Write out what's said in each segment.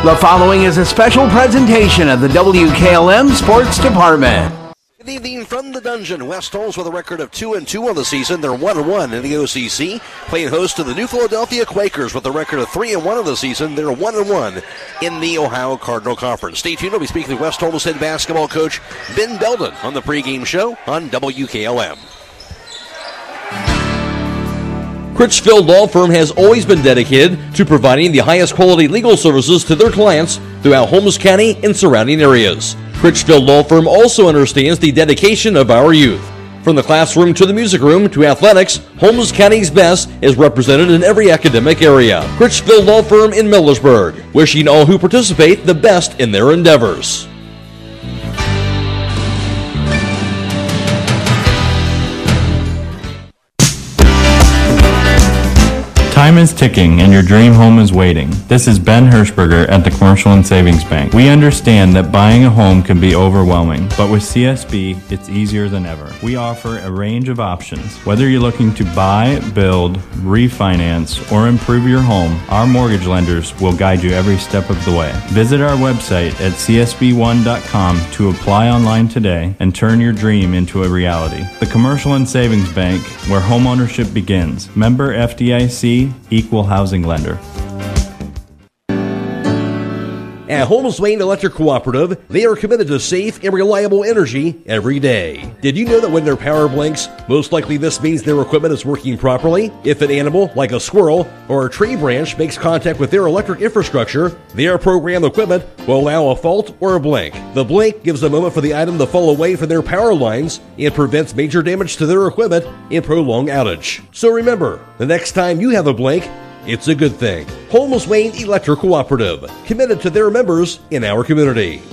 The following is a special presentation of the WKLM Sports Department. Good evening from the dungeon. West Holmes with a record of 2-2 on the season. They're 1-1 in the OCC, playing host to the New Philadelphia Quakers with a record of 3-1 on the season. They're 1-1 in the Ohio Cardinal Conference. Stay tuned. We'll be speaking to West Holmes head basketball coach Ben Belden on the pregame show on WKLM. Critchfield Law Firm has always been dedicated to providing the highest quality legal services to their clients throughout Holmes County and surrounding areas. Critchfield Law Firm also understands the dedication of our youth. From the classroom to the music room to athletics, Holmes County's best is represented in every academic area. Critchfield Law Firm in Millersburg, wishing all who participate the best in their endeavors. Time is ticking and your dream home is waiting. This is Ben Hirschberger at the Commercial and Savings Bank. We understand that buying a home can be overwhelming, but with CSB, it's easier than ever. We offer a range of options. Whether you're looking to buy, build, refinance, or improve your home, our mortgage lenders will guide you every step of the way. Visit our website at csb1.com to apply online today and turn your dream into a reality. The Commercial and Savings Bank, where homeownership begins. Member FDIC, Equal Housing Lender. At Holmes Wayne Electric Cooperative, they are committed to safe and reliable energy every day. Did you know that when their power blinks, most likely this means their equipment is working properly? If an animal, like a squirrel or a tree branch, makes contact with their electric infrastructure, their programmed equipment will allow a fault or a blink. The blink gives a moment for the item to fall away from their power lines and prevents major damage to their equipment and prolonged outage. So remember, the next time you have a blink, it's a good thing. Holmes Wayne Electric Cooperative, committed to their members in our community.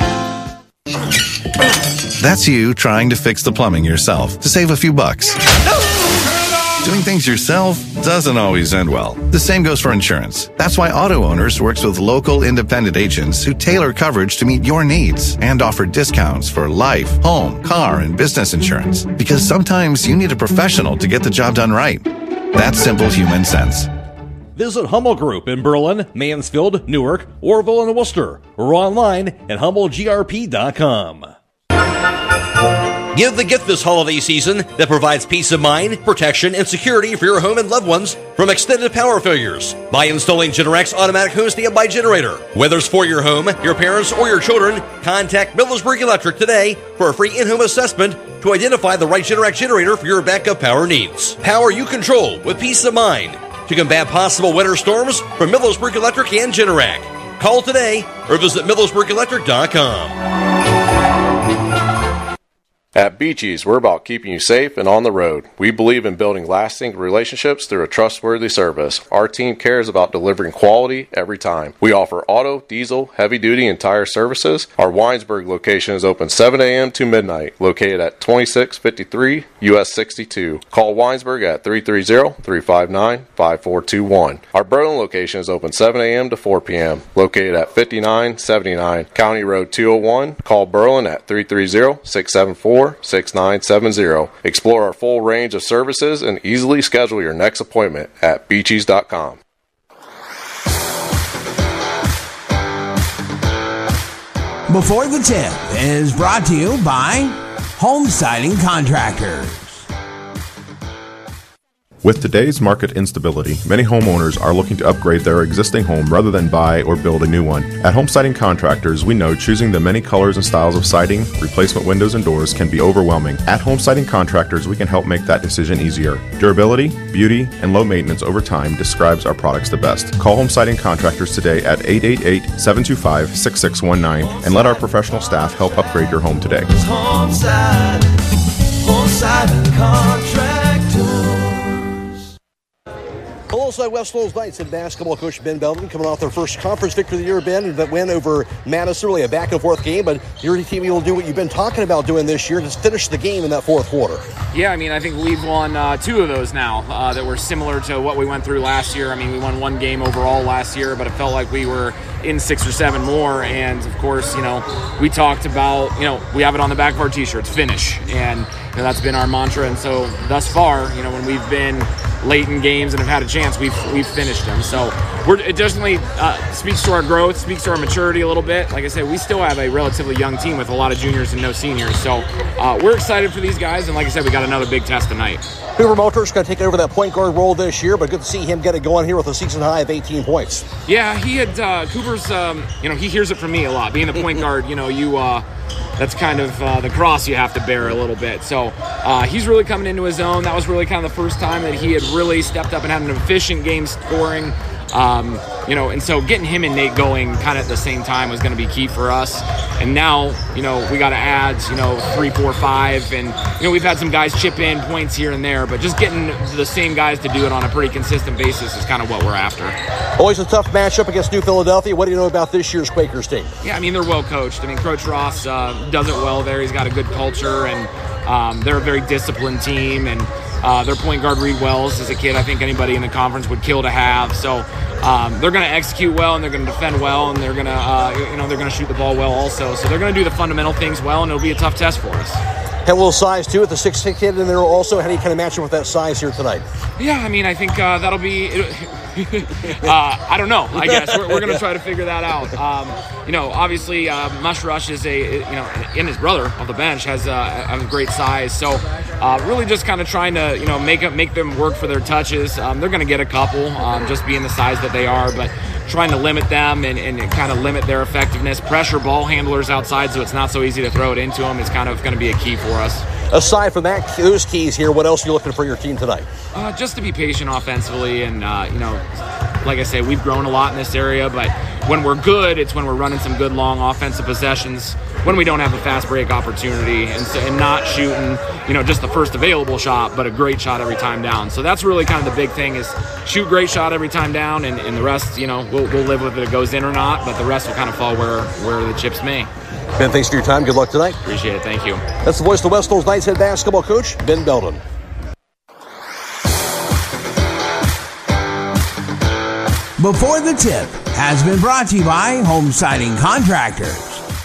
That's you trying to fix the plumbing yourself to save a few bucks. Doing things yourself doesn't always end well. The same goes for insurance. That's why Auto Owners works with local independent agents who tailor coverage to meet your needs and offer discounts for life, home, car, and business insurance. Because sometimes you need a professional to get the job done right. That's simple human sense. Visit Hummel Group in Berlin, Mansfield, Newark, Orville, and Worcester, or online at HummelGRP.com. Give the gift this holiday season that provides peace of mind, protection, and security for your home and loved ones from extended power failures by installing Generac's automatic home standby generator. Whether it's for your home, your parents, or your children, contact Millersburg Electric today for a free in-home assessment to identify the right Generac generator for your backup power needs. Power you control with peace of mind to combat possible winter storms from Millersburg Electric and Generac. Call today or visit MillersburgElectric.com. At Beaches, we're about keeping you safe and on the road. We believe in building lasting relationships through a trustworthy service. Our team cares about delivering quality every time. We offer auto, diesel, heavy-duty, and tire services. Our Winesburg location is open 7 a.m. to midnight, located at 2653 US 62. Call Winesburg at 330-359-5421. Our Berlin location is open 7 a.m. to 4 p.m., located at 5979 County Road 201. Call Berlin at 330-674-6970. Explore our full range of services and easily schedule your next appointment at beaches.com. Before the Tip is brought to you by Home Siding Contractors. With today's market instability, many homeowners are looking to upgrade their existing home rather than buy or build a new one. At Home Siding Contractors, we know choosing the many colors and styles of siding, replacement windows, and doors can be overwhelming. At Home Siding Contractors, we can help make that decision easier. Durability, beauty, and low maintenance over time describes our products the best. Call Home Siding Contractors today at 888-725-6619 and let our professional staff help upgrade your home today. Home Siding Contractors. Alongside West Holmes Knights and basketball coach Ben Belden coming off their first conference victory of the year, Ben, that win over Madison. Really a back-and-forth game, but your team will do what you've been talking about doing this year, just finish the game in that fourth quarter. Yeah, I mean, I think we've won two of those now that were similar to what we went through last year. I mean, we won one game overall last year, but it felt like we were in 6 or 7 more, and of course, we talked about, we have it on the back of our t-shirts, finish, and that's been our mantra. And so thus far, when we've been late in games and have had a chance, we've finished them. So it definitely speaks to our growth, speaks to our maturity a little bit. Like I said, we still have a relatively young team with a lot of juniors and no seniors. So we're excited for these guys, and like I said, we got another big test tonight. Hoover Motors going to take over that point guard role this year, but good to see him get it going here with a season high of 18 points. Yeah, he had Cooper's. He hears it from me a lot. Being the point guard, that's kind of the cross you have to bear a little bit. So he's really coming into his own. That was really kind of the first time that he had really stepped up and had an efficient game scoring. And so getting him and Nate going kind of at the same time was going to be key for us. And now, we got to add, 3, 4, 5. And, we've had some guys chip in points here and there, but just getting the same guys to do it on a pretty consistent basis is kind of what we're after. Always a tough matchup against New Philadelphia. What do you know about this year's Quakers team? Yeah, they're well coached. Coach Ross does it well there. He's got a good culture, and they're a very disciplined team. And their point guard, Reed Wells, is a kid I think anybody in the conference would kill to have. So they're going to execute well, and they're going to defend well, and they're going to, they're going to shoot the ball well also. So they're going to do the fundamental things well, and it'll be a tough test for us. Had a little size, too, with the 6'6" kid in there also. How do you kind of match him with that size here tonight? Yeah, I think that'll be I don't know. I guess we're going to try to figure that out. Obviously, Mush Rush is and his brother off the bench has a great size. So really just kind of trying to, make them work for their touches. They're going to get a couple, just being the size that they are, but trying to limit them and kind of limit their effectiveness. Pressure ball handlers outside, so it's not so easy to throw it into them, is kind of going to be a key for us. Aside from that, those keys here, what else are you looking for your team tonight? Just to be patient offensively, and like I say, we've grown a lot in this area, but when we're good, it's when we're running some good long offensive possessions, when we don't have a fast break opportunity, and not shooting, just the first available shot, but a great shot every time down. So that's really kind of the big thing, is shoot great shot every time down, and the rest, we'll live with it goes in or not, but the rest will kind of fall where the chips may. Ben, thanks for your time. Good luck tonight. Appreciate it. Thank you. That's the voice of the West Holmes Knights head basketball coach, Ben Belden. Before the Tip has been brought to you by Home Siding Contractors.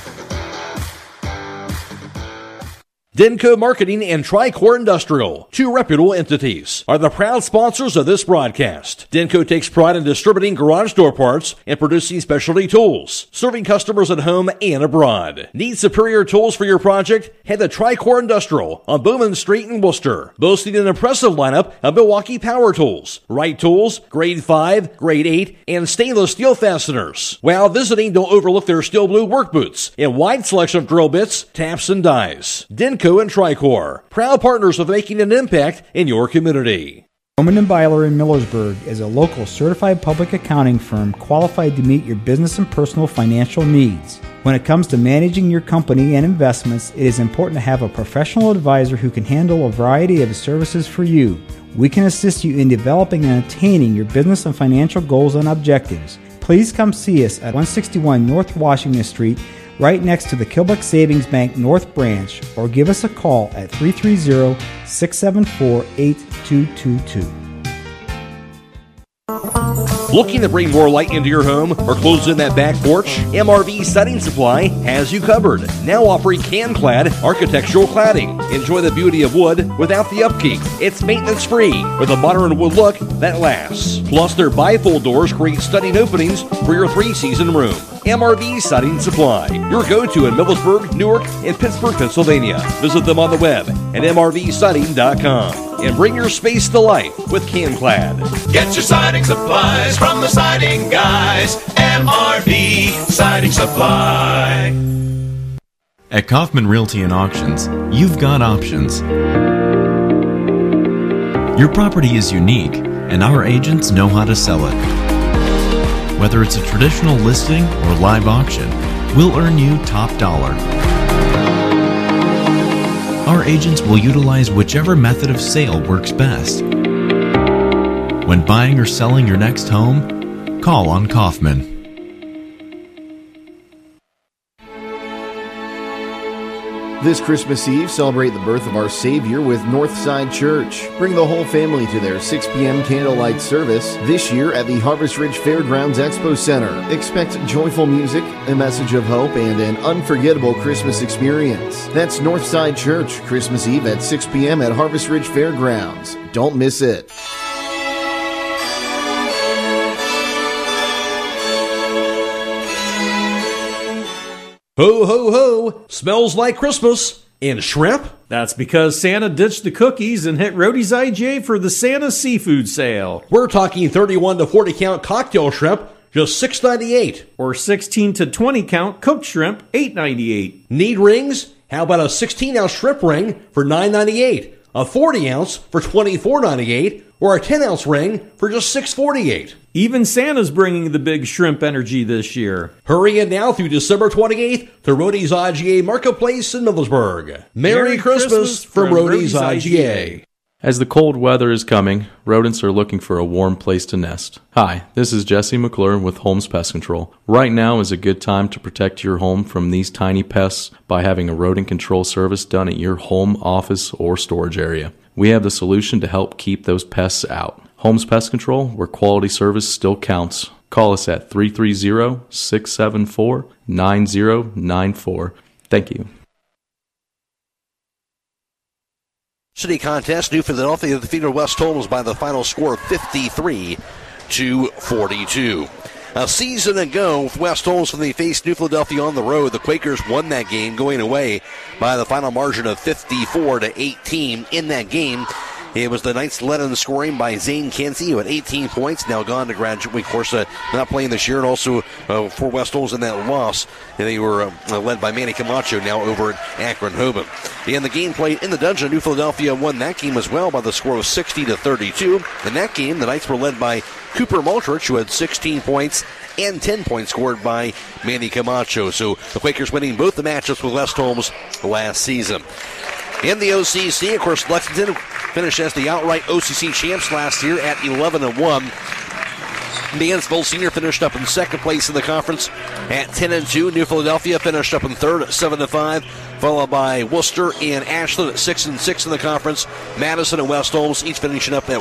Denko Marketing and Tricor Industrial, two reputable entities, are the proud sponsors of this broadcast. Denko takes pride in distributing garage door parts and producing specialty tools, serving customers at home and abroad. Need superior tools for your project? Head to Tricor Industrial on Bowman Street in Worcester, boasting an impressive lineup of Milwaukee power tools, Wright tools, grade 5, grade 8, and stainless steel fasteners. While visiting, don't overlook their steel blue work boots and wide selection of drill bits, taps, and dies. Denko and Tricor, proud partners of making an impact in your community. Bowman & Byler in Millersburg is a local certified public accounting firm qualified to meet your business and personal financial needs. When it comes to managing your company and investments, it is important to have a professional advisor who can handle a variety of services for you. We can assist you in developing and attaining your business and financial goals and objectives. Please come see us at 161 North Washington Street, right next to the Kilbuck Savings Bank North Branch, or give us a call at 330-674-8222. Looking to bring more light into your home or close in that back porch? MRV Siding Supply has you covered. Now offering can-clad architectural cladding. Enjoy the beauty of wood without the upkeep. It's maintenance-free with a modern wood look that lasts. Plus, their bifold doors create stunning openings for your 3-season room. MRV Siding Supply, your go-to in Millersburg, Newark, and Pittsburgh, Pennsylvania. Visit them on the web at mrvsiding.com and bring your space to life with CanClad. Get your siding supplies from the siding guys. MRV Siding Supply. At Kaufman Realty and Auctions, you've got options. Your property is unique, and our agents know how to sell it. Whether it's a traditional listing or live auction, we'll earn you top dollar. Our agents will utilize whichever method of sale works best. When buying or selling your next home, call on Kaufman. This Christmas Eve, celebrate the birth of our Savior with Northside Church. Bring the whole family to their 6 p.m. candlelight service this year at the Harvest Ridge Fairgrounds Expo Center. Expect joyful music, a message of hope, and an unforgettable Christmas experience. That's Northside Church, Christmas Eve at 6 p.m. at Harvest Ridge Fairgrounds. Don't miss it. Ho, ho, ho! Smells like Christmas. And shrimp? That's because Santa ditched the cookies and hit Roadie's IGA for the Santa Seafood Sale. We're talking 31 to 40 count cocktail shrimp, just $6.98. Or 16 to 20 count cooked shrimp, $8.98. Need rings? How about a 16-ounce shrimp ring for $9.98? A 40-ounce for $24.98? Or a 10-ounce ring for just $6.48? Even Santa's bringing the big shrimp energy this year. Hurry in now through December 28th to Roadie's IGA Marketplace in Millersburg. Merry Christmas from Roadie's IGA. As the cold weather is coming, rodents are looking for a warm place to nest. Hi, this is Jesse McClure with Holmes Pest Control. Right now is a good time to protect your home from these tiny pests by having a rodent control service done at your home, office, or storage area. We have the solution to help keep those pests out. Holmes Pest Control, where quality service still counts. Call us at 330-674-9094. Thank you. City contest, New Philadelphia defeated West Holmes by the final score of 53-42. A season ago, West Holmes, when they faced New Philadelphia on the road, the Quakers won that game going away by the final margin of 54-18. In that game, it was the Knights led in scoring by Zane Kenzie, who had 18 points, now gone to graduate. Of course, not playing this year, and also for West Holmes in that loss, they were led by Manny Camacho, now over at Akron Hoban. In the game played in the Dungeon, New Philadelphia won that game as well by the score of 60-32. In that game, the Knights were led by Cooper Maltrich, who had 16 points, and 10 points scored by Manny Camacho. So the Quakers winning both the matchups with West Holmes last season. In the OCC, of course, Lexington finished as the outright OCC champs last year at 11-1. Mansfield Senior finished up in second place in the conference at 10-2. New Philadelphia finished up in third at 7-5, followed by Worcester and Ashland at 6-6 in the conference. Madison and West Holmes each finishing up at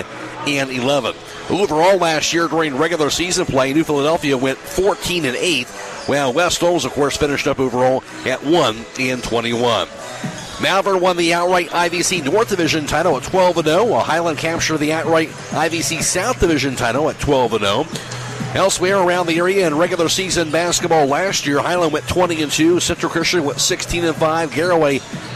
1-11. Overall, last year during regular season play, New Philadelphia went 14-8, while West Holmes, of course, finished up overall at 1-21. Malvern won the outright IVC North Division title at 12-0, while Highland captured the outright IVC South Division title at 12-0. Elsewhere around the area in regular season basketball last year, Highland went 20-2, Central Christian went 16-5, Garraway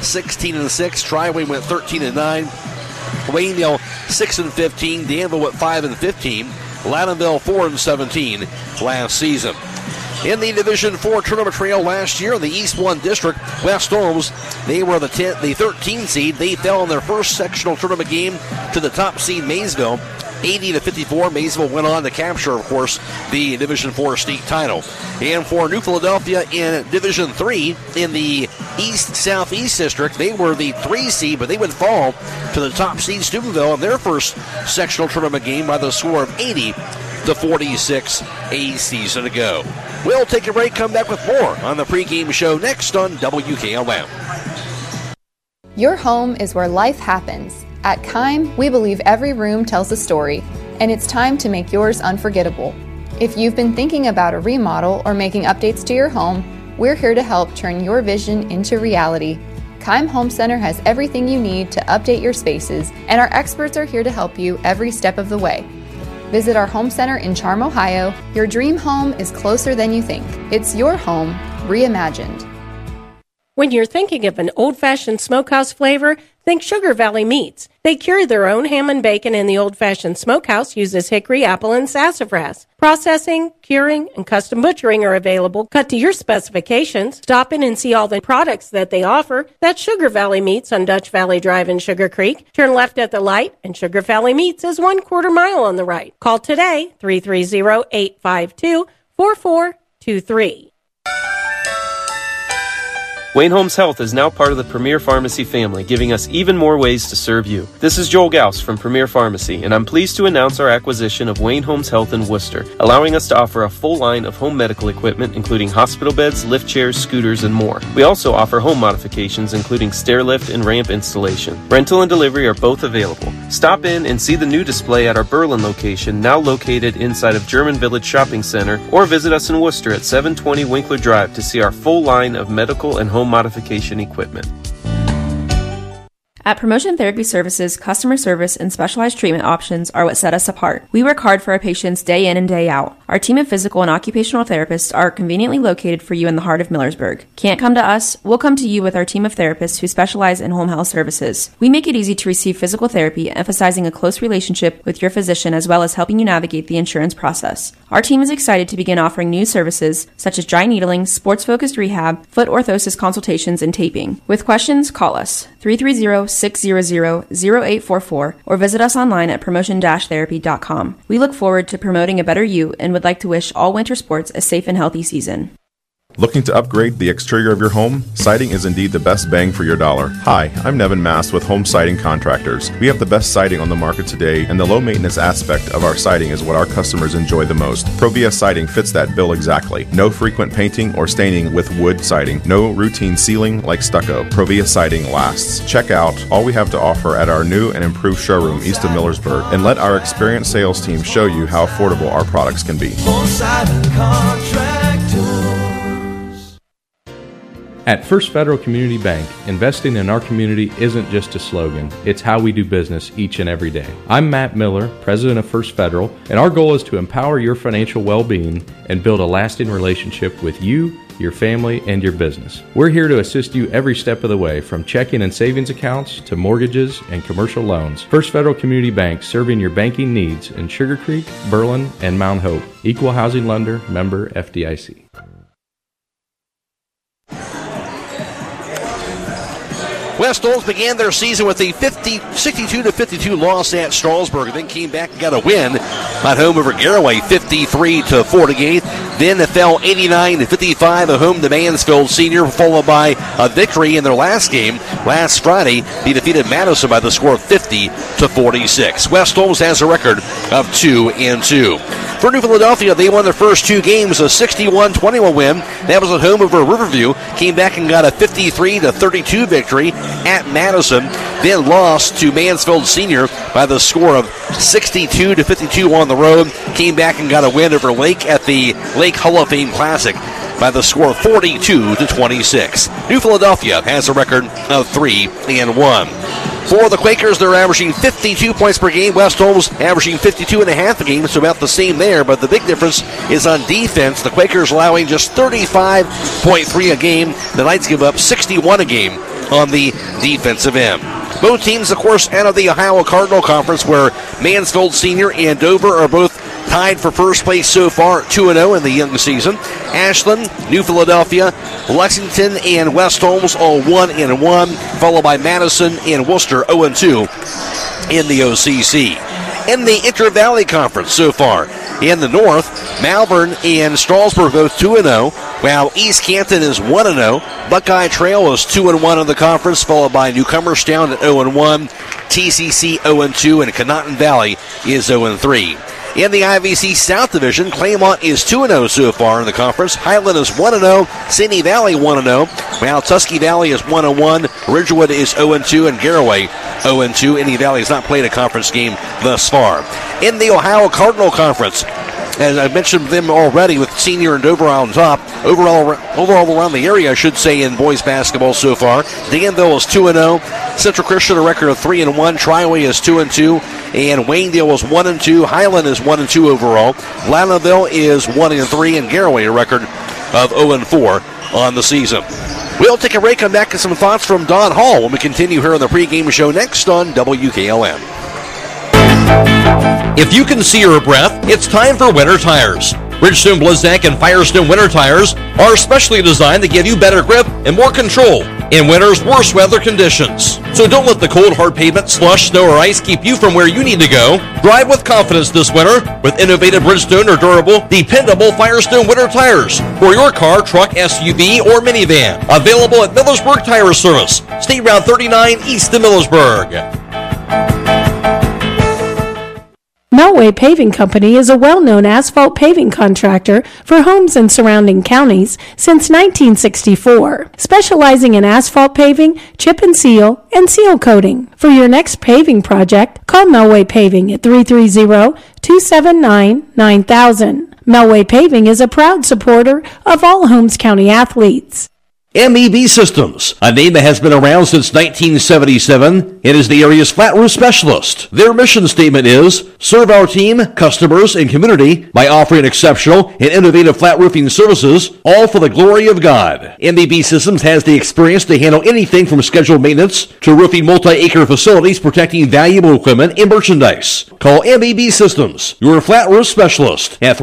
16-6, Triway went 13-9, Waynedale 6-15, Danville went 5-15, Loudonville 4-17 last season. In the Division 4 tournament trail last year in the East 1 District, West Holmes, they were the 13 seed. They fell in their first sectional tournament game to the top seed Maysville, 80-54. Maysville went on to capture, of course, the Division 4 state title. And for New Philadelphia in Division 3 in the East-Southeast District, they were the 3 seed, but they would fall to the top seed Steubenville in their first sectional tournament game by the score of 80-46 a season ago. We'll take a break, come back with more on the pregame show next on WKLM. Your home is where life happens. At Keim, we believe every room tells a story, and it's time to make yours unforgettable. If you've been thinking about a remodel or making updates to your home, we're here to help turn your vision into reality. Keim Home Center has everything you need to update your spaces, and our experts are here to help you every step of the way. Visit our home center in Charm, Ohio. Your dream home is closer than you think. It's your home reimagined. When you're thinking of an old-fashioned smokehouse flavor, think Sugar Valley Meats. They cure their own ham and bacon, and the old-fashioned smokehouse uses hickory, apple, and sassafras. Processing, curing, and custom butchering are available, cut to your specifications. Stop in and see all the products that they offer. That's Sugar Valley Meats on Dutch Valley Drive in Sugar Creek. Turn left at the light, and Sugar Valley Meats is 1/4 mile on the right. Call today, 330-852-4423. Wayne Holmes Health is now part of the Premier Pharmacy family, giving us even more ways to serve you. This is Joel Gauss from Premier Pharmacy, and I'm pleased to announce our acquisition of Wayne Holmes Health in Worcester, allowing us to offer a full line of home medical equipment, including hospital beds, lift chairs, scooters, and more. We also offer home modifications, including stair lift and ramp installation. Rental and delivery are both available. Stop in and see the new display at our Berlin location, now located inside of German Village Shopping Center, or visit us in Worcester at 720 Winkler Drive to see our full line of medical and home modification equipment. At Promotion Therapy Services, customer service and specialized treatment options are what set us apart. We work hard for our patients day in and day out. Our team of physical and occupational therapists are conveniently located for you in the heart of Millersburg. Can't come to us? We'll come to you with our team of therapists who specialize in home health services. We make it easy to receive physical therapy, emphasizing a close relationship with your physician as well as helping you navigate the insurance process. Our team is excited to begin offering new services such as dry needling, sports-focused rehab, foot orthosis consultations, and taping. With questions, call us 330-600-0844 or visit us online at promotion-therapy.com. We look forward to promoting a better you and would like to wish all winter sports a safe and healthy season. Looking to upgrade the exterior of your home? Siding is indeed the best bang for your dollar. Hi, I'm Nevin Mast with Home Siding Contractors. We have the best siding on the market today, and the low maintenance aspect of our siding is what our customers enjoy the most. Provia Siding fits that bill exactly. No frequent painting or staining with wood siding. No routine sealing like stucco. Provia Siding lasts. Check out all we have to offer at our new and improved showroom east of Millersburg, and let our experienced sales team show you how affordable our products can be. Home Siding Contractors. At First Federal Community Bank, investing in our community isn't just a slogan, it's how we do business each and every day. I'm Matt Miller, president of First Federal, and our goal is to empower your financial well-being and build a lasting relationship with you, your family, and your business. We're here to assist you every step of the way, from checking and savings accounts to mortgages and commercial loans. First Federal Community Bank, serving your banking needs in Sugar Creek, Berlin, and Mount Hope. Equal housing lender, member FDIC. West Olds began their season with a 62-52 loss at Strasburg, then came back and got a win at home over Garaway, 53-48. Then it fell 89-55 at home to Mansfield Senior, followed by a victory in their last game last Friday. They defeated Madison by the score of 50-46. West Olds has a record of 2-2. For New Philadelphia, they won their first two games, a 61-21 win. That was at home over Riverview. Came back and got a 53-32 victory at Madison, then lost to Mansfield Senior by the score of 62-52 on the road. Came back and got a win over Lake at the Lake Hall of Fame Classic by the score of 42-26. New Philadelphia has a record of 3-1. For the Quakers, they're averaging 52 points per game. West Holmes averaging 52.5 a game, so about the same there. But the big difference is on defense. The Quakers allowing just 35.3 a game. The Knights give up 61 a game on the defensive end. Both teams, of course, out of the Ohio Cardinal Conference, where Mansfield Senior and Dover are both tied for first place so far, 2-0 in the young season. Ashland, New Philadelphia, Lexington, and West Holmes all 1-1, followed by Madison and Worcester 0-2 in the OCC. In the Inter-Valley Conference so far, in the North, Malvern and Strasburg both 2-0, while East Canton is 1-0. Buckeye Trail is 2-1 in the conference, followed by Newcomerstown at 0-1, TCC 0-2, and Conotton Valley is 0-3. In the IVC South Division, Claymont is 2-0 so far in the conference. Highland is 1-0. Sydney Valley 1-0. While Tusky Valley is 1-1. Ridgewood is 0-2. And Garaway 0-2. Indy Valley has not played a conference game thus far. In the Ohio Cardinal Conference, as I mentioned them already, with Senior and Dover on top, overall around the area, I should say, in boys basketball so far. Danville is 2-0. Central Christian a record of 3-1. Triway is 2-2. And Waynedale is 1-2. Highland is 1-2 overall. Loudonville is 1-3. And Garaway a record of 0-4 on the season. We'll take a break, come back to some thoughts from Don Hall when we continue here on the pregame show next on WKLM. If you can see your breath, it's time for winter tires. Bridgestone Blizzak and Firestone winter tires are specially designed to give you better grip and more control in winter's worst weather conditions. So don't let the cold, hard pavement, slush, snow, or ice keep you from where you need to go. Drive with confidence this winter with innovative Bridgestone or durable, dependable Firestone winter tires for your car, truck, SUV, or minivan. Available at Millersburg Tire Service, State Route 39 east of Millersburg. Melway Paving Company is a well-known asphalt paving contractor for homes in surrounding counties since 1964, specializing in asphalt paving, chip and seal coating. For your next paving project, call Melway Paving at 330-279-9000. Melway Paving is a proud supporter of all Holmes County athletes. MEB Systems, a name that has been around since 1977 and is the area's flat roof specialist. Their mission statement is, serve our team, customers, and community by offering exceptional and innovative flat roofing services, all for the glory of God. MEB Systems has the experience to handle anything from scheduled maintenance to roofing multi-acre facilities protecting valuable equipment and merchandise. Call MEB Systems, your flat roof specialist, at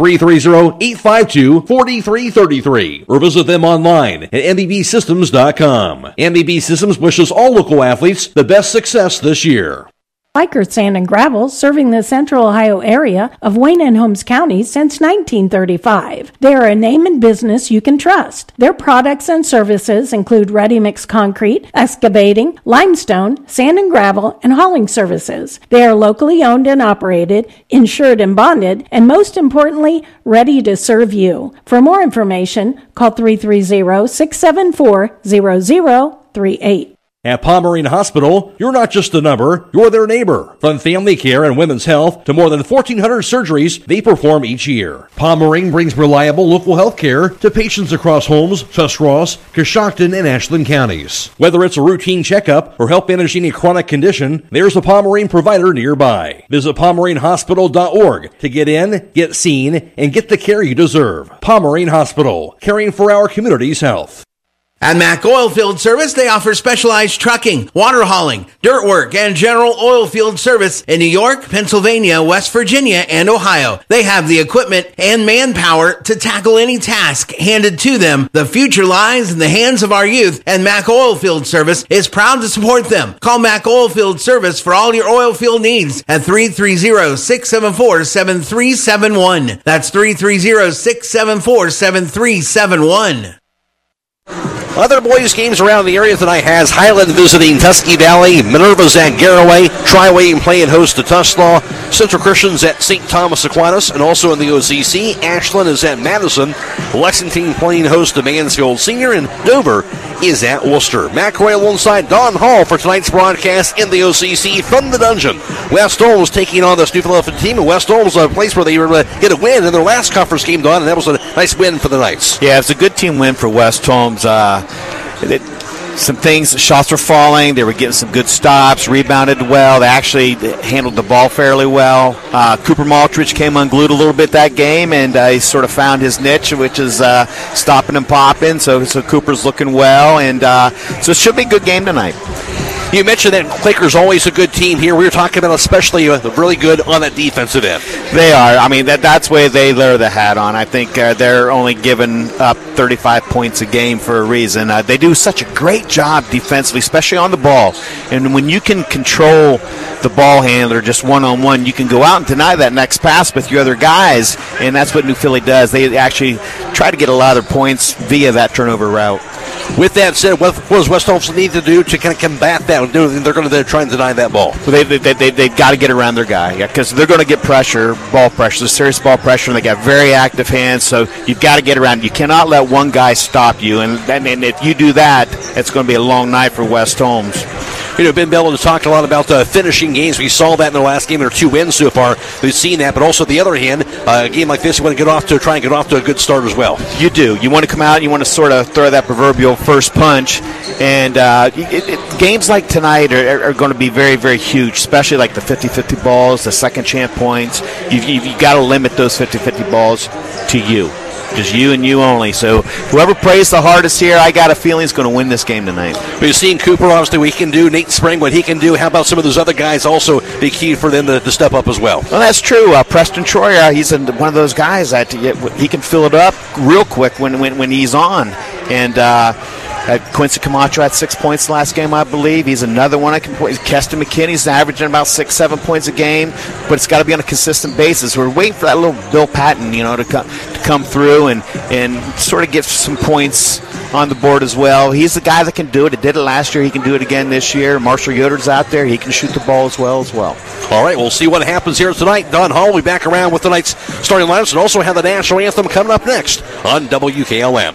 330-852-4333 or visit them online at MEBsystems.com. MEB Systems wishes all local athletes the best success this year. Biker Sand and Gravel, serving the central Ohio area of Wayne and Holmes counties since 1935. They are a name and business you can trust. Their products and services include ready-mix concrete, excavating, limestone, sand and gravel, and hauling services. They are locally owned and operated, insured and bonded, and most importantly, ready to serve you. For more information, call 330-674-0038. At Pomerene Hospital, you're not just a number, you're their neighbor. From family care and women's health to more than 1,400 surgeries they perform each year. Pomerene brings reliable local health care to patients across Holmes, Tuscarawas, Coshocton, and Ashland counties. Whether it's a routine checkup or help manage any chronic condition, there's a Pomerene provider nearby. Visit PomereneHospital.org to get in, get seen, and get the care you deserve. Pomerene Hospital, caring for our community's health. At Mac Oilfield Service, they offer specialized trucking, water hauling, dirt work, and general oil field service in New York, Pennsylvania, West Virginia, and Ohio. They have the equipment and manpower to tackle any task handed to them. The future lies in the hands of our youth, and Mac Oilfield Service is proud to support them. Call Mac Oilfield Service for all your oil field needs at 330-674-7371. That's 330-674-7371. Other boys' games around the area tonight has Highland visiting Tusky Valley, Minerva's at Garraway, Tri-Wayne playing host to Tuslaw, Central Christian's at St. Thomas Aquinas, and also in the OCC, Ashland is at Madison, Lexington playing host to Mansfield Senior, and Dover is at Worcester. Matt Croy alongside Don Hall for tonight's broadcast in the OCC from the Dungeon. West Holmes taking on this New Philadelphia team, and West Holmes a place where they were able to get a win in their last conference game, Don, and that was a nice win for the Knights. Yeah, it's a good team win for West Holmes. Some things, shots were falling. They were getting some good stops, rebounded well. They actually handled the ball fairly well. Cooper Maltrich came unglued a little bit that game, and he sort of found his niche, which is stopping and popping. So Cooper's looking well, and so it should be a good game tonight. You mentioned that Quakers always a good team here. We were talking about especially really good on that defensive end. They are. I mean, that's where they wear the hat on. I think they're only giving up 35 points a game for a reason. They do such a great job defensively, especially on the ball. And when you can control the ball handler just one-on-one, you can go out and deny that next pass with your other guys, and that's what New Philly does. They actually try to get a lot of their points via that turnover route. With that said, what does West Holmes need to do to kind of combat that? They're going to try and deny that ball. Well, they've got to get around their guy, because they're going to get pressure, ball pressure, serious ball pressure, and they got very active hands, so you've got to get around. You cannot let one guy stop you, and if you do that, it's going to be a long night for West Holmes. You know, Ben Bell has talked a lot about finishing games. We saw that in their last game. There are 2 wins so far. We've seen that, but also the other hand, a game like this, you want to try and get off to a good start as well. You do. You want to come out, you want to sort of throw that proverbial first punch, and games like tonight are going to be very, very huge, especially like the 50-50 balls, the second chance points. You've got to limit those 50-50 balls to you. Just you and you only. So whoever plays the hardest here, I got a feeling is going to win this game tonight. We've seen Cooper, obviously, what he can do. Nate Spring, what he can do. How about some of those other guys also be key for them to step up as well? Well, that's true. Preston Troyer, he's one of those guys that he can fill it up real quick when he's on. And Quincy Camacho had 6 points last game, I believe. He's another one I can point. Keston McKinney's averaging about 6-7 points a game, but it's got to be on a consistent basis. We're waiting for that little Bill Patton, to come through and sort of get some points on the board as well. He's the guy that can do it. He did it last year. He can do it again this year. Marshall Yoder's out there. He can shoot the ball as well. All right, we'll see what happens here tonight. Don Hall will be back around with tonight's starting lineups and also have the national anthem coming up next on WKLM.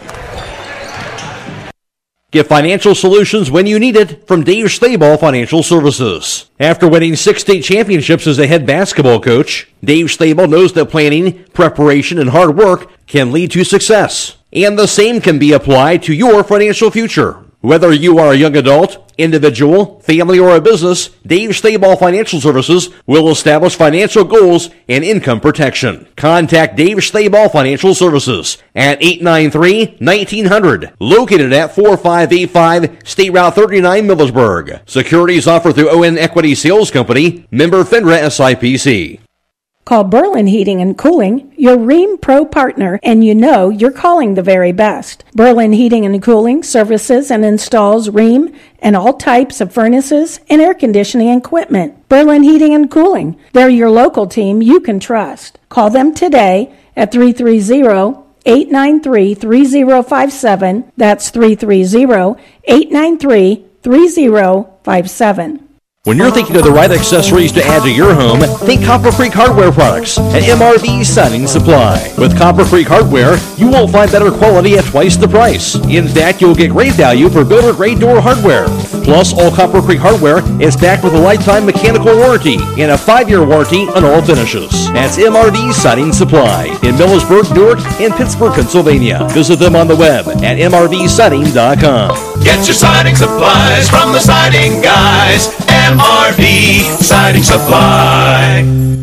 Get financial solutions when you need it from Dave Stayball Financial Services. After winning 6 state championships as a head basketball coach, Dave Stayball knows that planning, preparation, and hard work can lead to success. And the same can be applied to your financial future. Whether you are a young adult, individual, family, or a business, Dave Stayball Financial Services will establish financial goals and income protection. Contact Dave Stayball Financial Services at 893-1900, located at 4585 State Route 39, Millersburg. Securities offered through ON Equity Sales Company, member FINRA SIPC. Call Berlin Heating and Cooling, your Rheem Pro partner, and you know you're calling the very best. Berlin Heating and Cooling services and installs Rheem and all types of furnaces and air conditioning equipment. Berlin Heating and Cooling, they're your local team you can trust. Call them today at 330-893-3057. That's 330-893-3057. When you're thinking of the right accessories to add to your home, think Copper Creek Hardware products and MRV Siding Supply. With Copper Creek Hardware, you won't find better quality at twice the price. In fact, you'll get great value for builder-grade door hardware. Plus, all Copper Creek Hardware is backed with a lifetime mechanical warranty and a 5-year warranty on all finishes. That's MRV Siding Supply in Millersburg, Newark, and Pittsburgh, Pennsylvania. Visit them on the web at mrvsiding.com. Get your siding supplies from the siding guys. MRV Siding Supply.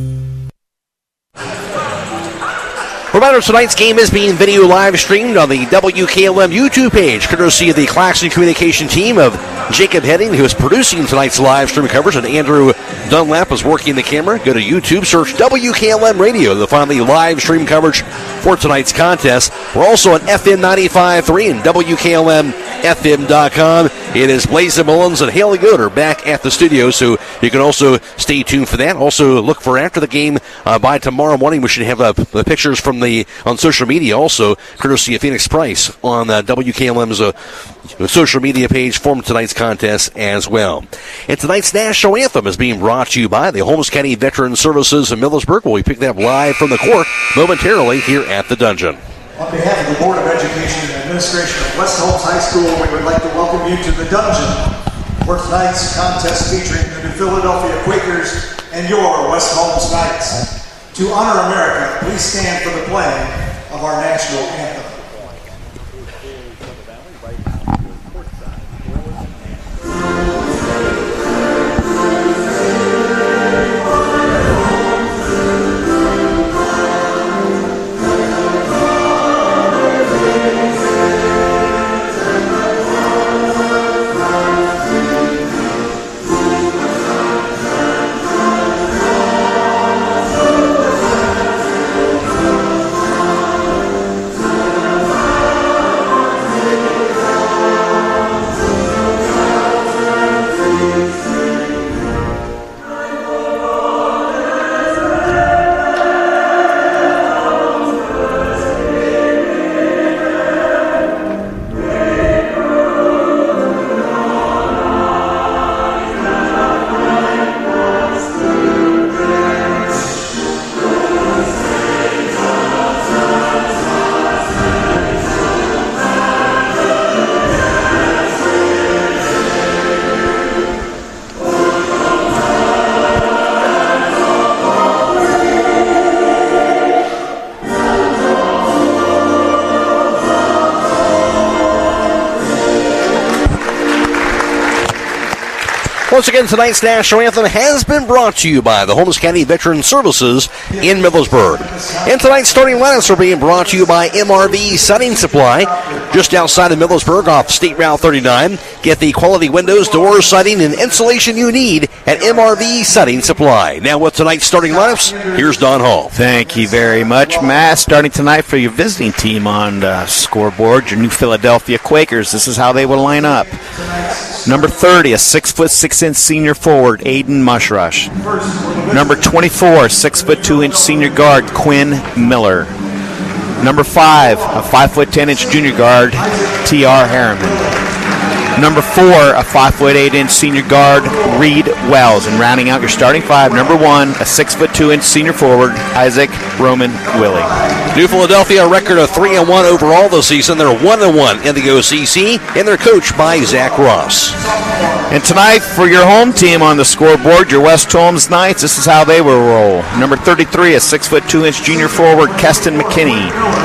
Reminder, tonight's game is being video live streamed on the WKLM YouTube page, courtesy of the Claxton Communication team of Jacob Heading, who is producing tonight's live stream coverage, and Andrew Dunlap is working the camera. Go to YouTube, search WKLM Radio to find the live stream coverage for tonight's contest. We're also on FM 95.3 and WKLMFM.com. It is Blaze Mullins and Haley Goder back at the studio, so you can also stay tuned for that. Also, look for after the game by tomorrow morning. We should have the pictures from on social media, also courtesy of Phoenix Price on WKLM's social media page for tonight's contest as well. And tonight's national anthem is being brought to you by the Holmes County Veteran Services in Millersburg. We'll be picking that up live from the court momentarily here at the Dungeon. On behalf of the Board of Education and Administration of West Holmes High School, we would like to welcome you to the Dungeon for tonight's contest featuring the New Philadelphia Quakers and your West Holmes Knights. To honor America, please stand for the playing of our national anthem. Once again, tonight's national anthem has been brought to you by the Holmes County Veteran Services in Millersburg. And tonight's starting lineups are being brought to you by MRV Siding Supply, just outside of Millersburg off State Route 39. Get the quality windows, doors, siding, and insulation you need at MRV Siding Supply. Now with tonight's starting lineups, here's Don Hall. Thank you very much, Matt. Starting tonight for your visiting team on the scoreboard, your New Philadelphia Quakers. This is how they will line up. Number 30, a 6'6" senior forward, Aiden Mushrush. Number 24, 6'2" senior guard, Quinn Miller. Number 5, a 5'10" junior guard, T.R. Harriman. Number 4, a 5'8" senior guard, Reed Wells. And rounding out your starting five, number 1, a 6'2" senior forward, Isaac Roman Willie. New Philadelphia, a record of 3-1 overall this season. They're 1-1 in the OCC, and they're coached by Zach Ross. And tonight, for your home team on the scoreboard, your West Holmes Knights, this is how they will roll. Number 33, a 6'2" junior forward, Keston McKinney.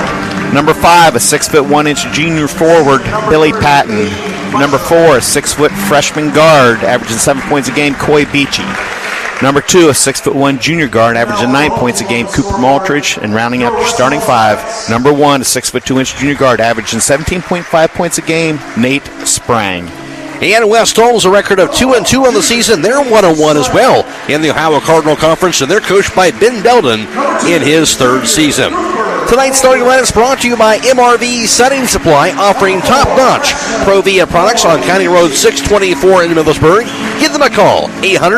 Number 5, a 6'1" junior forward, Billy Patton. Number 4, a 6-foot freshman guard, averaging 7 points a game, Coy Beachy. Number 2, a 6'1" junior guard, averaging 9 points a game, Cooper Maltridge. And rounding out your starting 5, number 1, a 6'2" junior guard, averaging 17.5 points a game, Nate Sprang. And West Holmes, a record of 2-2 on the season. They're 1-1 as well in the Ohio Cardinal Conference, and they're coached by Ben Belden in his 3rd season. Tonight's starting line is brought to you by MRV Setting Supply, offering top-notch Provia products on County Road 624 in Middlesburg. Give them a call,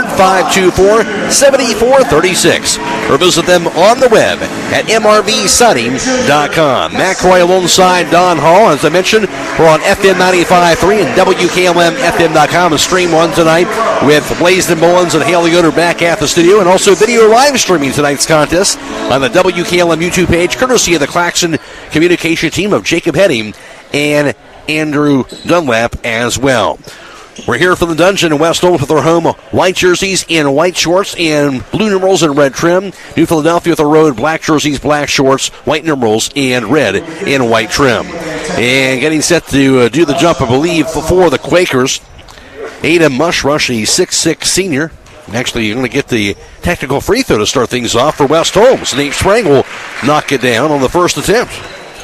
800-524-7436, or visit them on the web at mrvsetting.com. Matt Croy alongside Don Hall. As I mentioned, we're on FM 95.3 and WKLMFM.com, and stream one tonight with Blaisdon Mullins and Haley Yoder back at the studio, and also video live streaming tonight's contest on the WKLM YouTube page, courtesy of the Claxon communication team of Jacob Heading and Andrew Dunlap as well. We're here from the Dungeon in West Holmes with our home white jerseys and white shorts and blue numerals and red trim. New Philadelphia with our road black jerseys, black shorts, white numerals, and red and white trim. And getting set to do the jump, I believe, for the Quakers, Adam Mushrush, a 6'6" senior. Actually, you're going to get the technical free throw to start things off for West Holmes. Nate Sprang will knock it down on the first attempt.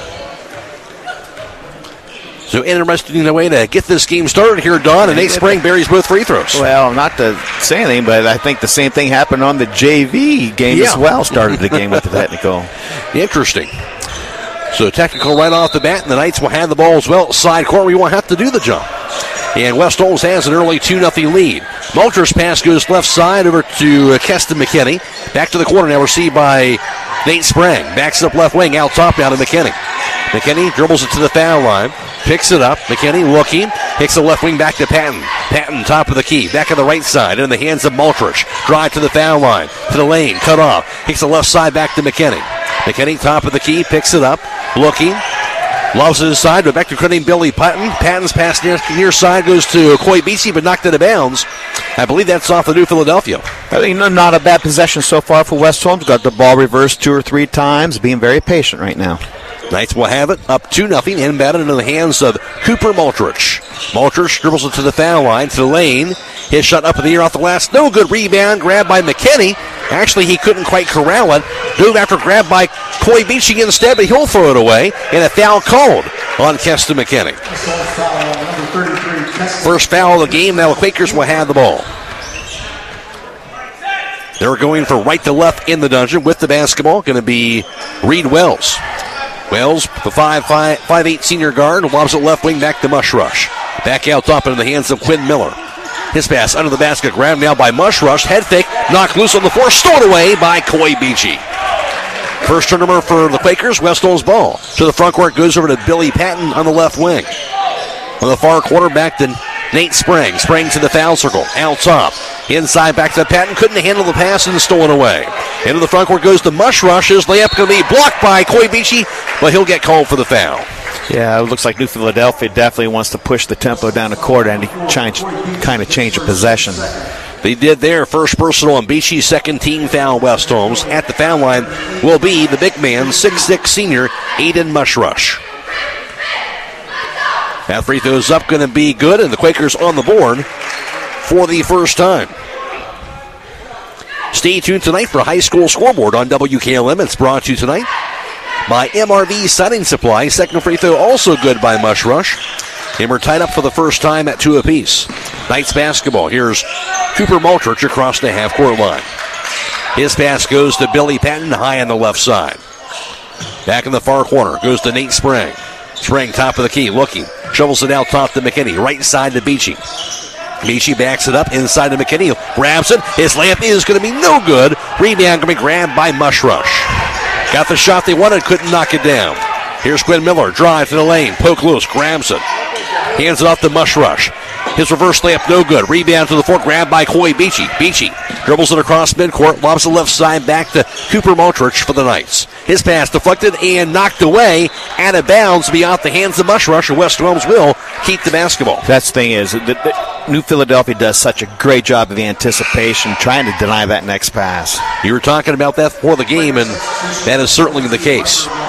So interesting way to get this game started here, Don, and Nate Sprang buries both free throws. Well, not to say anything, but I think the same thing happened on the JV game as well. Started the game with the technical. Interesting. So technical right off the bat, and the Knights will have the ball as well. Side court, we won't have to do the jump. And West Holmes has an early 2-0 lead. Malter's pass goes left side over to Keston McKinney. Back to the corner now, received by Nate Sprang. Backs up left wing, out top now to McKinney. McKinney dribbles it to the foul line. Picks it up. McKinney looking. Takes the left wing back to Patton. Patton, top of the key. Back on the right side. In the hands of Maltrich. Drive to the foul line. To the lane. Cut off. Takes the left side back to McKinney. McKinney, top of the key. Picks it up. Looking. Loves it inside, but back to crediting Billy Patton. Patton's pass near side goes to Coy Beachy, but knocked out of bounds. I believe that's off the New Philadelphia. I think not a bad possession so far for West Holmes. Got the ball reversed 2 or 3 times, being very patient right now. Knights will have it up 2-0, inbounded into the hands of Cooper Maltrich. Maltrich dribbles it to the foul line, to the lane. His shot up in the air off the glass. No good rebound. Grabbed by McKinney. Actually, he couldn't quite corral it. Dove after grab by Coy Beachy instead, but he'll throw it away. And a foul called on Keston McKinney. First foul of the game. Now the Quakers will have the ball. They're going from right to left in the Dungeon with the basketball. Going to be Reed Wells. Wells, the 5'8" senior guard, lobs it left wing back to Mushrush. Back out top into the hands of Quinn Miller. His pass under the basket, grabbed now by Mushrush. Head fake, knocked loose on the floor, stolen away by Coy Beachy. First turnover for the Quakers. West Holmes ball. To the front court, goes over to Billy Patton on the left wing. On the far corner, back to Nate Sprang. Sprang to the foul circle. Out top. Inside back to Patton. Couldn't handle the pass and stolen away. Into the front court goes to Mushrush. His layup going to be blocked by Coy Beachy, but he'll get called for the foul. Yeah, it looks like New Philadelphia definitely wants to push the tempo down the court and kind of change the possession. They did their first personal on Beachy, second team foul West Holmes. At the foul line will be the big man, 6'6" senior, Aiden Mushrush. That free throw's up, going to be good, and the Quakers on the board for the first time. Stay tuned tonight for High School Scoreboard on WKLM. It's brought to you tonight by MRV Setting Supply. Second free throw also good by Mushrush. And we're tied up for the first time at 2 apiece. Knights basketball. Here's Cooper Maltrich across the half-court line. His pass goes to Billy Patton high on the left side. Back in the far corner goes to Nate Sprang. Sprang top of the key, looking. Shovels it out top to McKinney. Right side to Beachy. Beachy backs it up inside to McKinney. Grabs it. His layup is going to be no good. Rebound going to be grabbed by Mushrush. Got the shot they wanted, couldn't knock it down. Here's Quinn Miller. Drive to the lane. Poke loose. Grabs it. Hands it off to Mushrush. His reverse layup no good. Rebound to the floor. Grabbed by Coy Beachy. Beachy dribbles it across midcourt. Lobs the left side back to Cooper Maltrich for the Knights. His pass deflected and knocked away. Out of bounds beyond the hands of Mushrush. And West Holmes will keep the basketball. That's the thing is, New Philadelphia does such a great job of the anticipation, trying to deny that next pass. You were talking about that before the game, and that is certainly the case.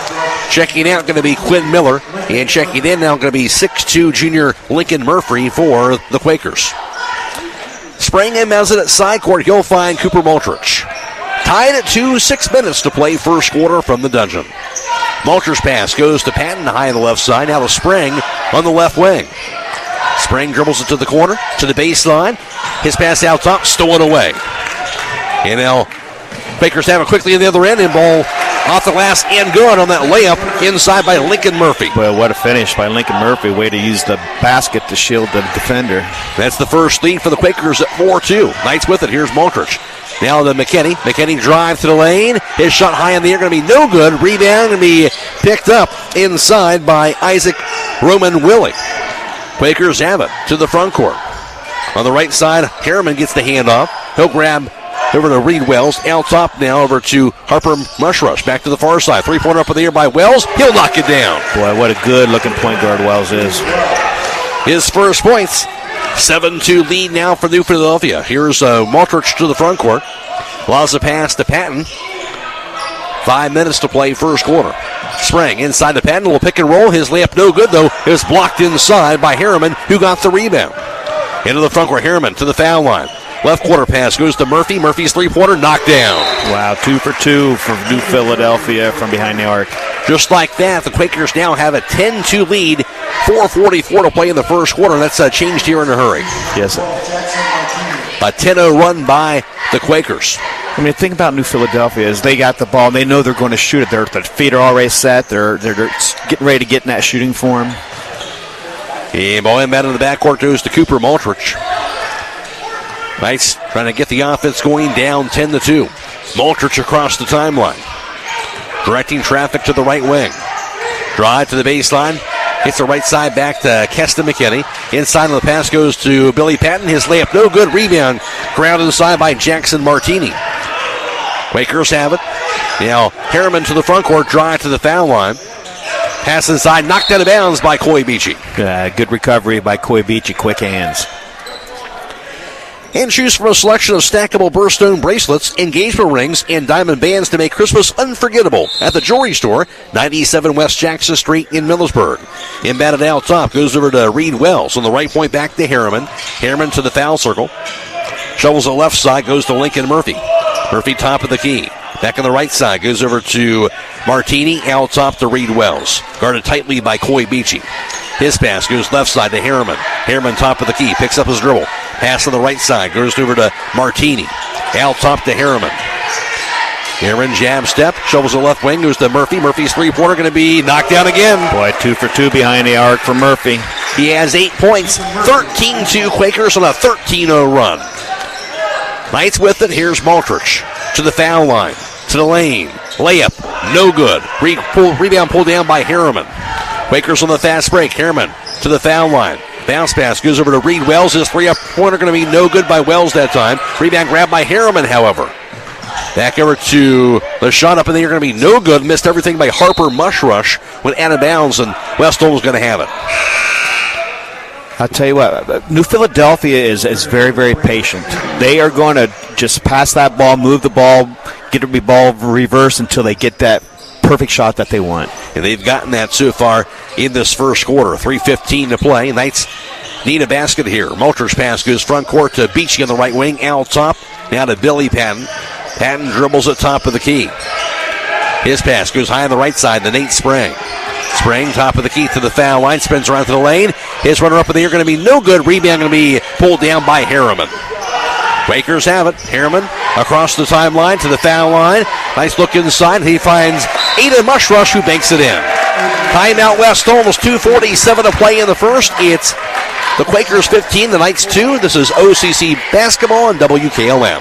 Checking out going to be Quinn Miller, and checking in now going to be 6'2" junior Lincoln Murphy for the Quakers. Spraying inbounds it at side court, he'll find Cooper Multrich. Tied at 2, 6 minutes to play first quarter from the Dungeon. Multrich's pass goes to Patton high on the left side, now to Spring on the left wing. Spring dribbles it to the corner, to the baseline. His pass out top, stolen away. And now Quakers have it quickly in the other end, and ball off the glass and good on that layup inside by Lincoln Murphy. Well, what a finish by Lincoln Murphy. Way to use the basket to shield the defender. That's the first lead for the Quakers at 4-2. Knights with it. Here's Multrich. Now to McKinney. McKinney drive to the lane. His shot high in the air, going to be no good. Rebound going to be picked up inside by Isaac Roman Willie. Quakers have it to the front court. On the right side, Harriman gets the handoff. He'll grab over to Reed Wells. Out top now over to Harper Mushrush. Back to the far side. Three-pointer up in the air by Wells. He'll knock it down. Boy, what a good-looking point guard Wells is. His first points. 7-2 lead now for New Philadelphia. Here's Multrich to the front court. Allows the pass to Patton. 5 minutes to play first quarter. Spring inside to Patton. Will pick and roll. His layup no good, though. It was blocked inside by Harriman, who got the rebound. Into the front court. Harriman to the foul line. Left quarter pass goes to Murphy. Murphy's three-pointer knocked down. Wow, 2 for 2 for New Philadelphia from behind the arc. Just like that, the Quakers now have a 10-2 lead. 4:44 to play in the first quarter. That's changed here in a hurry. Yes, sir. A 10-0 run by the Quakers. I mean, the thing about New Philadelphia is they got the ball. They know they're going to shoot it. Their feet are already set. They're getting ready to get in that shooting form. And ball inbound in the backcourt goes to Cooper Multrich. Knights trying to get the offense going, down 10-2. Multrich across the timeline. Directing traffic to the right wing. Drive to the baseline. Hits the right side back to Keston McKinney. Inside of the pass goes to Billy Patton. His layup no good. Rebound grounded inside by Jackson Martini. Quakers have it. Now Harriman to the front court. Drive to the foul line. Pass inside. Knocked out of bounds by Coy Beachy. Good recovery by Coy Beachy. Quick hands. And choose from a selection of stackable birthstone bracelets, engagement rings, and diamond bands to make Christmas unforgettable at the Jewelry Store, 97 West Jackson Street in Millersburg. Inbounded out top, goes over to Reed Wells. On the right point, back to Harriman. Harriman to the foul circle. Shovels the left side, goes to Lincoln Murphy. Murphy top of the key. Back on the right side, goes over to Martini. Out top to Reed Wells. Guarded tightly by Coy Beachy. His pass goes left side to Harriman. Harriman top of the key, picks up his dribble. Pass on the right side, goes over to Martini. Out top to Harriman. Harriman jab step, shovels the left wing, goes to Murphy. Murphy's three-pointer going to be knocked down again. Boy, 2 for 2 behind the arc for Murphy. He has 8 points, 13-2 Quakers on a 13-0 run. Knights with it, here's Multrich to the foul line, to the lane. Layup, no good. Rebound pulled down by Harriman. Quakers on the fast break. Harriman to the foul line. Bounce pass goes over to Reed Wells. His three-pointer going to be no good by Wells that time. Rebound grabbed by Harriman, however. Back over to the shot up in the air, going to be no good. Missed everything by Harper Mushrush. Went out of bounds, and West Holmes going to have it. I'll tell you what, New Philadelphia is very, very patient. They are going to just pass that ball, move the ball, get the ball reverse until they get that perfect shot that they want. And they've gotten that so far in this first quarter. 3:15 to play. Knights need a basket here. Multrich's pass goes front court to Beachy on the right wing. Out top. Now to Billy Patton. Patton dribbles at top of the key. His pass goes high on the right side to Nate Spring. Spring, top of the key to the foul line. Spins around to the lane. His runner up in the air going to be no good. Rebound going to be pulled down by Harriman. Quakers have it. Harriman across the timeline to the foul line. Nice look inside. He finds Aiden Mushrush, who banks it in. Timeout West, almost 2:47 to play in the first. It's the Quakers 15, the Knights 2. This is OCC basketball on WKLM.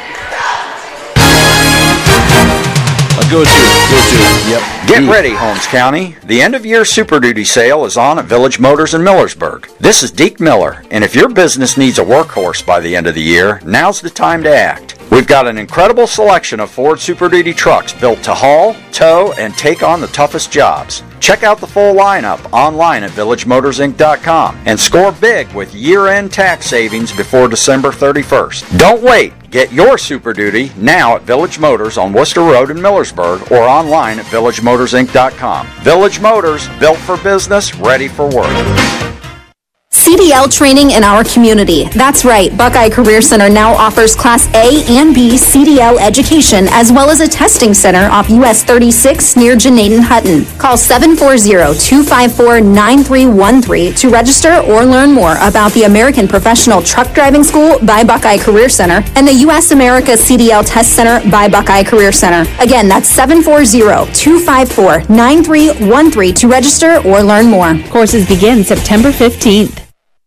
Go to. Yep. Get ready, Holmes County. The end-of-year Super Duty sale is on at Village Motors in Millersburg. This is Deke Miller, and if your business needs a workhorse by the end of the year, now's the time to act. We've got an incredible selection of Ford Super Duty trucks built to haul, tow, and take on the toughest jobs. Check out the full lineup online at villagemotorsinc.com and score big with year-end tax savings before December 31st. Don't wait. Get your Super Duty now at Village Motors on Worcester Road in Millersburg or online at villagemotorsinc.com. Village Motors, built for business, ready for work. CDL training in our community. That's right, Buckeye Career Center now offers Class A and B CDL education as well as a testing center off US 36 near Janaden Hutton. Call 740-254-9313 to register or learn more about the American Professional Truck Driving School by Buckeye Career Center and the US America CDL Test Center by Buckeye Career Center. Again, that's 740-254-9313 to register or learn more. Courses begin September 15th.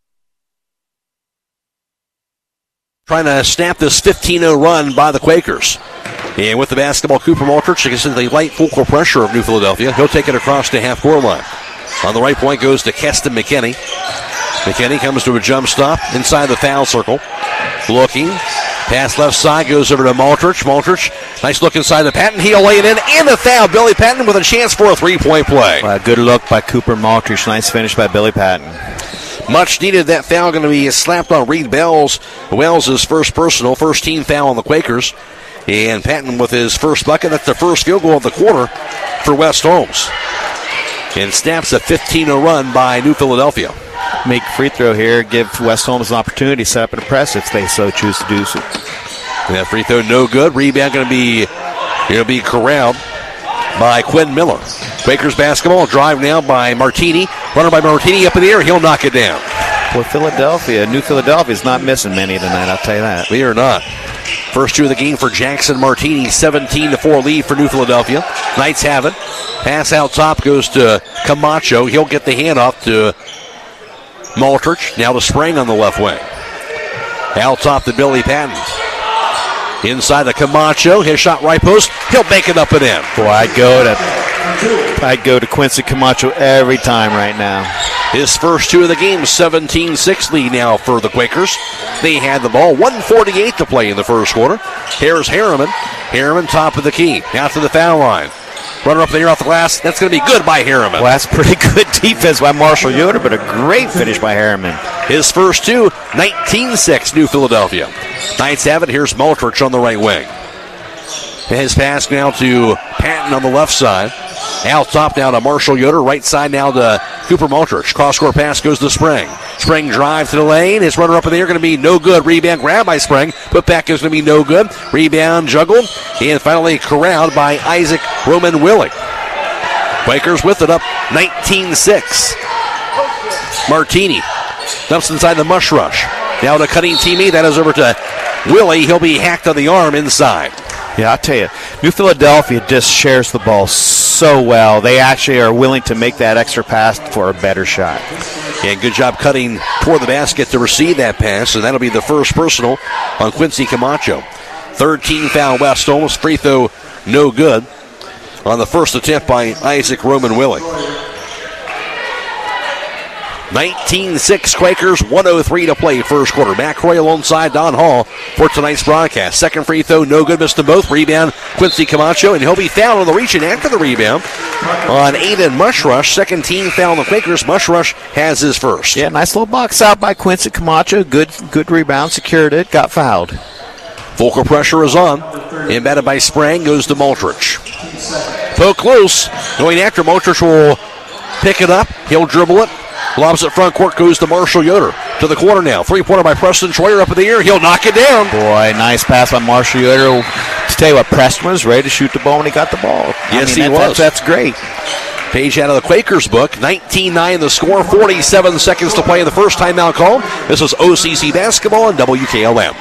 Trying to snap this 15-0 run by the Quakers. And with the basketball, Cooper Maltrich against the light full-court pressure of New Philadelphia. He'll take it across the half-court line. On the right point goes to Keston McKinney. McKinney comes to a jump stop inside the foul circle. Looking. Pass left side goes over to Maltrich. Maltrich, nice look inside the Patton. He'll lay it in. And the foul. Billy Patton with a chance for a three-point play. Good look by Cooper Maltrich. Nice finish by Billy Patton. Much needed. That foul going to be slapped on Reed Wells. Wells' first personal, first team foul on the Quakers. And Patton with his first bucket. That's the first field goal of the quarter for West Holmes. And snaps a 15-0 run by New Philadelphia. Make free throw here. Give West Holmes an opportunity to set up and press if they so choose to do so. And that free throw no good. Rebound going to be corralled by Quinn Miller. Quakers basketball, drive now by Martini. Runner by Martini up in the air. He'll knock it down. Well, New Philadelphia is not missing many tonight, I'll tell you that. We are not. First two of the game for Jackson Martini. 17-4 lead for New Philadelphia. Knights have it. Pass out top goes to Camacho. He'll get the handoff to Maltrich. Now to Sprang on the left wing. Out top to Billy Patton. Inside to Camacho. His shot right post. He'll make it up and in. Boy, I'd go to Quincy Camacho every time right now. His first two of the game, 17-6 lead now for the Quakers. They had the ball, 1:48 to play in the first quarter. Here's Harriman. Harriman top of the key. Now to the foul line. Runner up there off the glass. That's going to be good by Harriman. Well, that's pretty good defense by Marshall Yoder, but a great finish by Harriman. His first two, 19-6 New Philadelphia. Knights have it. Here's Maltrich on the right wing. His pass now to Patton on the left side. Out top now to Marshall Yoder. Right side now to Cooper Maltrich. Cross-court pass goes to Sprang. Sprang drive to the lane. His runner up in the air going to be no good. Rebound grab by Sprang. Put back is going to be no good. Rebound juggled. And finally corralled by Isaac Roman Willie. Quakers with it up 19-6. Martini dumps inside the mush rush. Now to cutting teammate. That is over to Willie. He'll be hacked on the arm inside. Yeah, I'll tell you, New Philadelphia just shares the ball so well. They actually are willing to make that extra pass for a better shot. And good job cutting toward the basket to receive that pass, and that'll be the first personal on Quincy Camacho. 13 foul West Holmes. Free throw no good on the first attempt by Isaac Roman Willie. 19-6 Quakers, 1:03 to play first quarter. Matt Croy alongside Don Hall for tonight's broadcast. Second free throw, no good, missed them both. Rebound, Quincy Camacho, and he'll be fouled on the reach and after the rebound on Aiden Mushrush. Second team foul on the Quakers. Mushrush has his first. Yeah, nice little box out by Quincy Camacho. Good rebound, secured it, got fouled. Full court pressure is on. Embedded by Sprang, goes to Maltrich. Poke loose. Going after Maltrich will pick it up. He'll dribble it. Lobs it front court, goes to Marshall Yoder. To the corner now. Three-pointer by Preston Troyer up in the air. He'll knock it down. Boy, nice pass by Marshall Yoder. To tell you what, Preston was ready to shoot the ball when he got the ball. Yes, he was. That's great. Page out of the Quakers book. 19-9 the score. 47 seconds to play in the first timeout call. This is OCC Basketball on WKLM.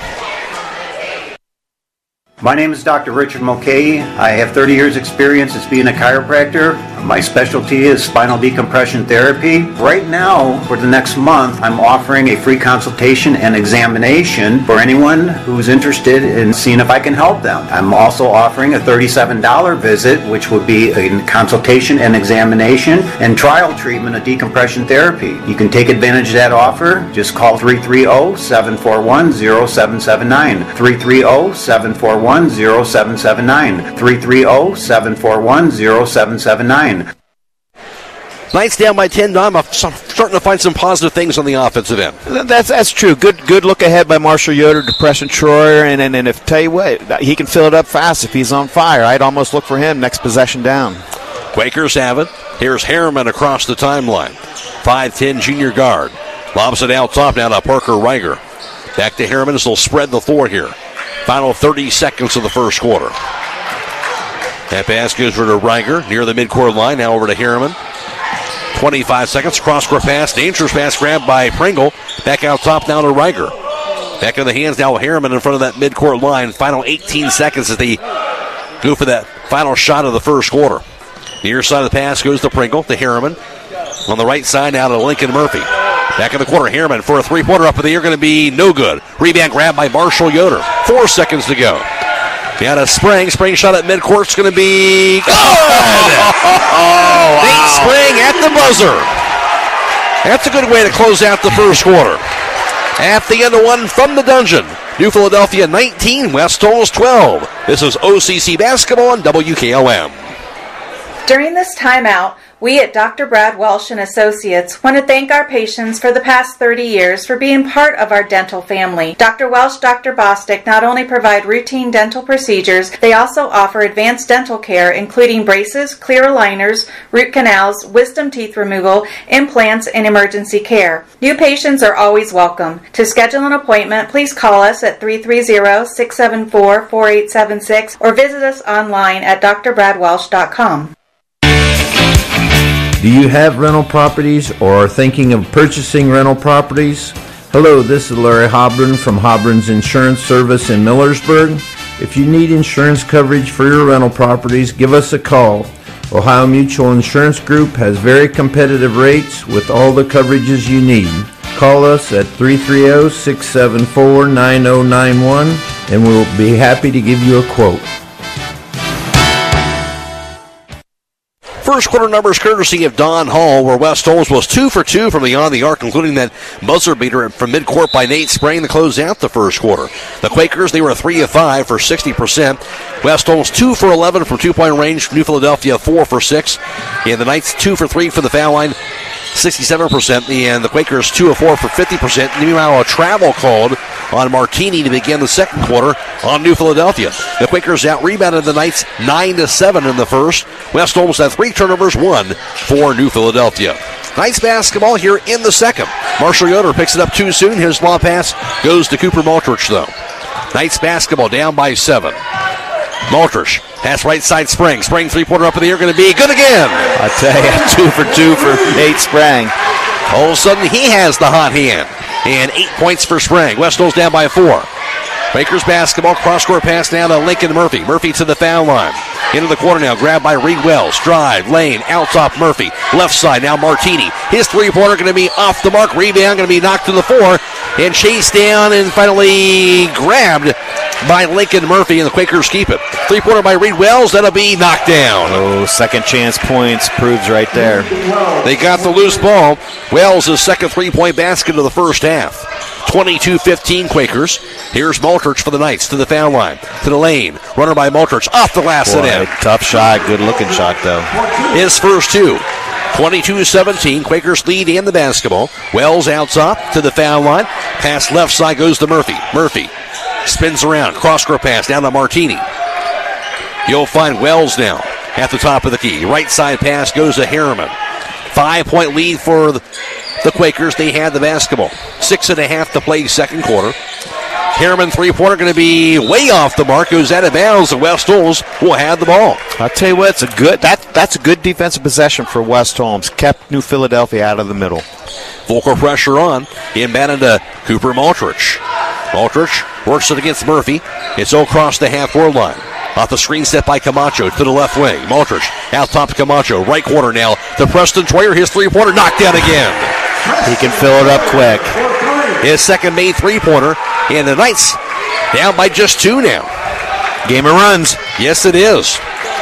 My name is Dr. Richard Mulcahy. I have 30 years experience as being a chiropractor. My specialty is spinal decompression therapy. Right now, for the next month, I'm offering a free consultation and examination for anyone who's interested in seeing if I can help them. I'm also offering a $37 visit, which would be a consultation and examination and trial treatment of decompression therapy. You can take advantage of that offer. Just call 330-741-0779. 330-741-0779. 330-741-0779. Knights down by 10, Don. I'm starting to find some positive things on the offensive end. That's true. Good look ahead by Marshall Yoder, Depression Troyer, and if tell you what, he can fill it up fast if he's on fire. I'd almost look for him next possession down. Quakers have it. Here's Harriman across the timeline. 5'10" junior guard. Lobs it out top now to Parker Reiger. Back to Harriman as they'll spread the floor here. Final 30 seconds of the first quarter. That pass goes over to Reiger near the midcourt line. Now over to Harriman. 25 seconds. Cross-court pass. Dangerous pass grabbed by Pringle. Back out top now to Reiger. Back in the hands now of Harriman in front of that midcourt line. Final 18 seconds as they go for that final shot of the first quarter. Near side of the pass goes to Pringle, to Harriman. On the right side now to Lincoln Murphy. Back in the corner, Harriman for a three-pointer up in the air, going to be no good. Rebound grab by Marshall Yoder. 4 seconds to go. Down to Spring. Spring shot at midcourt. It's going to be good. Nate Spring at the buzzer. That's a good way to close out the first quarter. At the end of one from the Dungeon. New Philadelphia 19, West Holmes 12. This is OCC Basketball on WKLM. During this timeout, we at Dr. Brad Welsh and Associates want to thank our patients for the past 30 years for being part of our dental family. Dr. Welsh, Dr. Bostic not only provide routine dental procedures, they also offer advanced dental care, including braces, clear aligners, root canals, wisdom teeth removal, implants, and emergency care. New patients are always welcome. To schedule an appointment, please call us at 330-674-4876 or visit us online at drbradwelsh.com. Do you have rental properties or are thinking of purchasing rental properties? Hello, this is Larry Hobron from Hobron's Insurance Service in Millersburg. If you need insurance coverage for your rental properties, give us a call. Ohio Mutual Insurance Group has very competitive rates with all the coverages you need. Call us at 330-674-9091 and we'll be happy to give you a quote. First quarter numbers courtesy of Don Hall, where West Holmes was 2 for 2 from beyond the arc, including that buzzer beater from midcourt by Nate Spring to close out the first quarter. The Quakers, they were 3 of 5 for 60%. West Holmes 2 for 11 from 2-point range. New Philadelphia 4 for 6. And the Knights 2 for 3 from the foul line, 67%. And the Quakers 2 of 4 for 50%. Meanwhile, a travel called on Martini to begin the second quarter on New Philadelphia. The Quakers out-rebounded the Knights 9-7 in the first. West Holmes had 3 turnovers, 1 for New Philadelphia. Knights basketball here in the second. Marshall Yoder picks it up too soon. His long pass goes to Cooper Maltrich, though. Knights basketball down by 7. Maltrich, pass right side Spring. Spring three-pointer up in the air, going to be good again. I tell you, 2 for 2 for Nate Spring. All of a sudden, he has the hot hand. And 8 points for Spring. West Holmes down by 4. Quakers basketball, cross-court pass now to Lincoln Murphy. Murphy to the foul line. Into the corner now, grabbed by Reed Wells. Drive, lane, out top Murphy. Left side now Martini. His three-pointer going to be off the mark. Rebound going to be knocked to the floor. And chased down and finally grabbed by Lincoln Murphy, and the Quakers keep it. Three-pointer by Reed Wells. That'll be knocked down. Oh, second chance points proves right there. They got the loose ball. Wells' second three-point basket of the first half. 22-15 Quakers. Here's Maltrich for the Knights to the foul line. To the lane. Runner by Maltrich off the glass and in. Tough shot. Good looking shot, though. His first 2. 22-17. Quakers lead in the basketball. Wells out top to the foul line. Pass left side goes to Murphy. Murphy spins around. Cross-court pass down to Martini. You'll find Wells now at the top of the key. Right side pass goes to Harriman. 5-point lead for the Quakers. They had the basketball. 6.5 to play second quarter. Harriman three-pointer going to be way off the mark. Goes out of bounds. The West Holmes will have the ball. I'll tell you what, that's a good defensive possession for West Holmes. Kept New Philadelphia out of the middle. Full court pressure on. Inbound to Cooper Maltrich. Maltrich works it against Murphy. It's all across the half-court line. Off the screen set by Camacho to the left wing. Maltrich Out top to Camacho. Right corner now to Preston Troyer. His three-pointer knocked down again. He can fill it up quick. His second made three-pointer. And the Knights down by just 2 now. Game of runs. Yes, it is.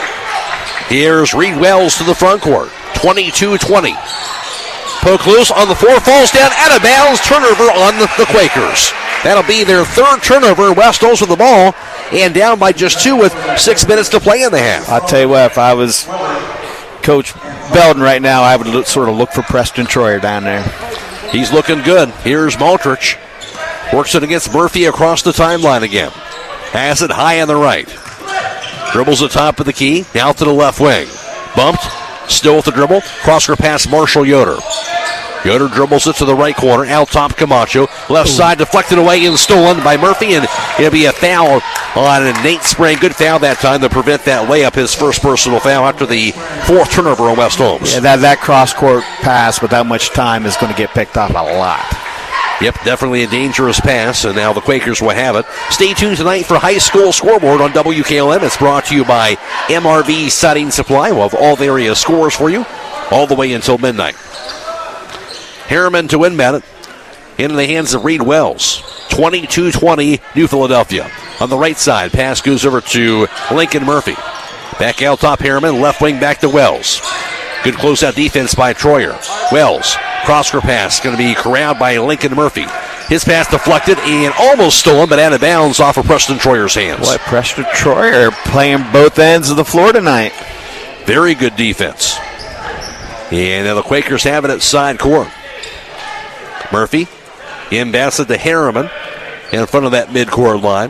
Here's Reed Wells to the front court. 22-20. Poke loose on the floor. Falls down out of bounds. Turnover on the Quakers. That'll be their third turnover. West Holmes with the ball. And down by just 2 with 6 minutes to play in the half. I'll tell you what, if I was Coach Belden right now, I would sort of look for Preston Troyer down there. He's looking good. Here's Maltrich. Works it against Murphy across the timeline again. Has it high on the right. Dribbles the top of the key. Now to the left wing. Bumped. Still with the dribble. Cross-court pass Marshall Yoder. Yoder dribbles it to the right corner. Out top Camacho. Left side deflected away and stolen by Murphy. And it'll be a foul on Nate Sprang. Good foul that time to prevent that layup. His first personal foul after the 4th turnover on West Holmes. Yeah, that cross-court pass with that much time is going to get picked off a lot. Yep, definitely a dangerous pass, and now the Quakers will have it. Stay tuned tonight for High School Scoreboard on WKLM. It's brought to you by MRV Siding Supply. We'll have all the area scores for you all the way until midnight. Harriman to inbound it into the hands of Reed Wells. 22-20, New Philadelphia. On the right side, pass goes over to Lincoln Murphy. Back out top, Harriman, left wing back to Wells. Good closeout defense by Troyer. Wells, cross-court pass, going to be corralled by Lincoln Murphy. His pass deflected and almost stolen, but out of bounds off of Preston Troyer's hands. Boy, Preston Troyer playing both ends of the floor tonight. Very good defense. And now the Quakers have it at side court. Murphy inbounds it to Harriman in front of that mid-court line.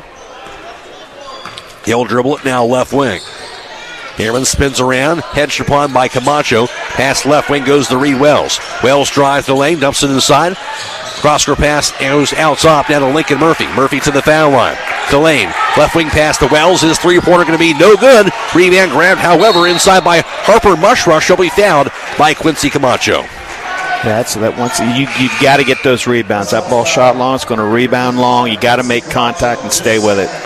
He'll dribble it now left wing. Harriman spins around, hedged upon by Camacho. Pass left wing goes to Reed Wells. Wells drives the lane, dumps it inside. Cross-court pass goes out top down to Lincoln Murphy. Murphy to the foul line. To Lane. Left wing pass to Wells. His three-pointer going to be no good. Rebound grabbed, however, inside by Harper Mushrush. He'll be fouled by Quincy Camacho. Yeah, that once you've got to get those rebounds. That ball shot long, it's going to rebound long. You got to make contact and stay with it.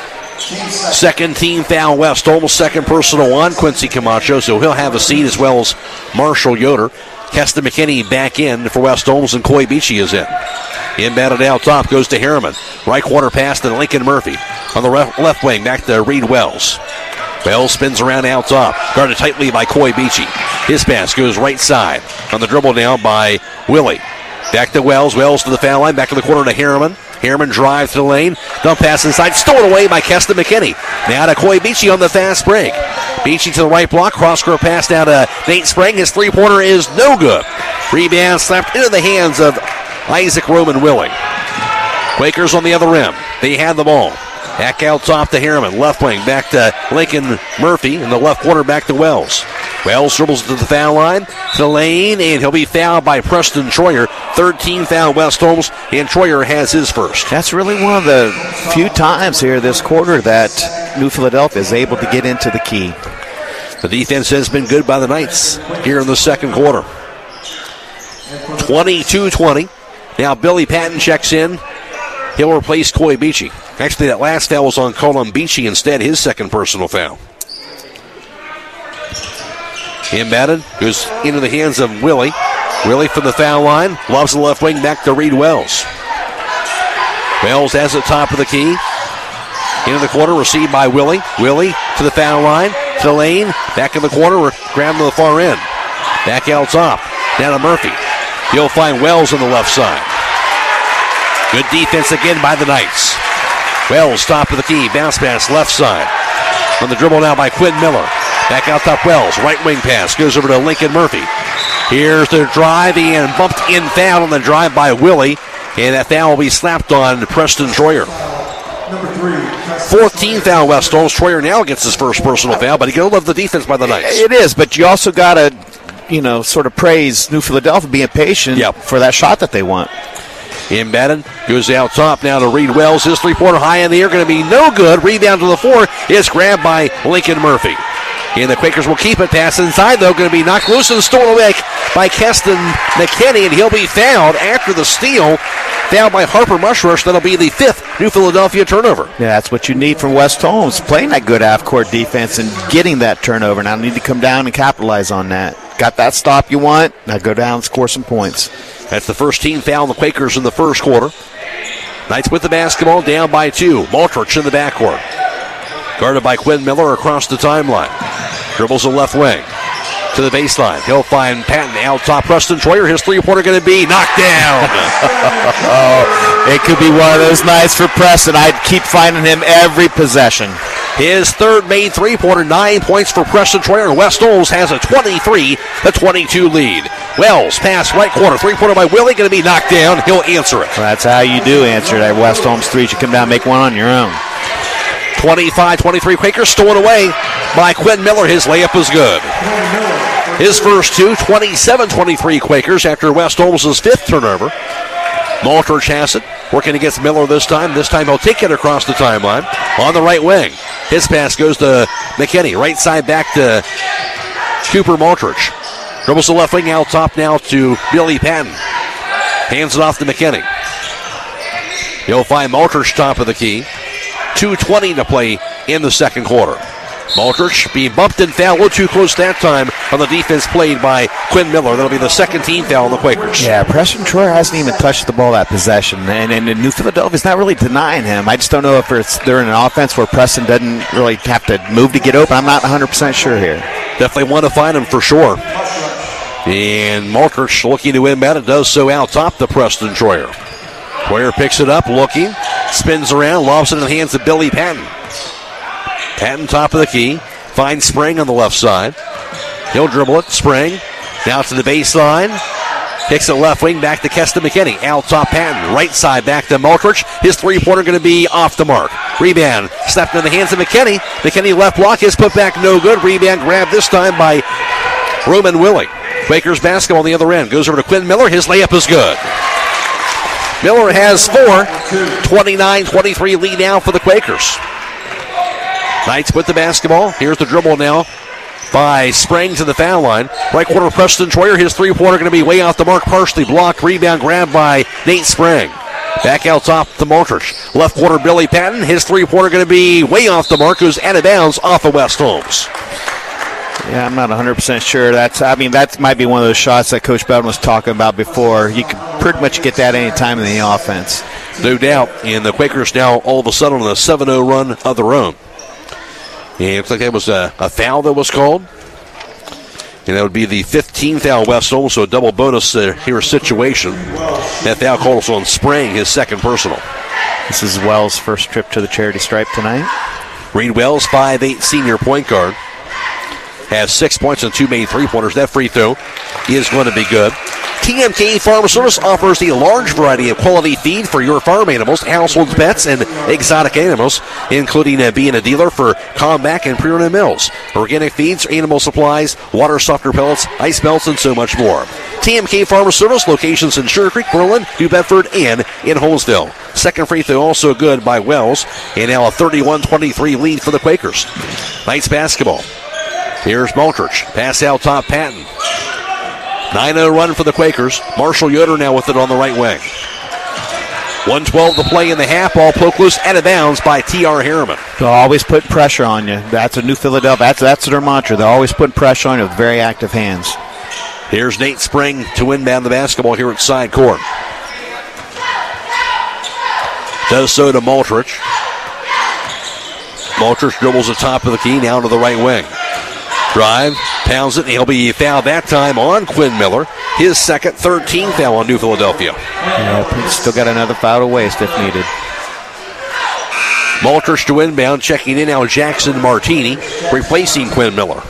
Second team foul West Holmes, second personal on Quincy Camacho, so he'll have a seat as well as Marshall Yoder. Keston McKinney back in for West Holmes, and Coy Beachy is in. Inbounded out top goes to Harriman. Right corner pass to Lincoln Murphy. On the left wing, back to Reed Wells. Wells spins around out top, guarded tightly by Coy Beachy. His pass goes right side. On the dribble now by Willie. Back to Wells. Wells to the foul line. Back to the corner to Harriman. Harriman drives to the lane. Dump pass inside. Stolen away by Keston McKinney. Now to Coy Beachy on the fast break. Beachy to the right block. Cross-court pass down to Nate Sprang. His three-pointer is no good. Rebound slapped into the hands of Isaac Roman Willing. Quakers on the other rim. They had the ball. Back out top to Harriman. Left wing back to Lincoln Murphy. In the left corner back to Wells. Wells dribbles to the foul line. To the lane. And he'll be fouled by Preston Troyer. 13 foul West Holmes. And Troyer has his first. That's really one of the few times here this quarter that New Philadelphia is able to get into the key. The defense has been good by the Knights here in the second quarter. 22-20. Now Billy Patton checks in. He'll replace Coy Beachy. Actually, that last foul was on Colin Beachy instead, his second personal foul. Inbounded, goes into the hands of Willie. Willie from the foul line, loves the left wing back to Reed Wells. Wells has the top of the key. Into the corner, received by Willie. Willie to the foul line, to the lane, back in the corner, grabbed to the far end. Back out top, down to Murphy. He'll find Wells on the left side. Good defense again by the Knights. Wells, top of the key, bounce pass, left side. On the dribble now by Quinn Miller. Back out top, Wells, right wing pass, goes over to Lincoln Murphy. Here's the drive, and bumped in foul on the drive by Willie. And that foul will be slapped on Preston Troyer. 14th foul West Holmes. Troyer now gets his first personal foul, but he going to love the defense by the Knights. It is, but you also got to, sort of praise New Philadelphia being patient for that shot that they want. Embedded, goes out top now to Reed Wells. His three-pointer high in the air, going to be no good. Rebound to the floor is grabbed by Lincoln Murphy. And the Quakers will keep it. Pass inside, though, going to be knocked loose and stolen away by Keston McKinney, and he'll be fouled after the steal. Fouled by Harper Mushrush. That'll be the 5th New Philadelphia turnover. Yeah, that's what you need from West Holmes, playing that good half-court defense and getting that turnover. Now need to come down and capitalize on that. Got that stop you want, now go down and score some points. That's the first team foul on the Quakers in the first quarter. Knights with the basketball, down by 2. Maltrich in the backcourt. Guarded by Quinn Miller across the timeline. Dribbles the left wing to the baseline. He'll find Patton out top. Preston Troyer, his three-pointer going to be knocked down. It could be one of those nights for Preston. I'd keep finding him every possession. His third made three-pointer, 9 points for Preston Troyer. West Holmes has a 23-22 lead. Wells pass right corner, three-pointer by Willie, going to be knocked down. He'll answer it. Well, that's how you do answer that. West Holmes 3, you come down and make one on your own. 25-23 Quakers, stolen away by Quinn Miller. His layup is good. His first two, 27-23 Quakers after West Holmes' 5th turnover. Maltrich has it, working against Miller this time. This time he'll take it across the timeline on the right wing. His pass goes to McKinney. Right side back to Cooper Maltrich. Dribbles the left wing out top now to Billy Patton. Hands it off to McKinney. He'll find Maltrich top of the key. 2:20 to play in the second quarter. Maltrich being bumped and fouled a little too close that time on the defense played by Quinn Miller. That'll be the second team foul on the Quakers. Yeah, Preston Troyer hasn't even touched the ball that possession, and New Philadelphia's not really denying him. I just don't know if they're in an offense where Preston doesn't really have to move to get open. I'm not 100% sure here. Definitely want to find him for sure. And Maltrich looking to inbound. It does so out top to Preston Troyer. Troyer picks it up, looking, spins around, lobs it in the hands of Billy Patton. Patton top of the key, finds Spring on the left side. He'll dribble it, Spring, now to the baseline. Kicks it left wing, back to Keston McKinney. Out top Patton, right side back to Maltrich. His three-pointer going to be off the mark. Rebound, stepped in the hands of McKinney. McKinney left block, his put back no good. Rebound grabbed this time by Roman Willie. Quakers basketball on the other end. Goes over to Quinn Miller, his layup is good. Miller has 4, 29-23 lead now for the Quakers. Knights with the basketball. Here's the dribble now by Spring to the foul line. Right corner Preston Troyer. His three-pointer going to be way off the mark. Partially blocked. Rebound grabbed by Nate Spring. Back out top to Maltrich. Left corner Billy Patton. His three-pointer going to be way off the mark. Goes out of bounds off of West Holmes. Yeah, I'm not 100% sure. That might be one of those shots that Coach Belton was talking about before. You can pretty much get that any time in the offense. No doubt. And the Quakers now all of a sudden on a 7-0 run of their own. And it looks like that was a foul that was called. And that would be the 15th foul West Holmes, so a double bonus here situation. That foul called also on Spring, his second personal. This is Wells' first trip to the charity stripe tonight. Reed Wells, 5'8", senior point guard. Has 6 points and 2 made three-pointers. That free throw is going to be good. TMK Farm Service offers a large variety of quality feed for your farm animals, household pets, and exotic animals, including being a dealer for Comback and Purina Mills, organic feeds, animal supplies, water softener pellets, ice melts, and so much more. TMK Farm Service, locations in Sugar Creek, Berlin, New Bedford, and in Holmesville. Second free throw also good by Wells, and now a 31-23 lead for the Quakers. Knights basketball. Here's Maltrich. Pass out top Patton. 9-0 run for the Quakers. Marshall Yoder now with it on the right wing. 1:12 to play in the half. Ball poked loose out of bounds by T.R. Harriman. They'll always put pressure on you. That's a New Philadelphia. That's their mantra. They're always putting pressure on you with very active hands. Here's Nate Spring to inbound the basketball here at side court. Does so to Maltrich. Maltrich dribbles the top of the key now to the right wing. Drive, pounds it, and he'll be fouled that time on Quinn Miller. His second, 13th foul on New Philadelphia. Yeah, still got another foul to waste if needed. Maltrich to inbound, checking in now Jackson Martini, replacing Quinn Miller.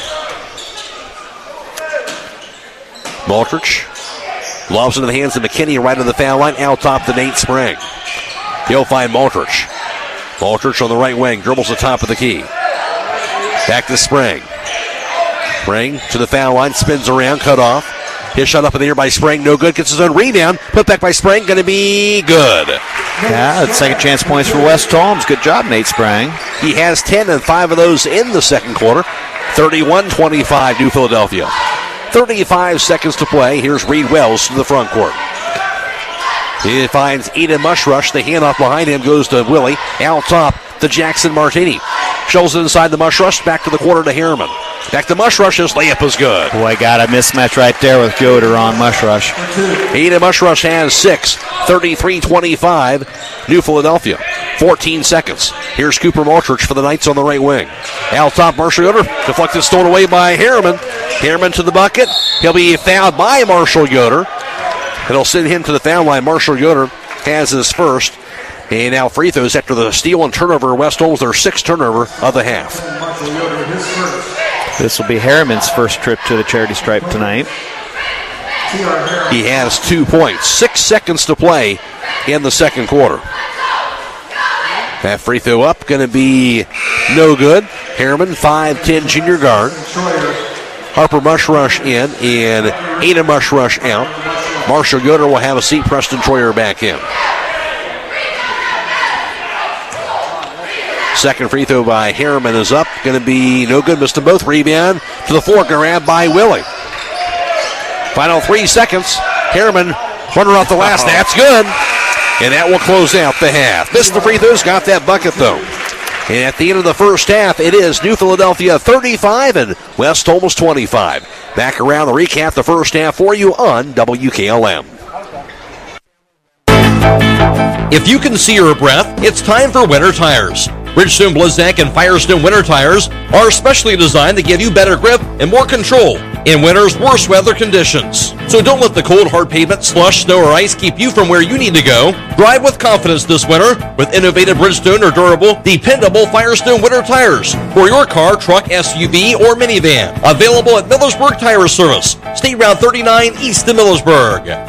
Maltrich lobs into the hands of McKinney right on the foul line, out top to Nate Spring. He'll find Maltrich. Maltrich on the right wing, dribbles the top of the key. Back to Spring. Spring to the foul line, spins around, cut off. His shot up in the air by Spring, no good. Gets his own rebound. Put back by Spring, going to be good. Yeah, that's second chance points for West Holmes. Good job, Nate Spring. He has 10 and 5 of those in the second quarter. 31-25 New Philadelphia. 35 seconds to play. Here's Reed Wells to the front court. He finds Eden Mushrush. The handoff behind him goes to Willie. Out top to Jackson Martini. Shows it inside the Mushrush. Back to the corner to Harriman. Back to Mushrush. His layup is good. Boy, got a mismatch right there with Yoder on Mushrush. Eden Mushrush has 6. 33-25. New Philadelphia. 14 seconds. Here's Cooper Maltrich for the Knights on the right wing. Out top, Marshall Yoder. Deflected, stolen away by Harriman. Harriman to the bucket. He'll be fouled by Marshall Yoder. It'll send him to the foul line. Marshall Yoder has his first. And now free throws after the steal and turnover. West Holmes their 6th turnover of the half. This will be Harriman's first trip to the charity stripe tonight. He has 2 points. 6 seconds to play in the second quarter. That free throw up, going to be no good. Harriman, 5'10" junior guard. Harper Mushrush in and Ada Mushrush out. Marshall Yoder will have a seat. Preston Troyer back in. Second free throw by Harriman is up. Going to be no good. Missed them both. Rebound to the floor. Grabbed by Willie. Final 3 seconds. Harriman, runner off the last. That's good. And that will close out the half. Missed the free throws. Got that bucket, though. And at the end of the first half, it is New Philadelphia 35 and West Holmes 25. Back around the recap the first half for you on WKLM. If you can see your breath, it's time for winter tires. Bridgestone, Blizzak, and Firestone winter tires are specially designed to give you better grip and more control in winter's worst weather conditions. So don't let the cold, hard pavement, slush, snow, or ice keep you from where you need to go. Drive with confidence this winter with innovative Bridgestone or durable, dependable Firestone winter tires for your car, truck, SUV, or minivan. Available at Millersburg Tire Service, State Route 39 east of Millersburg.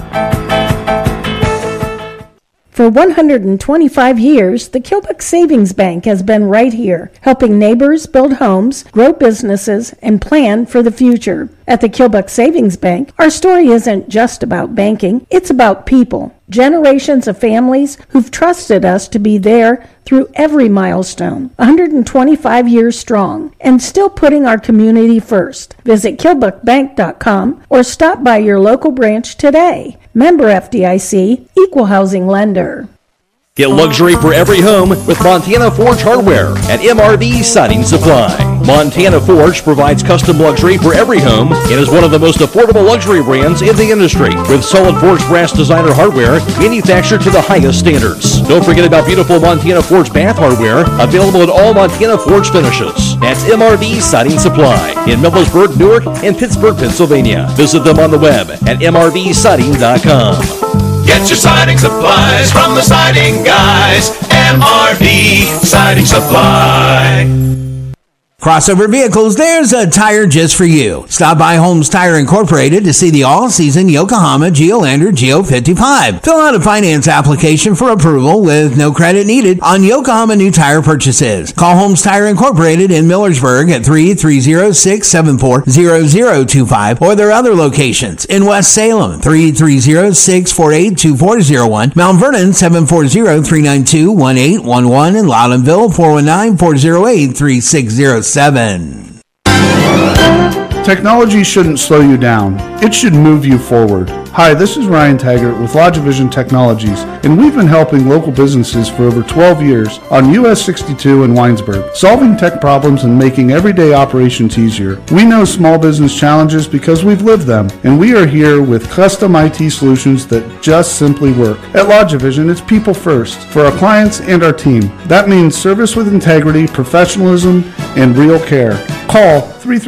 For 125 years, the Kilbuck Savings Bank has been right here, helping neighbors build homes, grow businesses, and plan for the future. At the Kilbuck Savings Bank, our story isn't just about banking, it's about people. Generations of families who've trusted us to be there through every milestone, 125 years strong, and still putting our community first. Visit KilbuckBank.com or stop by your local branch today. Member FDIC, Equal Housing Lender. Get luxury for every home with Montana Forge Hardware at MRV Siding Supply. Montana Forge provides custom luxury for every home and is one of the most affordable luxury brands in the industry with solid forged brass designer hardware manufactured to the highest standards. Don't forget about beautiful Montana Forge bath hardware available at all Montana Forge finishes. That's MRV Siding Supply in Millersburg, Newark, and Pittsburgh, Pennsylvania. Visit them on the web at mrvsiding.com. Get your siding supplies from the siding guys. MRV Siding Supply. Crossover Vehicles, there's a tire just for you. Stop by Holmes Tire Incorporated to see the all-season Yokohama Geolandar Geo 55. Fill out a finance application for approval with no credit needed on Yokohama new tire purchases. Call Holmes Tire Incorporated in Millersburg at 330-674-0025 or their other locations in West Salem, 330-648-2401, Mount Vernon, 740-392-1811, and Loudonville, 419-408-3607. Technology shouldn't slow you down. It should move you forward. Hi, this is Ryan Taggart with LodgeVision Technologies, and we've been helping local businesses for over 12 years on US 62 in Winesburg, solving tech problems and making everyday operations easier. We know small business challenges because we've lived them, and we are here with custom IT solutions that just simply work. At LodgeVision, it's people first for our clients and our team. That means service with integrity, professionalism, and real care. Call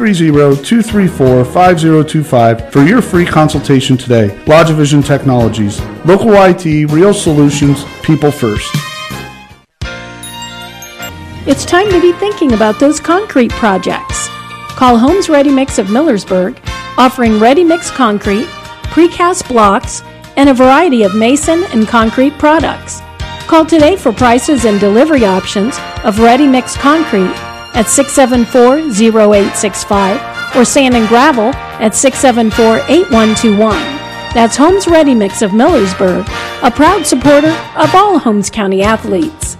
330-234-5025 for your free consultation today. LodgeVision Technologies. Local IT, real solutions, people first. It's time to be thinking about those concrete projects. Call Holmes Ready Mix of Millersburg, offering ready mix concrete, precast blocks, and a variety of mason and concrete products. Call today for prices and delivery options of ready mix concrete at 674-0865 or sand and gravel at 674-8121. That's Holmes Ready Mix of Millersburg, a proud supporter of all Holmes County athletes.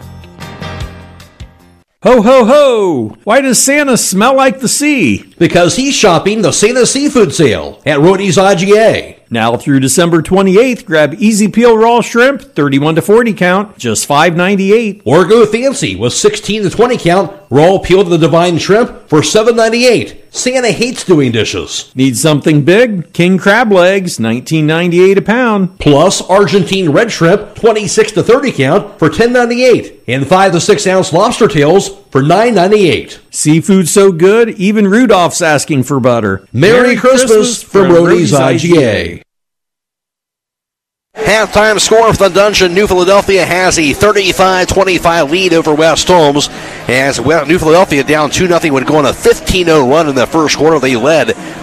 Ho, ho, ho! Why does Santa smell like the sea? Because he's shopping the Santa Seafood Sale at Rody's IGA. Now through December 28th, grab Easy Peel Raw Shrimp, 31 to 40 count, just $5.98. Or go fancy with 16 to 20 count raw peeled to the Divine Shrimp for $7.98. Santa hates doing dishes. Need something big? King Crab Legs, $19.98 a pound. Plus Argentine Red Shrimp, 26 to 30 count for $10.98. And 5 to 6 ounce lobster tails for $9.98. Seafood so good, even Rudolph's asking for butter. Merry Christmas from Rody's IGA. Halftime score for the Dungeon. New Philadelphia has a 35-25 lead over West Holmes. As New Philadelphia down 2-0 would go on a 15-0 run in the first quarter. They led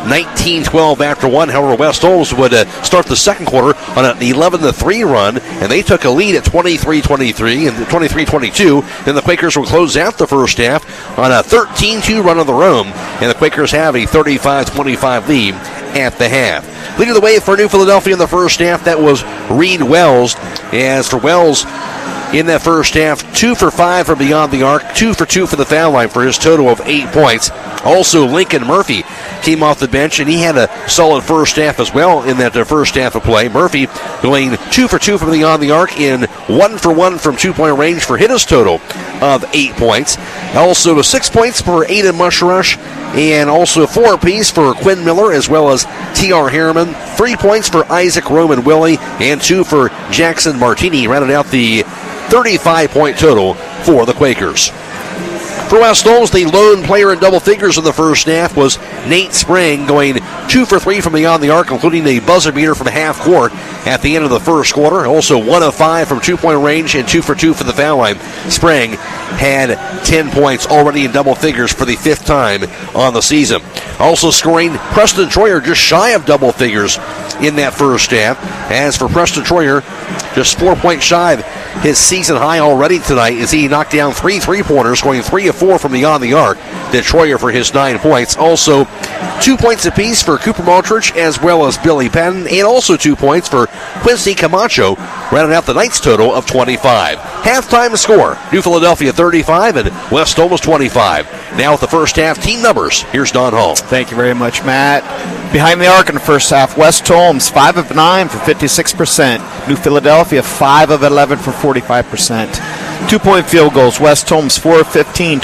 19-12 after one. However, West Holmes would start the second quarter on an 11-3 run, and they took a lead at 23-23 and 23-22. Then the Quakers will close out the first half on a 13-2 run on the road, and the Quakers have a 35-25 lead at the half. Leading the way for New Philadelphia in the first half, that was Reed Wells. As for Wells, in that first half, 2 for 5 from beyond the arc, 2 for 2 for the foul line for his total of 8 points. Also, Lincoln Murphy came off the bench, and he had a solid first half as well in that first half of play. Murphy going 2 for 2 from beyond the arc in 1 for 1 from 2-point range for his total of 8 points. Also, 6 points for Aiden Mushrush, and also 4 apiece for Quinn Miller as well as T.R. Harriman. 3 points for Isaac Roman Willie, and 2 for Jackson Martini, rounded out the 35-point total for the Quakers. For West Holmes, the lone player in double figures in the first half was Nate Spring, going 2 for 3 from beyond the arc, including a buzzer beater from half court at the end of the first quarter. Also 1 of 5 from 2-point range and 2 for 2 for the foul line. Spring had 10 points already in double figures for the 5th time on the season. Also scoring, Preston Troyer just shy of double figures in that first half. As for Preston Troyer, just 4 points shy of his season high already tonight as he knocked down 3 3-pointers, going 3 of 4 from beyond the arc. Then Troyer for his 9 points. Also 2 points apiece for Cooper Maltrich as well as Billy Patton, and also 2 points for Quincy Camacho, rounding out the night's total of 25. Halftime score, New Philadelphia 35 and West Holmes 25. Now with the first half team numbers, here's Don Hall. Thank you very much, Matt. Behind the arc in the first half, West Holmes 5 of 9 for 56%. New Philadelphia 5 of 11 for 45%. 2-point field goals, West Holmes 4 of 15,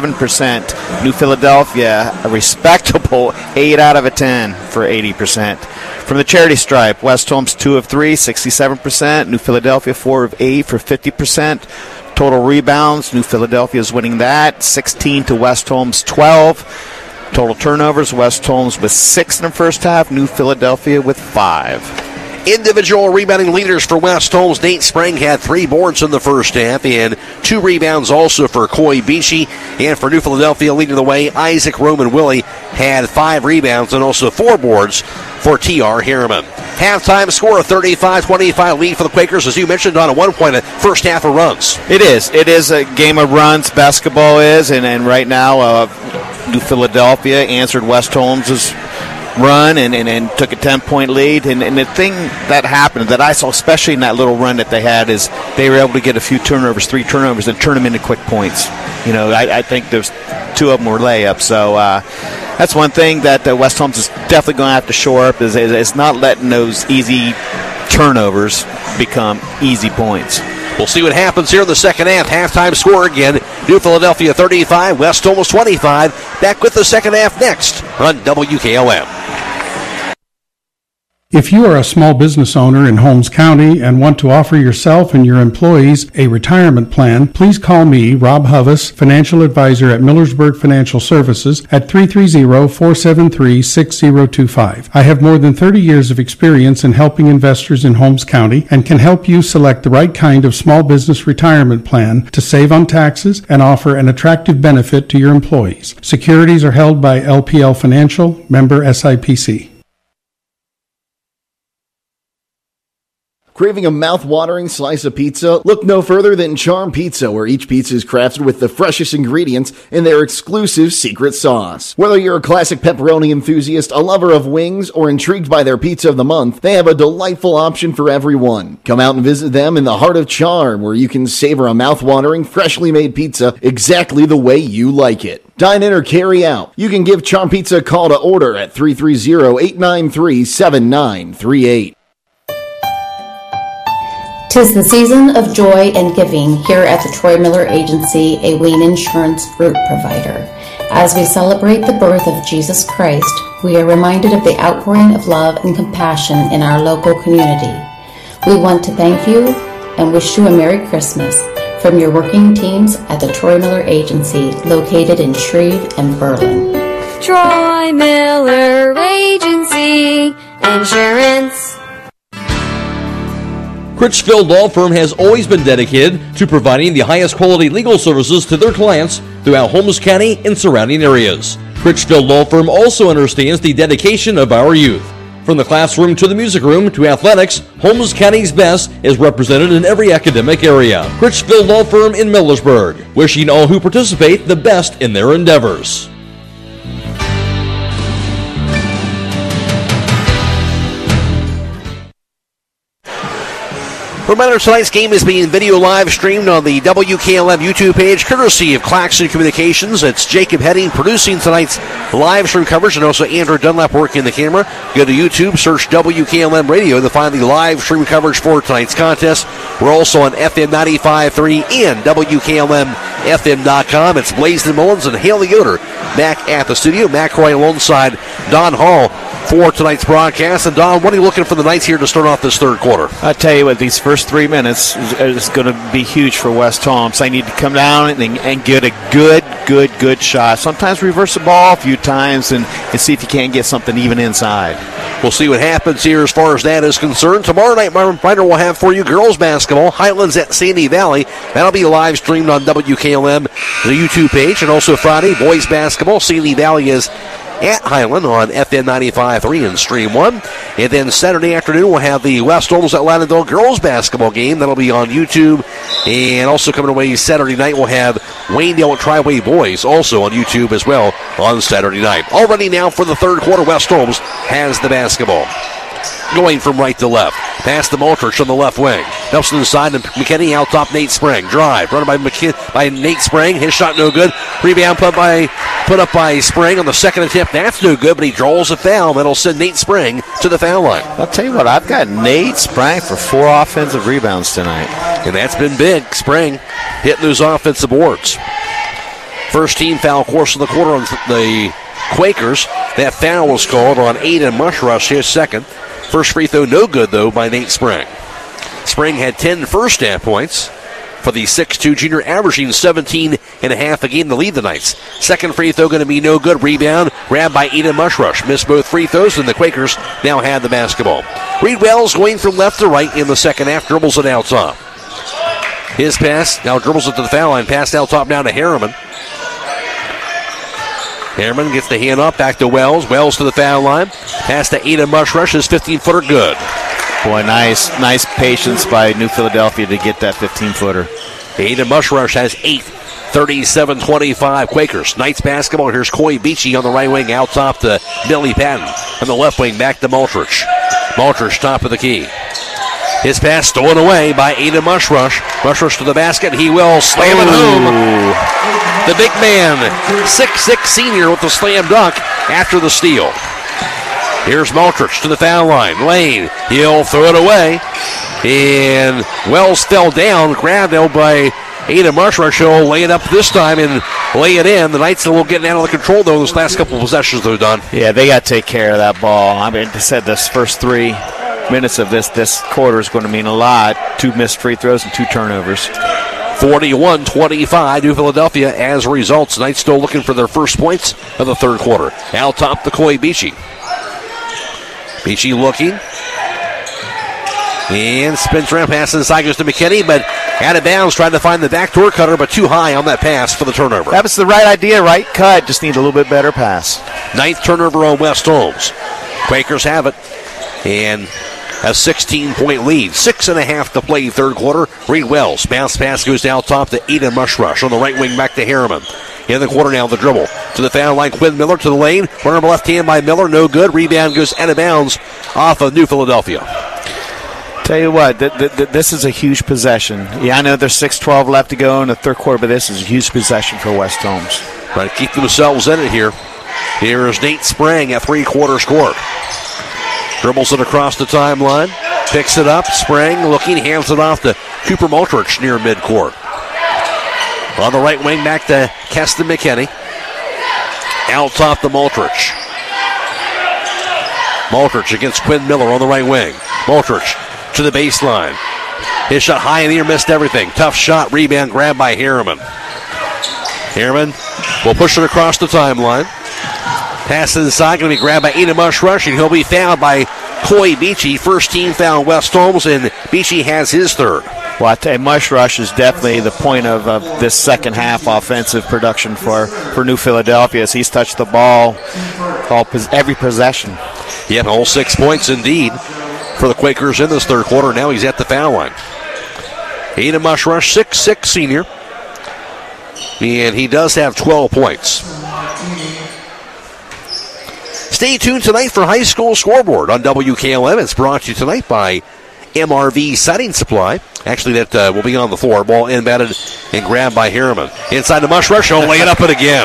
27%. New Philadelphia a respectable 8 out of 10 for 80%. From the charity stripe, West Holmes 2 of 3, 67%. New Philadelphia 4 of 8 for 50%. Total rebounds, New Philadelphia is winning that, 16 to West Holmes 12. Total turnovers, West Holmes with 6 in the first half, New Philadelphia with 5. Individual rebounding leaders for West Holmes. Nate Spring had 3 boards in the first half and 2 rebounds also for Coy Beachy. And for New Philadelphia leading the way, Isaac Roman Willie had 5 rebounds and also 4 boards for T.R. Harriman. Halftime score, a 35-25 lead for the Quakers, as you mentioned, on a 1-point first half of runs. It is. It is a game of runs, basketball is, and right now New Philadelphia answered West Holmes' run and took a 10-point lead. And the thing that happened that I saw, especially in that little run that they had, is they were able to get a few turnovers, 3 turnovers, and turn them into quick points. You know, I think there's 2 of them were layups. So that's one thing that West Holmes is definitely going to have to shore up is not letting those easy turnovers become easy points. We'll see what happens here in the second half. Halftime score again, New Philadelphia 35, West Holmes 25. Back with the second half next on WKOM. If you are a small business owner in Holmes County and want to offer yourself and your employees a retirement plan, please call me, Rob Huvis, financial advisor at Millersburg Financial Services at 330-473-6025. I have more than 30 years of experience in helping investors in Holmes County and can help you select the right kind of small business retirement plan to save on taxes and offer an attractive benefit to your employees. Securities are held by LPL Financial, member SIPC. Craving a mouth-watering slice of pizza? Look no further than Charm Pizza, where each pizza is crafted with the freshest ingredients in their exclusive secret sauce. Whether you're a classic pepperoni enthusiast, a lover of wings, or intrigued by their pizza of the month, they have a delightful option for everyone. Come out and visit them in the heart of Charm, where you can savor a mouth-watering, freshly made pizza exactly the way you like it. Dine in or carry out. You can give Charm Pizza a call to order at 330-893-7938. 'Tis the season of joy and giving here at the Troy Miller Agency, a Wayne Insurance Group provider. As we celebrate the birth of Jesus Christ, we are reminded of the outpouring of love and compassion in our local community. We want to thank you and wish you a Merry Christmas from your working teams at the Troy Miller Agency, located in Shreve and Berlin. Troy Miller Agency Insurance. Critchfield Law Firm has always been dedicated to providing the highest quality legal services to their clients throughout Holmes County and surrounding areas. Critchfield Law Firm also understands the dedication of our youth. From the classroom to the music room to athletics, Holmes County's best is represented in every academic area. Critchfield Law Firm in Millersburg, wishing all who participate the best in their endeavors. Reminder, tonight's game is being video live streamed on the WKLM YouTube page, courtesy of Claxton Communications. It's Jacob Heading producing tonight's live stream coverage, and also Andrew Dunlap working the camera. Go to YouTube, search WKLM Radio to find the live stream coverage for tonight's contest. We're also on FM 95.3 and WKLMFM.com. It's Blaisdon Mullins and Haley Yoder back at the studio. Matt Croy alongside Don Hall for tonight's broadcast. And Don, what are you looking for the Knights here to start off this third quarter? I tell you what, these first 3 minutes is going to be huge for West Holmes. They need to come down and get a good shot. Sometimes reverse the ball a few times and see if you can't get something even inside. We'll see what happens here as far as that is concerned. Tomorrow night, Myron Finder will have for you girls basketball, Highlands at Sandy Valley. That'll be live streamed on WKLM, the YouTube page. And also Friday, boys basketball, Sandy Valley is at Highland on FM 95.3 and Stream 1. And then Saturday afternoon, we'll have the West Holmes at Lauderdale girls basketball game. That'll be on YouTube. And also coming away Saturday night, we'll have Waynedale at Triway boys also on YouTube as well on Saturday night. Already now for the third quarter, West Holmes has the basketball. Going from right to left. Past the Maltrich on the left wing. Nelson inside and McKinney out top Nate Sprang. Drive. Run by Nate Sprang. His shot no good. Rebound put up by Sprang on the second attempt. That's no good, but he draws a foul. That'll send Nate Sprang to the foul line. I'll tell you what, I've got Nate Sprang for 4 offensive rebounds tonight. And that's been big. Sprang hitting those offensive boards. First team foul, of course, of the quarter on the Quakers. That foul was called on Aiden Mushrush, his second. First free throw no good, though, by Nate Sprang. Sprang had 10 first half points for the 6'2 junior, averaging 17 and a half a game to lead the Knights. Second free throw going to be no good. Rebound grabbed by Aiden Mushrush. Missed both free throws, and the Quakers now had the basketball. Reed Wells going from left to right in the second half, dribbles it out top. His pass, now dribbles it to the foul line. Pass out top now to Harriman. Harriman gets the hand up, back to Wells. Wells to the foul line. Pass to Aiden Mushrush, his 15-footer good. Boy, nice patience by New Philadelphia to get that 15-footer. Aiden Mushrush has 8, 37-25 Quakers. Knights basketball. Here's Coy Beachy on the right wing, out top to Billy Patton. On the left wing, back to Maltrich. Maltrich top of the key. His pass stolen away by Aiden Mushrush. Mushrush to the basket. He will slam it home. The big man, 6'6 senior with the slam dunk after the steal. Here's Maltrich to the foul line. Lane, he'll throw it away. And Wells fell down, grabbed out by Aiden Mushrush. He'll lay it up this time and lay it in. The Knights are a little getting out of the control, though, those last couple of possessions, though, Don. Yeah, they got to take care of that ball. I mean, I said this first 3 minutes of this quarter is going to mean a lot. 2 missed free throws and 2 turnovers. 41-25, New Philadelphia as results. Knights still looking for their first points of the third quarter. Out top to Coy Beachy. Beachy looking. And spins around, pass inside, goes to McKinney, but out of bounds, trying to find the backdoor cutter, but too high on that pass for the turnover. That was the right idea, right cut. Just need a little bit better pass. 9th turnover on West Holmes. Quakers have it. And a 16-point lead. 6.5 to play third quarter. Reed Wells. Bounce pass goes out top to Eden Mushrush. On the right wing back to Harriman. In the quarter now, the dribble. To the foul line, Quinn Miller to the lane. Runner on the left hand by Miller. No good. Rebound goes out of bounds off of New Philadelphia. Tell you what, this is a huge possession. Yeah, I know there's 6:12 left to go in the third quarter, but this is a huge possession for West Holmes. Trying to keep themselves in it here. Here is Nate Sprang at three-quarters court. Dribbles it across the timeline. Picks it up. Sprang looking, hands it off to Cooper Multrich near midcourt. On the right wing, back to Keston McKinney. Out top to Multrich. Multrich against Quinn Miller on the right wing. Multrich to the baseline. His shot high in the air, missed everything. Tough shot, rebound grabbed by Harriman. Harriman will push it across the timeline. Pass inside, going to be grabbed by Eden Mushrush, and he'll be fouled by Coy Beachy. First team foul West Holmes, and Beachy has his third. Well, I tell you, Mushrush is definitely the point of this second half offensive production for New Philadelphia as he's touched the ball every possession. Yep, all 6 points indeed for the Quakers in this third quarter. Now he's at the foul line. Eden Mushrush, 6'6" senior. And he does have 12 points. Stay tuned tonight for High School Scoreboard on WKLM. It's brought to you tonight by MRV Siding Supply. Actually, that will be on the floor. Ball inbounded and grabbed by Harriman. Inside the Mushrush. He'll lay it up and again.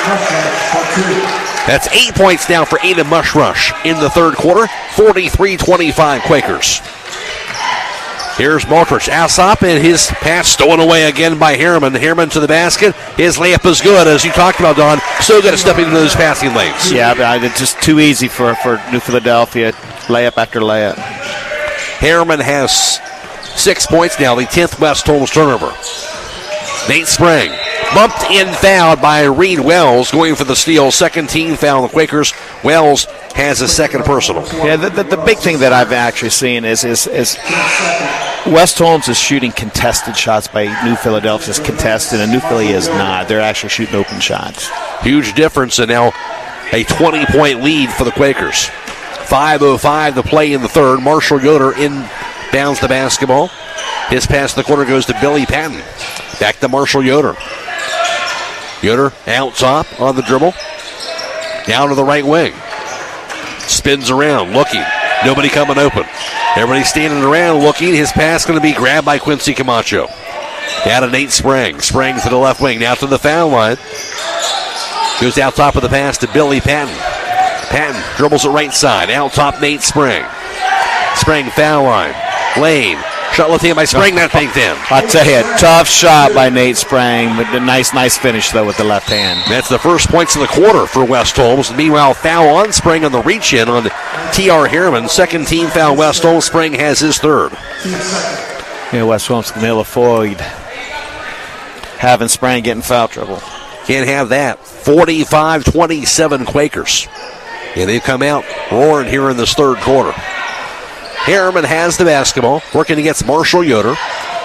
That's 8 points now for Eden Mushrush in the third quarter. 43-25 Quakers. Here's Multrich. Alsop, and his pass stolen away again by Harriman. Harriman to the basket. His layup is good, as you talked about, Don. So good at stepping into those passing lanes. Yeah, but it's just too easy for New Philadelphia. Layup after layup. Harriman has 6 points now, the 10th West Holmes turnover. Nate Sprang bumped in, fouled by Reed Wells, going for the steal. Second team foul on the Quakers. Wells has a second personal. Yeah, the big thing that I've actually seen is West Holmes is shooting contested shots by New Philadelphia's contested, and New Philly is not. They're actually shooting open shots. Huge difference, and now a 20-point lead for the Quakers. 5:05 to play in the third. Marshall Yoder inbounds the basketball. His pass in the corner goes to Billy Patton. Back to Marshall Yoder. Yoder out top on the dribble. Down to the right wing. Spins around, looking. Nobody coming open. Everybody standing around looking. His pass going to be grabbed by Quincy Camacho. Down to Nate Sprang. Sprang to the left wing. Now to the foul line. Goes out top of the pass to Billy Patton. Patton dribbles it right side. Out top, Nate Sprang. Sprang foul line. Lane. Shot left hand by Sprang, not banked in. I tell you, tough shot by Nate Sprang, but a nice finish, though, with the left hand. That's the first points of the quarter for West Holmes. Meanwhile, foul on Sprang on the reach-in on T.R. Harriman. Second team foul, West Holmes. Sprang has his third. Yeah, West Holmes can ill avoid having Sprang getting foul trouble. Can't have that. 45-27 Quakers. And they've come out roaring here in this third quarter. Harriman has the basketball, working against Marshall Yoder.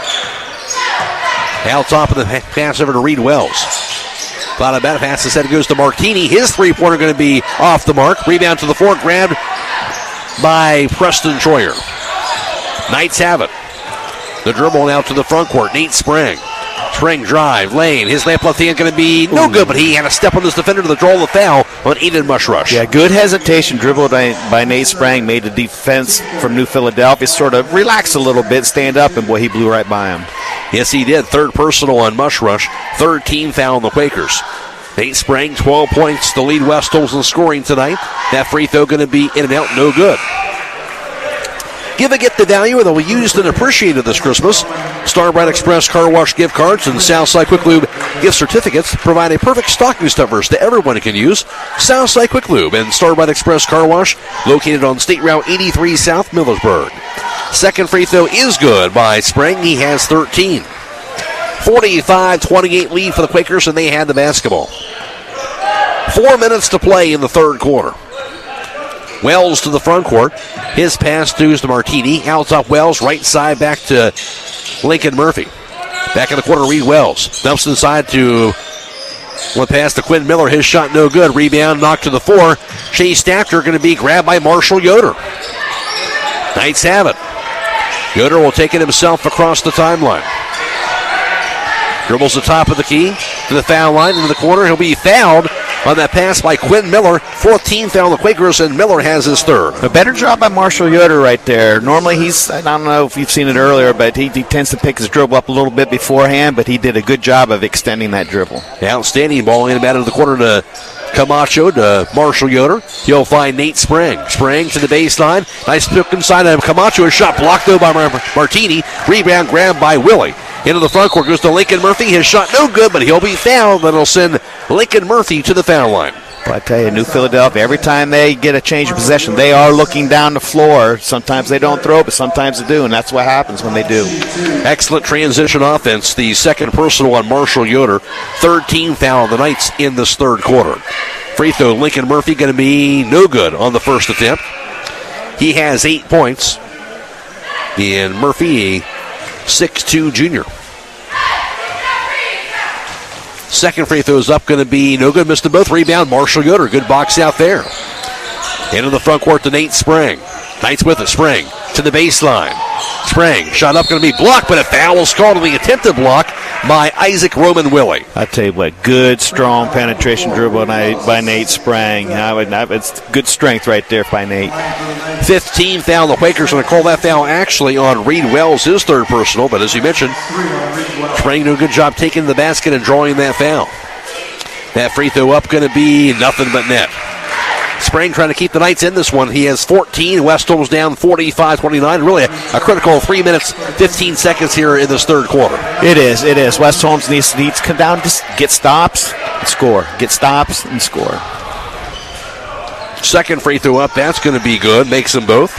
Out top of the pass over to Reed Wells. Thought about it, pass instead goes to Martini. His three-pointer going to be off the mark. Rebound to the floor, grabbed by Preston Troyer. Knights have it. The dribble now to the front court. Nate Sprang. Sprang drive, lane. His left hand going to be no good, but he had a step on his defender to draw the foul on Eden Mushrush. Yeah, good hesitation. Dribbled by Nate Sprang. Made the defense from New Philadelphia sort of relax a little bit, stand up, and boy, he blew right by him. Yes, he did. Third personal on Mushrush. Third team foul on the Quakers. Nate Sprang, 12 points to lead West Holmes in scoring tonight. That free throw going to be in and out, no good. Give a get the value that we used and appreciated this Christmas. Starbright Express Car Wash gift cards and Southside Quick Lube gift certificates provide a perfect stocking stuffers to everyone can use. Southside Quick Lube and Starbright Express Car Wash located on State Route 83 South Millersburg. Second free throw is good by Sprang. He has 13. 45-28 lead for the Quakers, and they had the basketball. 4 minutes to play in the third quarter. Wells to the front court. His pass through to Martini. Out top Wells. Right side back to Lincoln Murphy. Back in the corner, Reed Wells. Dumps inside to one pass to Quinn Miller. His shot no good. Rebound knocked to the floor. Chase Stafter going to be grabbed by Marshall Yoder. Knights have it. Yoder will take it himself across the timeline. Dribbles the top of the key to the foul line into the corner. He'll be fouled on that pass by Quinn Miller. 14th foul on the Quakers, and Miller has his third. A better job by Marshall Yoder right there. Normally I don't know if you've seen it earlier, but he tends to pick his dribble up a little bit beforehand, but he did a good job of extending that dribble. Outstanding ball in about into the corner to Camacho to Marshall Yoder. He'll find Nate Sprang. Sprang to the baseline. Nice pick inside of Camacho. A shot blocked though by Martini. Rebound grabbed by Willie. Into the front court goes to Lincoln Murphy. His shot no good, but he'll be fouled. That'll send Lincoln Murphy to the foul line. Well, I tell you, New Philadelphia, every time they get a change of possession, they are looking down the floor. Sometimes they don't throw, but sometimes they do, and that's what happens when they do. Excellent transition offense. The second personal on Marshall Yoder. 13 foul on the Knights in this third quarter. Free throw, Lincoln Murphy going to be no good on the first attempt. He has 8 points. And Murphy, a 6'2 junior. Second free throw is up, going to be no good. Missed them both. Rebound, Marshall Yoder. Good box out there. Into the front court to Nate Sprang. Knights with it. Sprang to the baseline. Sprang, shot up, going to be blocked, but a foul was called on the attempted block by Isaac Roman Willie. I tell you what, good, strong penetration dribble by Nate Sprang. It's good strength right there by Nate. 15th foul. The Quakers going to call that foul actually on Reed Wells, his third personal, but as you mentioned, Sprang did a good job taking the basket and drawing that foul. That free throw up going to be nothing but net. Sprang trying to keep the Knights in this one. He has 14. West Holmes down 45-29. Really a critical 3 minutes, 15 seconds here in this third quarter. It is. West Holmes needs to come down, just get stops and score. Get stops and score. Second free throw up. That's going to be good. Makes them both.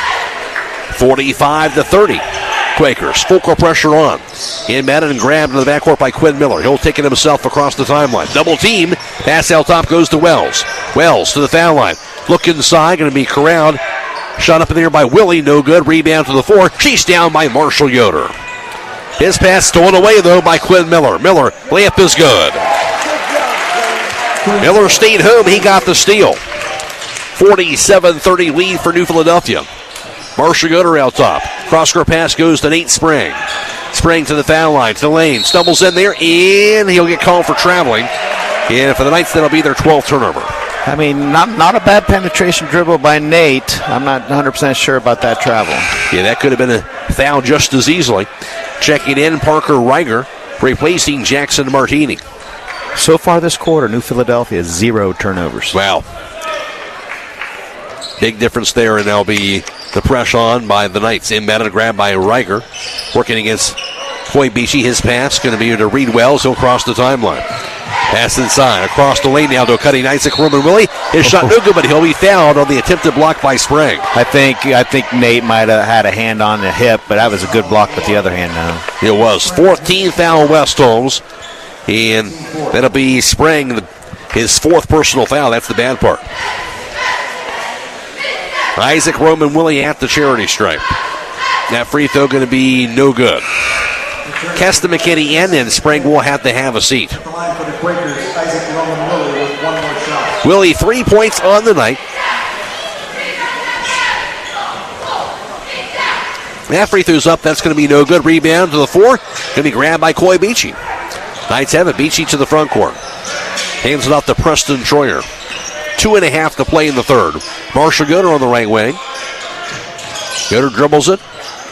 45-30. Quakers. Full court pressure on. Inbounded and grabbed in the backcourt by Quinn Miller. He'll take it himself across the timeline. Double team. Pass out top goes to Wells. Wells to the foul line. Look inside. Going to be corralled. Shot up in the air by Willie. No good. Rebound to the floor. Chased down by Marshall Yoder. His pass stolen away, though, by Quinn Miller. Miller, layup is good. Miller stayed home. He got the steal. 47-30 lead for New Philadelphia. Marshall Yoder out top. Cross-court pass goes to Nate Sprang. Sprang to the foul line, to the lane. Stumbles in there, and he'll get called for traveling. And for the Knights, that'll be their 12th turnover. I mean, not a bad penetration dribble by Nate. I'm not 100% sure about that travel. Yeah, that could have been a foul just as easily. Checking in, Parker Reiger, replacing Jackson Martini. So far this quarter, New Philadelphia, 0 turnovers. Wow. Big difference there, and that'll be the press on by the Knights. Inbounded, grab by Reiger. Working against Coy Beachy. His pass going to be to Reed Wells. He'll cross the timeline. Pass inside. Across the lane now to a cutting Isaac Roman Willie. His shot no good, but he'll be fouled on the attempted block by Sprang. I think Nate might have had a hand on the hip, but that was a good block with the other hand now. It was. 14th foul West Holmes. And that'll be Sprang, his 4th personal foul. That's the bad part. Isaac Roman Willie at the charity stripe. That free throw going to be no good. Kesta McKinney in, and Sprang will have to have a seat. Willie, 3 points on the night. That free throw's up. That's going to be no good. Rebound to the floor. Going to be grabbed by Coy Beachy. Knights have it. Beachy to the front court. Hands it off to Preston Troyer. 2.5 to play in the third. Marshall Yoder on the right wing. Yoder dribbles it.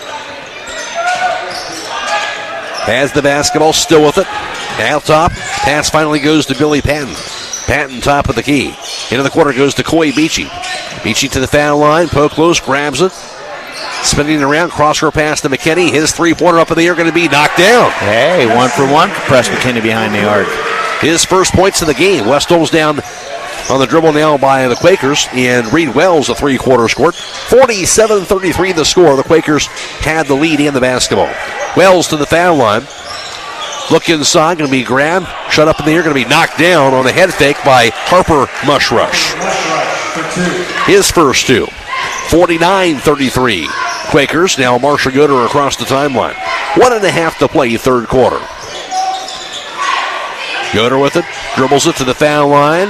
Has the basketball, still with it. Out top. Pass finally goes to Billy Patton. Patton top of the key. Into the corner goes to Coy Beachy. Beachy to the foul line. Poke close, grabs it. Spinning around, cross-court pass to McKinney. His three-pointer up in the air going to be knocked down. Hey, 1 for 1 for Press McKinney behind the arc. His first points of the game. West Holmes down on the dribble now by the Quakers, and Reed Wells, a three-quarter score. 47-33 the score. The Quakers had the lead in the basketball. Wells to the foul line. Look inside, going to be grabbed. Shut up in the air, going to be knocked down on a head fake by Harper Mushrush. His first 2. 49-33. Quakers, now Marshall Yoder across the timeline. 1.5 to play, third quarter. Yoder with it, dribbles it to the foul line.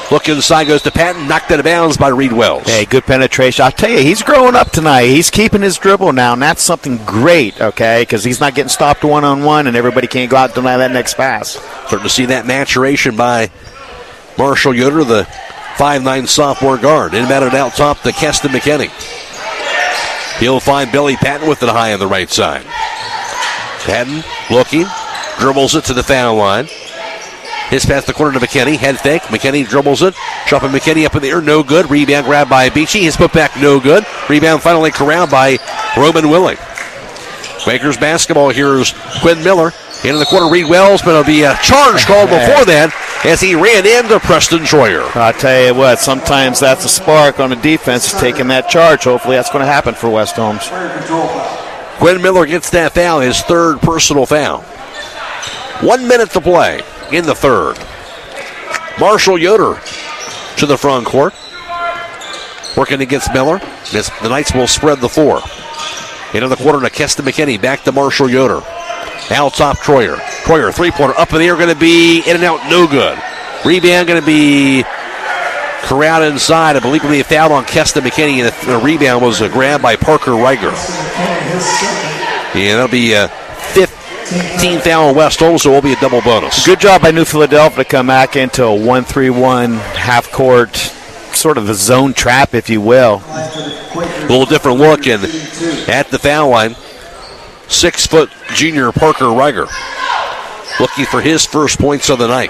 Look inside, goes to Patton, knocked out of bounds by Reed Wells. Hey, good penetration. I'll tell you, he's growing up tonight. He's keeping his dribble now, and that's something great, okay, because he's not getting stopped one-on-one, and everybody can't go out and deny that next pass. Starting to see that maturation by Marshall Yoder, the 5'9" sophomore guard. Inbounded out top to Keston McKinney. He'll find Billy Patton with it high on the right side. Patton looking, dribbles it to the foul line. His pass the corner to McKinney. Head fake. McKinney dribbles it. Chopping McKinney up in the air. No good. Rebound grabbed by Beachy. His put back. No good. Rebound finally corralled by Roman Willing. Quakers basketball. Here's Quinn Miller. Into the corner. Reed Wells. But it'll be a charge called before that as he ran into Preston Troyer. I'll tell you what. Sometimes that's a spark on the defense is taking that charge. Hopefully that's going to happen for West Holmes. Quinn Miller gets that foul. His third personal foul. 1 minute to play in the third. Marshall Yoder to the front court. Working against Miller. The Knights will spread the floor. Into the corner to Keston McKinney. Back to Marshall Yoder. Out top Troyer. Troyer, three-pointer up in the air. Going to be in and out. No good. Rebound going to be corralled inside. I believe it'll be a foul on Keston McKinney. And the rebound was a grab by Parker Reiger. Yeah, that'll be 15th foul on West Holmes, so it will be a double bonus. Good job by New Philadelphia to come back into a 1-3-1 half-court, sort of a zone trap, if you will. A little different look, and at the foul line, 6-foot junior Parker Reiger looking for his first points of the night.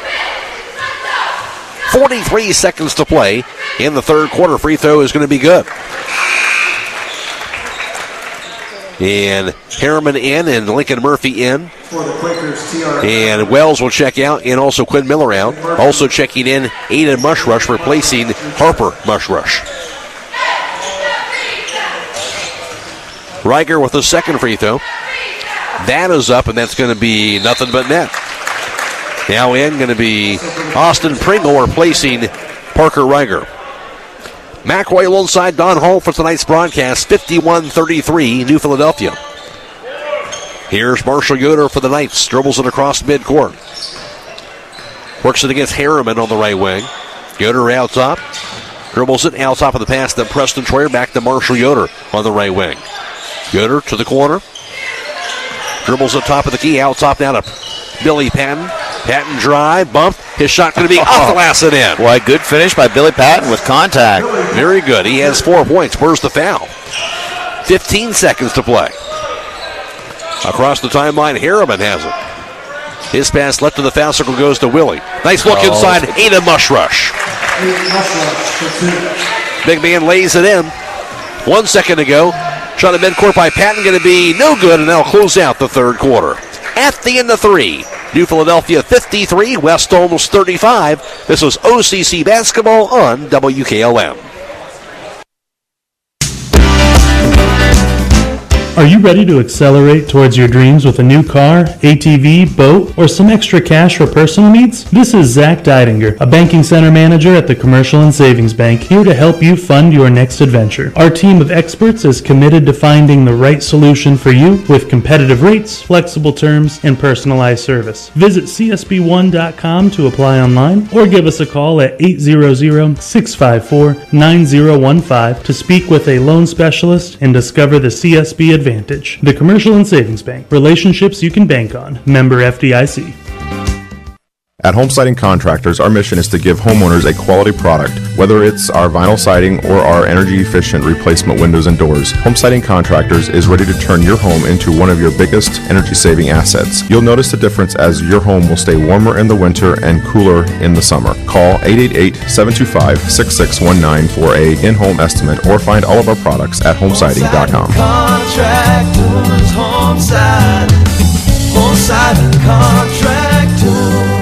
43 seconds to play in the third quarter. Free throw is going to be good. And Harriman in and Lincoln Murphy in. And Wells will check out and also Quinn Miller out. Also checking in Aiden Mushrush replacing Harper Mushrush. Reiger with the second free throw. That is up and that's going to be nothing but net. Now in going to be Austin Pringle replacing Parker Reiger. McRoy alongside Don Hall for tonight's broadcast, 51-33, New Philadelphia. Here's Marshall Yoder for the Knights. Dribbles it across midcourt. Works it against Harriman on the right wing. Yoder out top. Dribbles it out top of the pass to Preston Troyer. Back to Marshall Yoder on the right wing. Yoder to the corner. Dribbles up top of the key. Out top now to Billy Patton. Patton drive, bump. His shot going to be off the glass and in. Boy, good finish by Billy Patton with contact. Very good. He has 4 points. Where's the foul? 15 seconds to play. Across the timeline, Harriman has it. His pass left to the foul circle goes to Willie. Nice look inside. Aiden Mushrush. Big man lays it in. 1 second to go. Shot at midcourt by Patton going to be no good, and they'll close out the third quarter. At the end of 3. New Philadelphia 53, West Holmes 35. This was OCC Basketball on WKLM. Are you ready to accelerate towards your dreams with a new car, ATV, boat, or some extra cash for personal needs? This is Zach Deidinger, a banking center manager at the Commercial and Savings Bank, here to help you fund your next adventure. Our team of experts is committed to finding the right solution for you with competitive rates, flexible terms, and personalized service. Visit csb1.com to apply online or give us a call at 800-654-9015 to speak with a loan specialist and discover the CSB advantage. The Commercial and Savings Bank. Relationships you can bank on. Member FDIC. At Home Siding Contractors, our mission is to give homeowners a quality product, whether it's our vinyl siding or our energy-efficient replacement windows and doors. Home Siding Contractors is ready to turn your home into one of your biggest energy-saving assets. You'll notice the difference as your home will stay warmer in the winter and cooler in the summer. Call 888-725-6619 for a in-home estimate or find all of our products at homesiding.com. Contractors, Home Siding Contractors.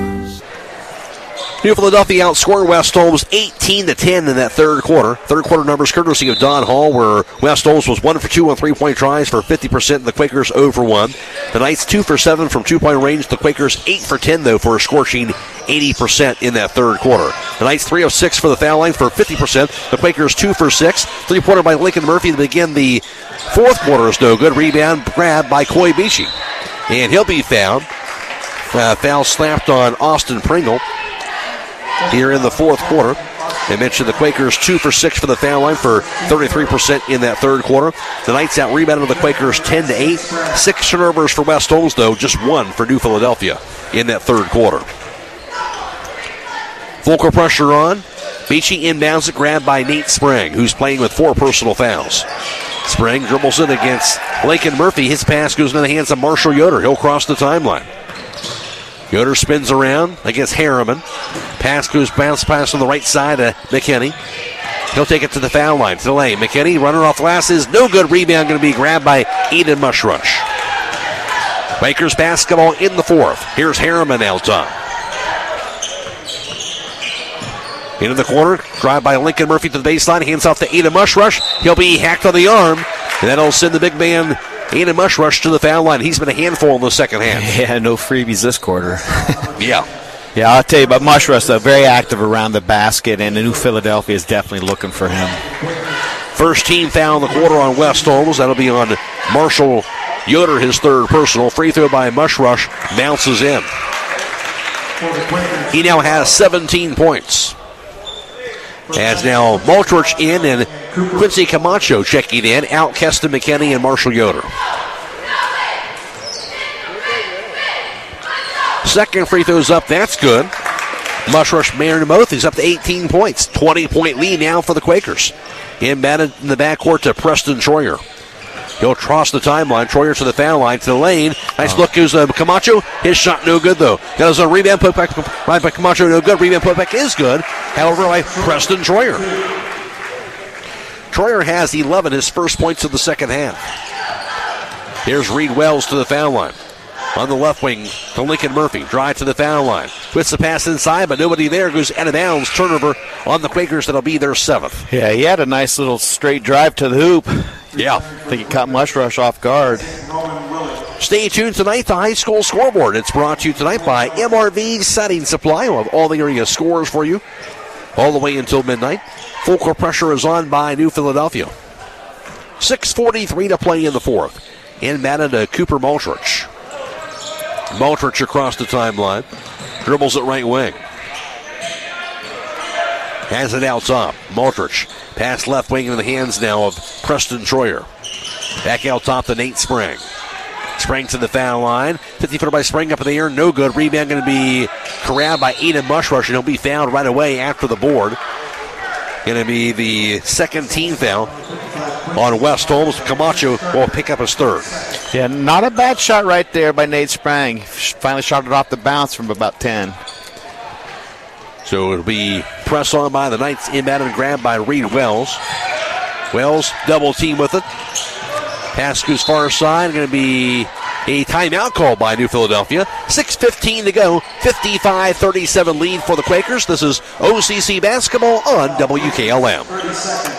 New Philadelphia outscored West Holmes 18-10 in that third quarter. Third quarter numbers courtesy of Don Hall, where West Holmes was 1 for 2 on three-point tries for 50%, and the Quakers 0 for 1. The Knights 2 for 7 from two-point range. The Quakers 8 for 10, though, for a scorching 80% in that third quarter. The Knights 3 of 6 for the foul line for 50%. The Quakers 2 for 6. Three-pointer by Lincoln Murphy to begin the fourth quarter is no good. Rebound grab by Coy Beachy. And he'll be fouled. Foul slapped on Austin Pringle. here in the fourth quarter. I mentioned the Quakers 2 for 6 for the foul line for 33% in that third quarter. The Knights out rebounded the Quakers 10-8. 6 turnovers for West Holmes, though, just 1 for New Philadelphia in that third quarter. Full court pressure on. Beachy inbounds it, grabbed by Nate Sprang, who's playing with 4 personal fouls. Sprang dribbles it against Lincoln Murphy. His pass goes into the hands of Marshall Yoder. He'll cross the timeline. Yoder spins around against Harriman. Pass goes bounce pass on the right side of McKinney. He'll take it to the foul line to the lane. McKinney running off glasses. No good. Rebound going to be grabbed by Eden Mushrush. Quakers basketball in the fourth. Here's Harriman out top. Into the corner. Drive by Lincoln Murphy to the baseline. Hands off to Eden Mushrush. He'll be hacked on the arm. And that'll send the big man Eden Mushrush to the foul line. He's been a handful in the second half. Yeah, no freebies this quarter. Yeah. Yeah, I'll tell you about Mushrush, though, very active around the basket, and the New Philadelphia is definitely looking for him. First team foul in the quarter on West Holmes. That'll be on Marshall Yoder, his third personal. Free throw by Mushrush bounces in. He now has 17 points. As now Maltrich in and Quincy Camacho checking in. Out Keston McKinney and Marshall Yoder. Second free throw's up. That's good. Mushrush married both. He's up to 18 points. 20-point lead now for the Quakers. Inbounded in the backcourt to Preston Troyer. He'll cross the timeline. Troyer to the foul line, to the lane. Nice look goes Camacho. His shot no good, though. Got his rebound put back right by Camacho. No good. Rebound put back is good. However, by Preston Troyer. Troyer has 11, his first points of the second half. Here's Reed Wells to the foul line. On the left wing to Lincoln Murphy. Drive to the foul line. Puts the pass inside, but nobody there. Goes out of bounds. Turnover on the Quakers. That'll be their seventh. Yeah, he had a nice little straight drive to the hoop. Yeah. I think he caught Mushrush off guard. Stay tuned tonight. The high school scoreboard. It's brought to you tonight by MRV Siding Supply. We'll have all the area scores for you all the way until midnight. Full court pressure is on by New Philadelphia. 6:43 to play in the fourth. Inbounded to Cooper Maltrich. Maltrich across the timeline. Dribbles it right wing. Has it out top. Maltrich. Pass left wing into the hands now of Preston Troyer. Back out top to Nate Sprang. Sprang to the foul line. 50-footer by Sprang up in the air. No good. Rebound going to be grabbed by Eden Mushrush, and he'll be fouled right away after the board. Going to be the second team foul on West Holmes. Camacho will pick up his third. Yeah, not a bad shot right there by Nate Sprang. Finally shot it off the bounce from about 10. So it'll be press on by the Knights. Inbound and grabbed by Reed Wells. Wells double team with it. Pass goes far side. Going to be a timeout call by New Philadelphia. 6:15 to go. 55-37 lead for the Quakers. This is OCC basketball on WKLM.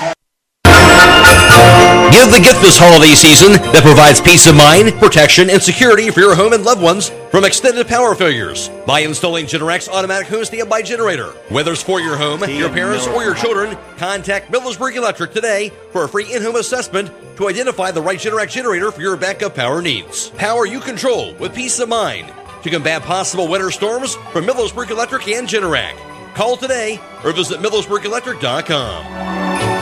Give the gift this holiday season that provides peace of mind, protection, and security for your home and loved ones from extended power failures by installing Generac automatic home standby generator. Whether it's for your home, your parents, or your children, contact Millersburg Electric today for a free in-home assessment to identify the right Generac generator for your backup power needs. Power you control with peace of mind to combat possible winter storms from Millersburg Electric and Generac. Call today or visit MillersburgElectric.com.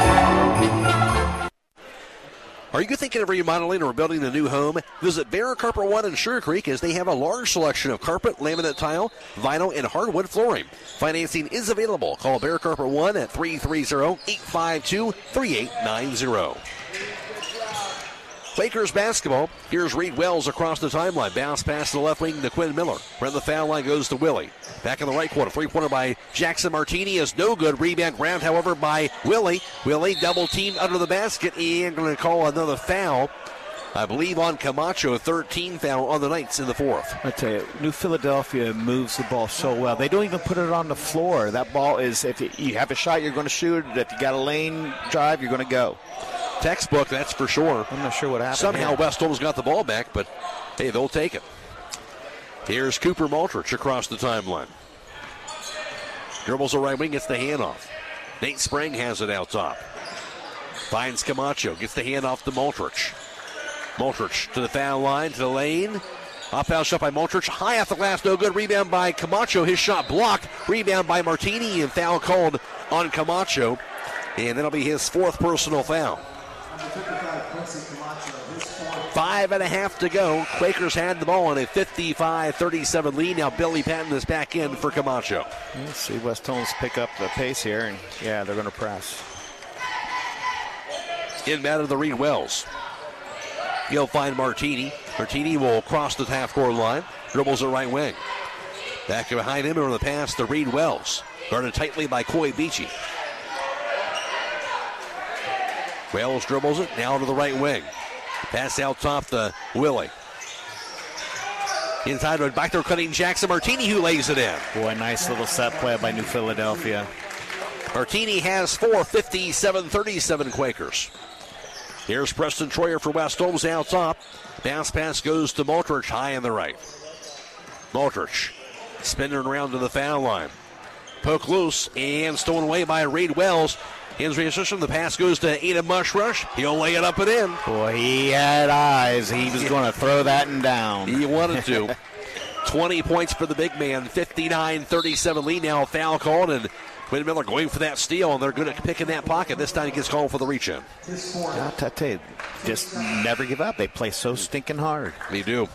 Are you thinking of remodeling or building a new home? Visit Bear Carpet One in Sugar Creek as they have a large selection of carpet, laminate tile, vinyl, and hardwood flooring. Financing is available. Call Bear Carpet One at 330-852-3890. Quakers basketball. Here's Reed Wells across the timeline. Bounce pass to the left wing to Quinn Miller. Around the foul line goes to Willie. Back in the right corner. Three-pointer by Jackson Martini is no good. Rebound ground, however, by Willie. Willie double teamed under the basket and going to call another foul. I believe on Camacho, a 13 foul on the Knights in the fourth. I tell you, New Philadelphia moves the ball so well. They don't even put it on the floor. That ball is, if you have a shot, you're going to shoot. If you got a lane drive, you're going to go. Textbook, that's for sure. I'm not sure what happened. Somehow West Holmes got the ball back, but hey, they'll take it. Here's Cooper Maltrich across the timeline. Dribbles the right wing, gets the handoff. Nate Sprang has it out top. Finds Camacho, gets the handoff to Maltrich. Maltrich to the foul line, to the lane. Off-foul shot by Moltrich. High off the glass, no good. Rebound by Camacho. His shot blocked. Rebound by Martini, and foul called on Camacho. And that'll be his fourth personal foul. 5.5 to go. Quakers had the ball on a 55-37 lead. Now Billy Patton is back in for Camacho. Let's see West Holmes pick up the pace here, and yeah, they're going to press. Inbound of the Reed Wells. He'll find Martini. Martini will cross the half-court line. Dribbles the right wing. Back behind him over the pass to Reed Wells. Guarded tightly by Coy Beachy. Wells dribbles it. Now to the right wing. Pass out top to Willie. Inside with back there cutting Jackson. Martini who lays it in. Boy, nice little set play by New Philadelphia. Martini has 4, 57-37 Quakers. Here's Preston Troyer for West Holmes out top. Bounce pass goes to Moltrich high in the right. Moltrich spinning around to the foul line. Poke loose and stolen away by Reed Wells. In transition, the pass goes to Adam Mushrush. He'll lay it up and in. Boy, he had eyes. He was going to throw that and down. He wanted to. 20 points for the big man. 59-37 lead now. Foul called, and Quinn Miller going for that steal, and they're good at picking that pocket. This time he gets called for the reach-in. I'll tell you, just never give up. They play so stinking hard. They do.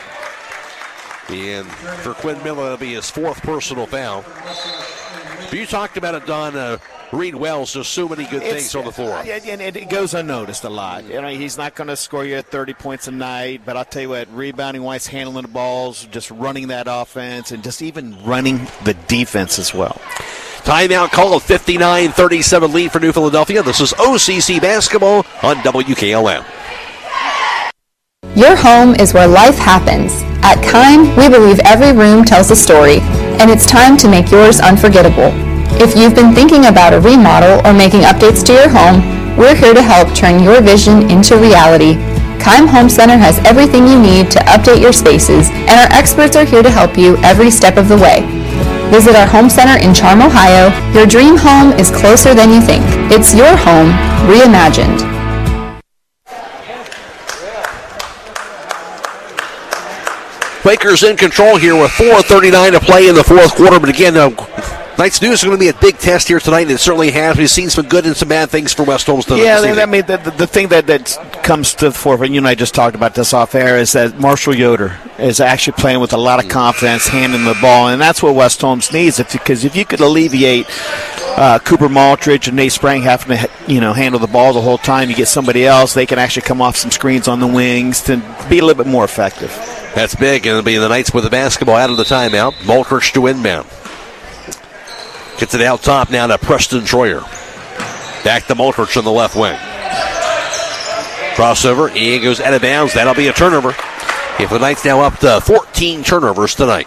And for Quinn Miller, that'll be his fourth personal foul. But you talked about it, Don. Reed Wells does so many good things on the floor. And it goes unnoticed a lot. You know, he's not going to score you 30 points a night, but I'll tell you what, rebounding-wise, handling the balls, just running that offense, and just even running the defense as well. Timeout called. 59-37 lead for New Philadelphia. This is OCC basketball on WKLM. Your home is where life happens. At Kime, we believe every room tells a story, and it's time to make yours unforgettable. If you've been thinking about a remodel or making updates to your home, we're here to help turn your vision into reality. Kime Home Center has everything you need to update your spaces, and our experts are here to help you every step of the way. Visit our home center in Charm, Ohio. Your dream home is closer than you think. It's your home reimagined. Quakers in control here with 4:39 to play in the fourth quarter. But again, Knights News is going to be a big test here tonight, and it certainly has. We've seen some good and some bad things for West Holmes tonight. Yeah, I mean, the thing that comes to the forefront, you and I just talked about this off air, is that Marshall Yoder is actually playing with a lot of confidence, handling the ball, and that's what West Holmes needs. Because if you could alleviate Cooper Maltridge and Nate Sprang having to handle the ball the whole time, you get somebody else, they can actually come off some screens on the wings to be a little bit more effective. That's big, and it'll be the Knights with the basketball out of the timeout. Maltridge to inbound. Gets it out top now to Preston Troyer. Back to Maltridge on the left wing. Crossover, and goes out of bounds. That'll be a turnover. If the Knights now up to 14 turnovers tonight.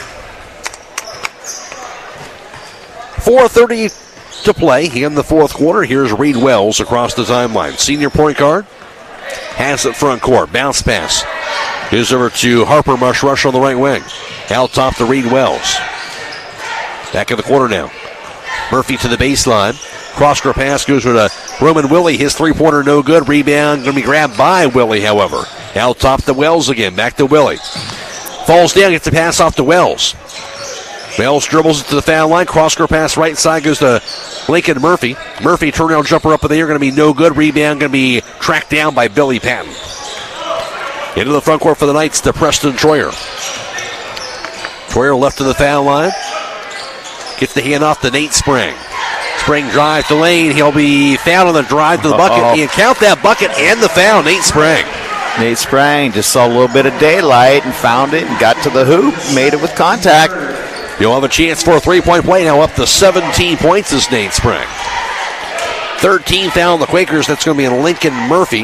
4:30 to play in the fourth quarter. Here's Reed Wells across the timeline. Senior point guard has it front court. Bounce pass. Goes over to Harper Mushrush on the right wing. Out top to Reed Wells. Back in the corner now. Murphy to the baseline. Cross-court pass goes to Roman Willie. His three-pointer no good. Rebound going to be grabbed by Willie, however. Out top to Wells again. Back to Willie. Falls down, gets the pass off to Wells. Wells dribbles it to the foul line. Cross-court pass right side goes to Lincoln Murphy. Murphy turnaround jumper up in the air. Going to be no good. Rebound going to be tracked down by Billy Patton. Into the front court for the Knights to Preston Troyer. Troyer left to the foul line. Gets the hand off to Nate Sprang. Sprang drive to lane. He'll be fouled on the drive to the bucket. And count that bucket and the foul, Nate Sprang. Nate Sprang just saw a little bit of daylight and found it and got to the hoop, made it with contact. You'll have a chance for a three-point play now, up to 17 points is Nate Sprang. 13th foul on the Quakers. That's going to be in Lincoln Murphy.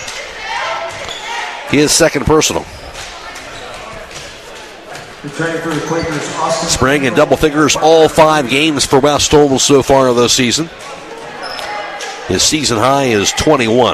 His second personal. For the Quakers, Austin Sprang in double figures all 5 games for West Holmes so far this season. His season high is 21.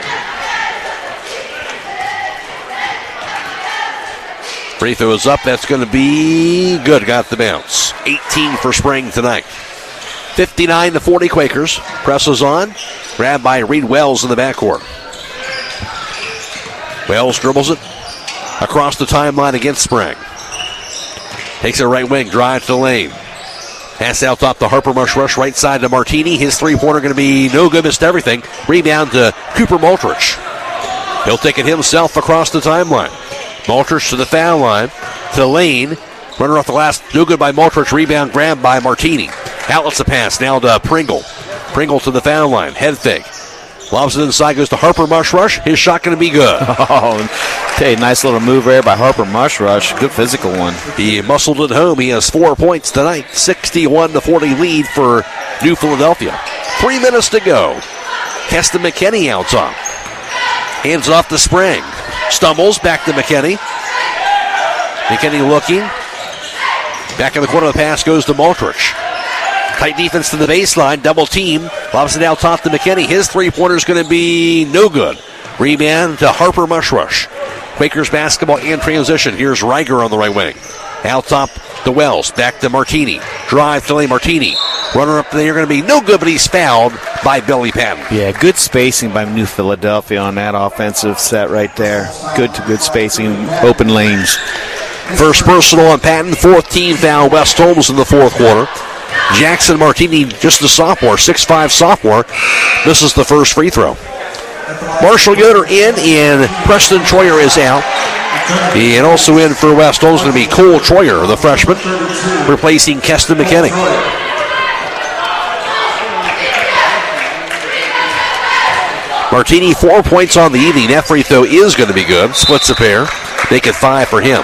Free throw is up. That's going to be good. Got the bounce. 18 for Sprang tonight. 59-40 Quakers. Presses on. Grabbed by Reed Wells in the backcourt. Wells dribbles it. across the timeline against Sprague. Takes a right wing, drive to the lane. Pass out top to Harper Rush, right side to Martini. His three-pointer going to be no good, missed everything. Rebound to Cooper Maltrich. He'll take it himself across the timeline. Maltrich to the foul line, to the lane. Runner off the last, no good by Maltrich. Rebound grab by Martini. Outlets the pass, now to Pringle. Pringle to the foul line, head fake. Lobs it inside, goes to Harper Rush. His shot going to be good. Okay, nice little move there by Harper Rush. Good physical one. He muscled it home. He has 4 points tonight. 61-40 lead for New Philadelphia. 3 minutes to go. Keston McKinney out top. Hands off to Sprague. Stumbles back to McKinney. McKinney looking. Back in the corner of the pass goes to Maltrich. Tight defense to the baseline. Double team. Lobs it out top to McKinney. His three-pointer is going to be no good. Rebound to Harper Rush. Quakers basketball in transition. Here's Reiger on the right wing. Out top to Wells. Back to Martini. Drive to Martini. Runner up there going to be no good, but he's fouled by Billy Patton. Yeah, good spacing by New Philadelphia on that offensive set right there. Good spacing, open lanes. First personal on Patton. 4th team foul. West Holmes in the fourth quarter. Jackson Martini, just a sophomore, 6'5 sophomore, misses the first free throw. Marshall Yoder in, and Preston Troyer is out. And also in for West Holmes is going to be Cole Troyer, the freshman, replacing Keston McKinney. Martini, 4 points on the evening. That free throw is going to be good. Splits a pair. Make it 5 for him.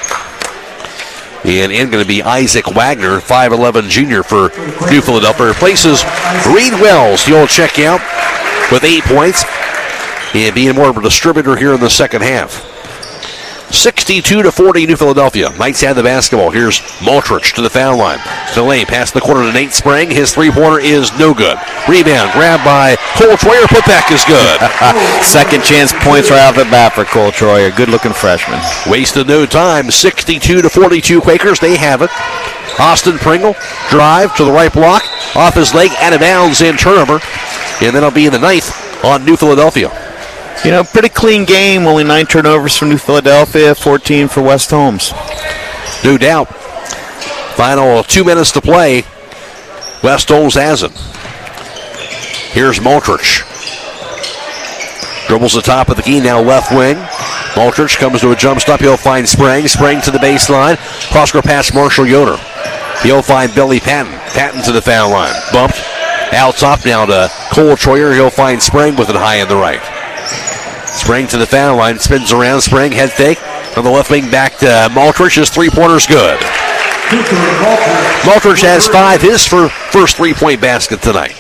And in going to be Isaac Wagner, 5'11 junior for New Philadelphia. Replaces Reed Wells. He'll check out with 8 points. And being more of a distributor here in the second half. 62-40 New Philadelphia. Knights have the basketball. Here's Maltrich to the foul line. To the lane, past the corner to Nate Sprague. His three-pointer is no good. Rebound, grabbed by Cole Troyer. Putback is good. Second chance points right off the bat for Cole Troyer. Good-looking freshman. Wasted no time. 62-42 Quakers. They have it. Austin Pringle, drive to the right block. Off his leg, out of bounds, and turnover. And then it'll be in the ninth on New Philadelphia. You know, pretty clean game. Only 9 turnovers for New Philadelphia, 14 for West Holmes. No doubt. Final 2 minutes to play. West Holmes has it. Here's Maltrich. Dribbles the top of the key, now left wing. Maltrich comes to a jump stop. He'll find Sprague. Sprague to the baseline. Cross-court pass Marshall Yoder. He'll find Billy Patton. Patton to the foul line. Bumped. Out top now to Cole Troyer. He'll find Sprague with it high in the right. Sprague to the foul line, spins around. Sprague head fake on the left wing back to Maltrich. His three-pointer's good. Maltrich has 5, his first three-point basket tonight.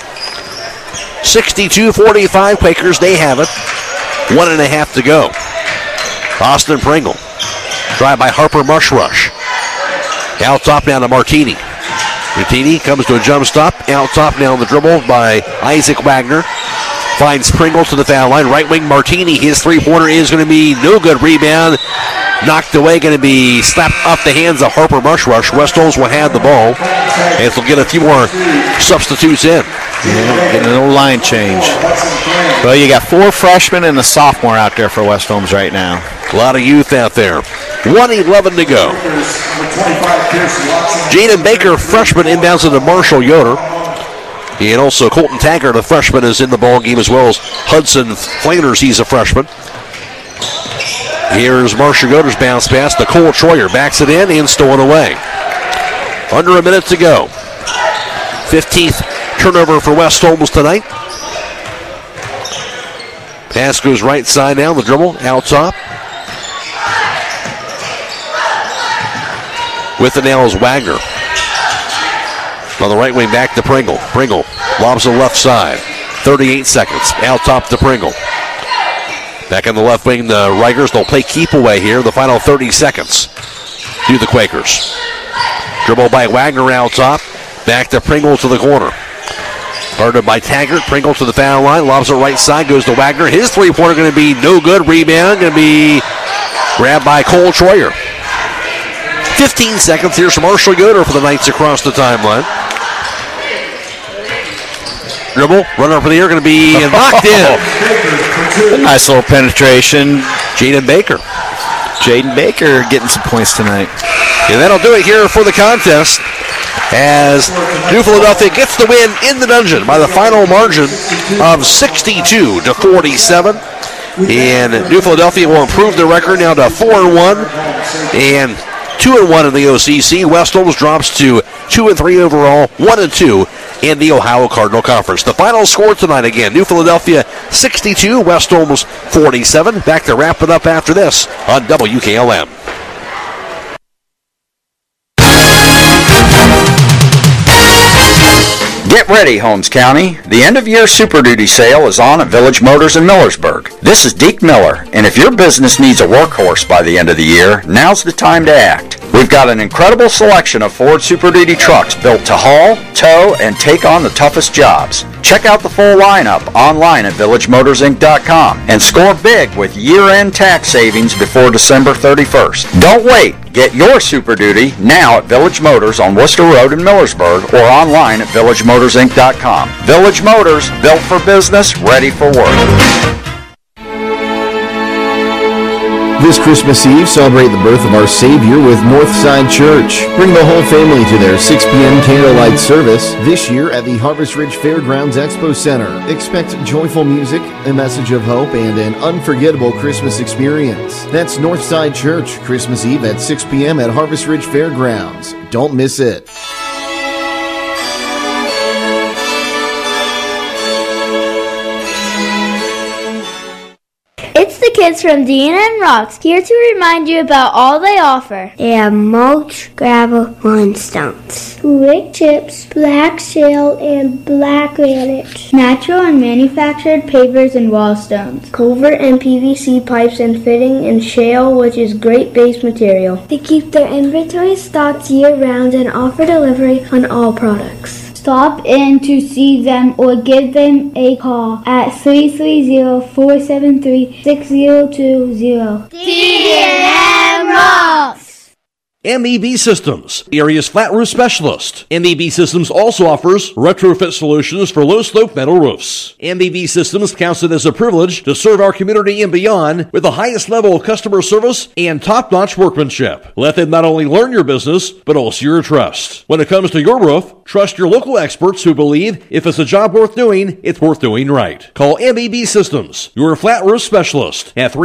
62-45 Quakers, they have it. 1.5 to go. Austin Pringle. Drive by Harper Rush. Out top now to Martini. Martini comes to a jump stop. Out top now on the dribble by Isaac Wagner. Finds Pringle to the foul line. Right wing Martini. His three-pointer is going to be no good. Rebound. Knocked away. Going to be slapped off the hands of Harper Rush. West Holmes will have the ball. And will get a few more substitutes in. Yeah, getting a little line change. Well, you got 4 freshmen and a sophomore out there for West Holmes right now. A lot of youth out there. 1:11 to go. Jaden Baker, freshman, inbounds into Marshall Yoder. And also Colton Taggart, a freshman, is in the ball game, as well as Hudson Flanders. He's a freshman. Here's Marshall Yoder's bounce pass to Cole Troyer. Backs it in and stolen away. Under a minute to go. 15th turnover for West Holmes tonight. Pass goes right side down the dribble, out top. With the now is Wagner. On the right wing back to Pringle. Pringle lobs the left side. 38 seconds. Out top to Pringle. Back on the left wing, the Rikers. They'll play keep away here. The final 30 seconds do the Quakers. Dribble by Wagner out top. Back to Pringle to the corner. Guarded by Taggart. Pringle to the foul line. Lobs it right side. Goes to Wagner. His three-pointer going to be no good. Rebound going to be grabbed by Cole Troyer. 15 seconds. Here's Marshall Yoder for the Knights across the timeline. Dribble, runner for the air, going to be knocked in. A nice little penetration. Jaden Baker. Jaden Baker getting some points tonight. And that'll do it here for the contest as New Philadelphia gets the win in the Dungeon by the final margin of 62-47. And New Philadelphia will improve their record now to 4-1 and 2-1 in the OCC. West Holmes drops to 2-3 overall, 1-2 in the Ohio Cardinal Conference. The final score tonight again, New Philadelphia 62, West Holmes 47. Back to wrap it up after this on WKLM. Get ready, Holmes County. The end-of-year Super Duty sale is on at Village Motors in Millersburg. This is Deke Miller, and if your business needs a workhorse by the end of the year, now's the time to act. We've got an incredible selection of Ford Super Duty trucks built to haul, tow, and take on the toughest jobs. Check out the full lineup online at villagemotorsinc.com and score big with year-end tax savings before December 31st. Don't wait. Get your Super Duty now at Village Motors on Worcester Road in Millersburg or online at villagemotorsinc.com. Village Motors, built for business, ready for work. This Christmas Eve, celebrate the birth of our Savior with Northside Church. Bring the whole family to their 6 p.m. candlelight service this year at the Harvest Ridge Fairgrounds Expo Center. Expect joyful music, a message of hope, and an unforgettable Christmas experience. That's Northside Church, Christmas Eve at 6 p.m. at Harvest Ridge Fairgrounds. Don't miss it. It's the kids from D&N Rocks, here to remind you about all they offer. They have mulch, gravel, lawn stones, wood chips, black shale, and black granite, natural and manufactured pavers and wall stones, culvert and PVC pipes and fitting, and shale, which is great base material. They keep their inventory stocked year-round and offer delivery on all products. Stop in to see them or give them a call at 330-473-6020. D&N Rocks! MEB Systems, the area's flat roof specialist. MEB Systems also offers retrofit solutions for low-slope metal roofs. MEB Systems counts it as a privilege to serve our community and beyond with the highest level of customer service and top-notch workmanship. Let them not only learn your business, but also your trust. When it comes to your roof, trust your local experts who believe if it's a job worth doing, it's worth doing right. Call MEB Systems, your flat roof specialist, at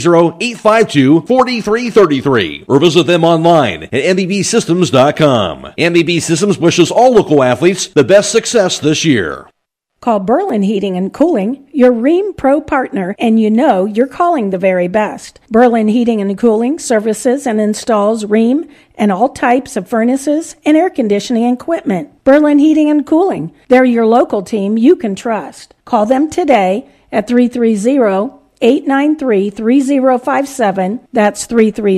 330-852-4333 or visit them online at mbsystems.com. MEB Systems wishes all local athletes the best success this year. Call Berlin Heating and Cooling, your Rheem Pro partner, and you know you're calling the very best. Berlin Heating and Cooling services and installs Rheem and all types of furnaces and air conditioning equipment. Berlin Heating and Cooling, they're your local team you can trust. Call them today at 330-893-3057. That's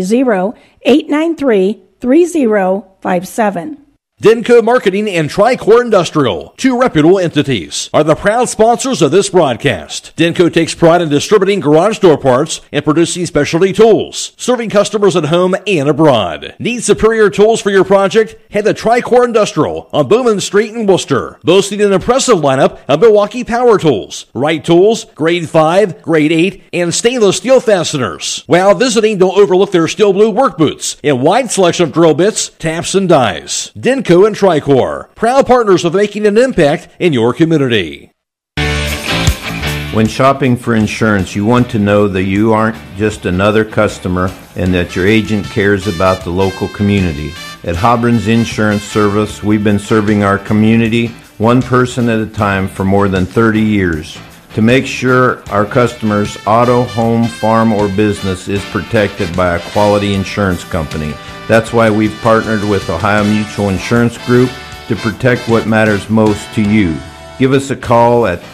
330-893-3057. Denco Marketing and Tricor Industrial, two reputable entities, are the proud sponsors of this broadcast. Denco takes pride in distributing garage door parts and producing specialty tools, serving customers at home and abroad. Need superior tools for your project? Head to Tricor Industrial on Bowman Street in Worcester, boasting an impressive lineup of Milwaukee power tools, Wright tools, grade 5, grade 8, and stainless steel fasteners. While visiting, don't overlook their steel blue work boots and wide selection of drill bits, taps, and dies. Denco and Tricor, proud partners of making an impact in your community. When shopping for insurance, you want to know that you aren't just another customer and that your agent cares about the local community. At Hobrins Insurance Service, we've been serving our community one person at a time for more than 30 years. To make sure our customers' auto, home, farm, or business is protected by a quality insurance company. That's why we've partnered with Ohio Mutual Insurance Group to protect what matters most to you. Give us a call at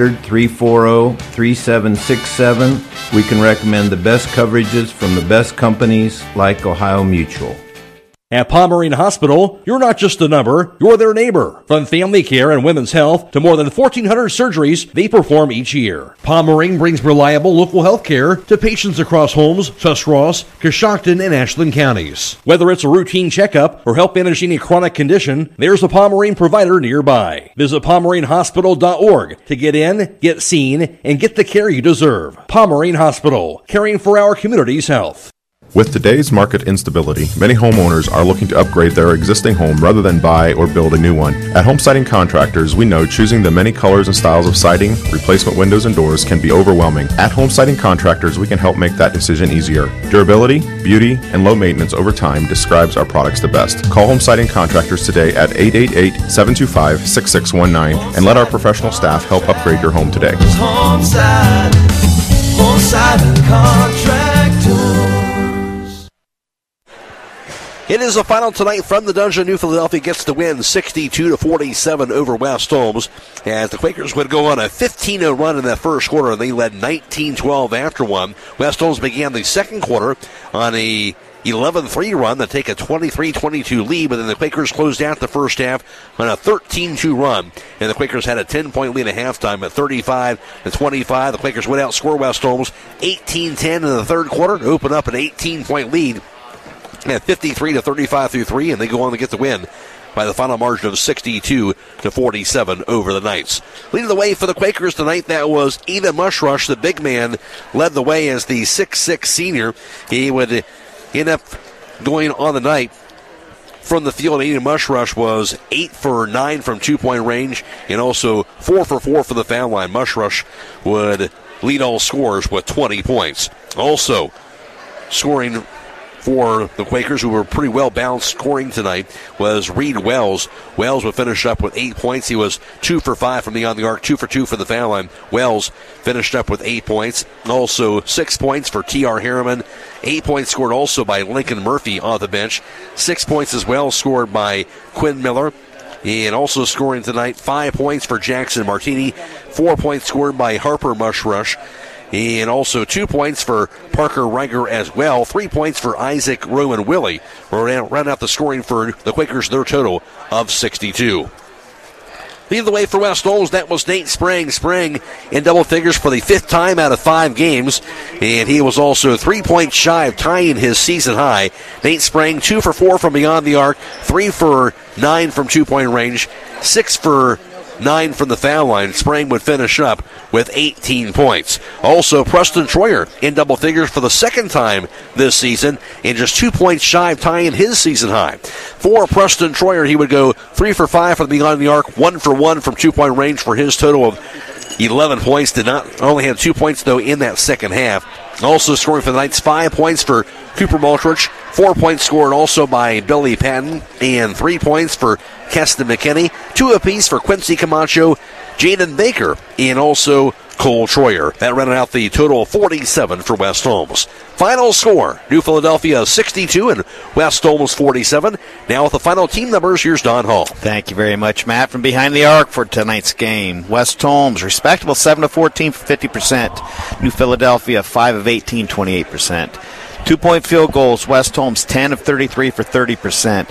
800-340-3767. We can recommend the best coverages from the best companies like Ohio Mutual. At Pomerene Hospital, you're not just a number, you're their neighbor. From family care and women's health to more than 1,400 surgeries they perform each year. Pomerene brings reliable local health care to patients across Holmes, Tuscarawas, Coshocton, and Ashland counties. Whether it's a routine checkup or help manage any chronic condition, there's a Pomerene provider nearby. Visit PomereneHospital.org to get in, get seen, and get the care you deserve. Pomerene Hospital, caring for our community's health. With today's market instability, many homeowners are looking to upgrade their existing home rather than buy or build a new one. At Home Siding Contractors, we know choosing the many colors and styles of siding, replacement windows, and doors can be overwhelming. At Home Siding Contractors, we can help make that decision easier. Durability, beauty, and low maintenance over time describes our products the best. Call Home Siding Contractors today at 888-725-6619 and let our professional staff help upgrade your home today. Home Siding Contractors. It is the final tonight from the Dungeon. New Philadelphia gets the win 62-47 over West Holmes, as the Quakers would go on a 15-0 run in that first quarter, and they led 19-12 after one. West Holmes began the second quarter on a 11-3 run that take a 23-22 lead, but then the Quakers closed out the first half on a 13-2 run, and the Quakers had a 10-point lead at halftime at 35-25. The Quakers would outscore West Holmes 18-10 in the third quarter to open up an 18-point lead at 53-35 through 3, and they go on to get the win by the final margin of 62-47 over the Knights. Leading the way for the Quakers tonight, that was Ethan Mushrush. The big man led the way as the 6'6 senior. He would end up going on the night from the field. Ethan Mushrush was 8 for 9 from 2-point range, and also 4 for 4 from the foul line. Mushrush would lead all scorers with 20 points. Also scoring for the Quakers, who were pretty well balanced scoring tonight, was Reed Wells. Wells would finish up with 8 points. He was 2 for 5 from beyond the arc, 2 for 2 for the foul line. Wells finished up with 8 points. Also 6 points for T.R. Harriman. 8 points scored also by Lincoln Murphy off the bench. 6 points as well scored by Quinn Miller. And also scoring tonight, 5 points for Jackson Martini. 4 points scored by Harper Mushrush. And also 2 points for Parker Reiger as well. 3 points for Isaac Roman Willie. We'll round out the scoring for the Quakers, their total of 62. Leading the way for West Holmes, that was Nate Sprang. Sprang in double figures for the 5th time out of 5 games. And he was also 3 points shy of tying his season high. Nate Sprang 2 for 4 from beyond the arc, 3 for 9 from 2-point range, 6 for 9 from the foul line. Sprang would finish up with 18 points. Also, Preston Troyer in double figures for the 2nd time this season, and just 2 points shy of tying his season high. For Preston Troyer, he would go 3 for 5 from beyond the arc, 1 for 1 from 2-point range for his total of 11 points. Did not only have 2 points, though, in that second half. Also scoring for the Knights, 5 points for Cooper Multrich, 4 points scored also by Billy Patton, and 3 points for Keston McKinney, 2 apiece for Quincy Camacho, Jaden Baker, and also Cole Troyer. That rounded out the total of 47 for West Holmes. Final score, New Philadelphia 62 and West Holmes 47. Now with the final team numbers, here's Don Hall. Thank you very much, Matt. From behind the arc for tonight's game, West Holmes, respectable 7 of 14 for 50%. New Philadelphia 5 of 18, 28%. 2-point field goals, West Holmes 10 of 33 for 30%.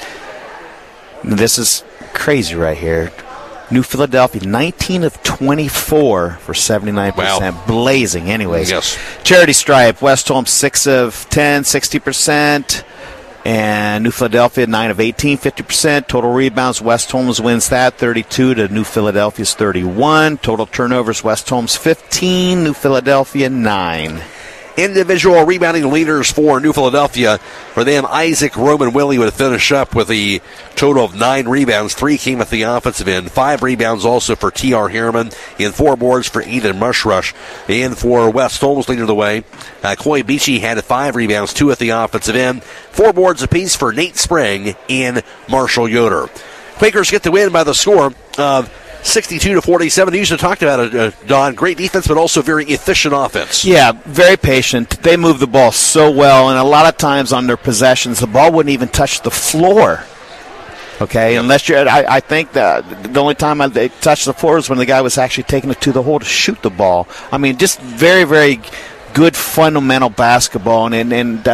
This is crazy right here. New Philadelphia 19 of 24 for 79%. Wow. Blazing anyways. Yes. Charity stripe, West Holmes 6 of 10, 60%. And New Philadelphia 9 of 18, 50%. Total rebounds, West Holmes wins that 32 to New Philadelphia's 31. Total turnovers, West Holmes 15, New Philadelphia 9. Individual rebounding leaders for New Philadelphia. For them, Isaac Roman Willie would finish up with a total of 9 rebounds. 3 came at the offensive end. 5 rebounds also for T.R. Harriman, and 4 boards for Ethan Mushrush. And for West Holmes leading the way, Coy Beachy had 5 rebounds, 2 at the offensive end. 4 boards apiece for Nate Sprang and Marshall Yoder. Quakers get the win by the score of 62-47. You usually talked about it, Don. Great defense, but also very efficient offense. Yeah, very patient. They move the ball so well, and a lot of times on their possessions, the ball wouldn't even touch the floor. Okay, unless you're, I think the only time they touched the floor is when the guy was actually taking it to the hole to shoot the ball. I mean, just very, very good fundamental basketball, and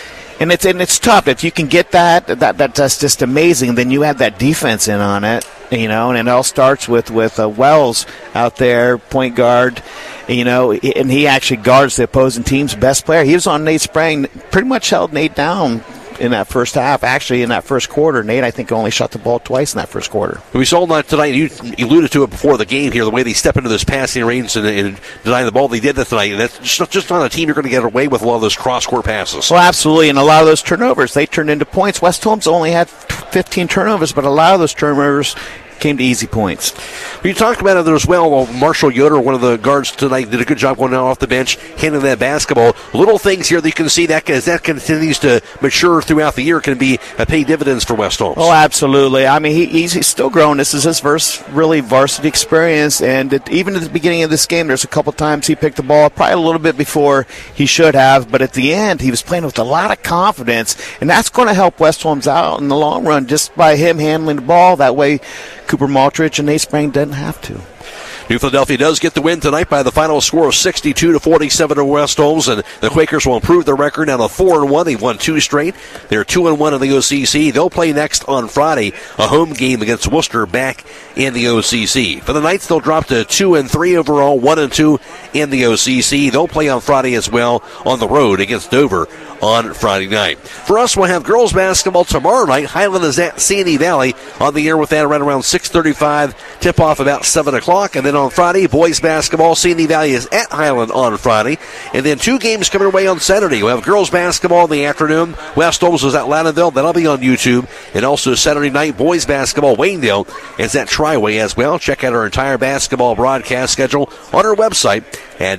it's tough. If you can get that's just amazing. Then you have that defense in on it, you know, and it all starts with Wells out there, point guard, you know, and he actually guards the opposing team's best player. He was on Nate Sprang, pretty much held Nate down in that first half. Actually, in that first quarter, Nate, I think, only shot the ball twice in that first quarter. We saw that tonight. You alluded to it before the game here, the way they step into this passing range and deny the ball. They did that tonight, and that's just not a team you're going to get away with a lot of those cross-court passes. Well, absolutely, and a lot of those turnovers, they turned into points. West Holmes only had 15 turnovers, but a lot of those turnovers came to easy points. You talked about it as well. Marshall Yoder, one of the guards tonight, did a good job going out off the bench, handling that basketball. Little things here that you can see that as that continues to mature throughout the year can be pay dividends for West Holmes. Oh, absolutely. I mean, he's still growing. This is his first really varsity experience, and even at the beginning of this game, there's a couple times he picked the ball probably a little bit before he should have, but at the end, he was playing with a lot of confidence, and that's going to help West Holmes out in the long run just by him handling the ball. That way, Cooper Maltrich and Nate Sprang doesn't have to. New Philadelphia does get the win tonight by the final score of 62-47 to West Holmes, and the Quakers will improve their record now to 4-1. They've won 2 straight. They're 2-1 in the OCC. They'll play next on Friday, a home game against Worcester back in the OCC. For the Knights, they'll drop to 2-3 overall, 1-2 in the OCC. They'll play on Friday as well on the road against Dover on Friday night. For us, we'll have girls basketball tomorrow night. Highland is at Sandy Valley. On the air with that right around 6:35. Tip-off about 7 o'clock. And then on Friday, boys basketball. Sandy Valley is at Highland on Friday. And then 2 games coming away on Saturday. We'll have girls basketball in the afternoon. West Holmes is at Loudonville. That'll be on YouTube. And also Saturday night, boys basketball. Waynedale is at Triway as well. Check out our entire basketball broadcast schedule on our website at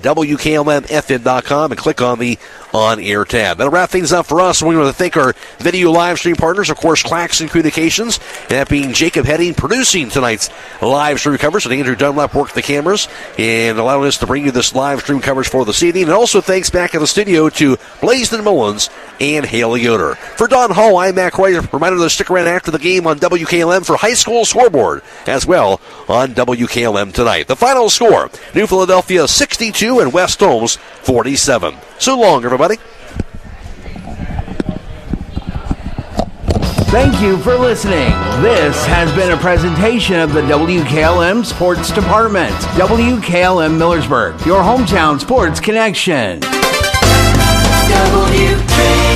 WKLMFM.com and click on the on-air tab. That'll wrap things up for us. We want to thank our video live stream partners, of course, Claxon Communications, and that being Jacob Heading producing tonight's live stream coverage, and Andrew Dunlap worked the cameras and allowing us to bring you this live stream coverage for this evening. And also thanks back in the studio to Blaisdon Mullins and Haley Yoder. For Don Hall, I'm Matt Roy. Reminder to stick around after the game on WKLM for high school scoreboard as well on WKLM tonight. The final score, New Philadelphia 62 and West Holmes 47. So long, everybody. Thank you for listening. This has been a presentation of the WKLM Sports Department. WKLM Millersburg, your hometown sports connection. WKLM.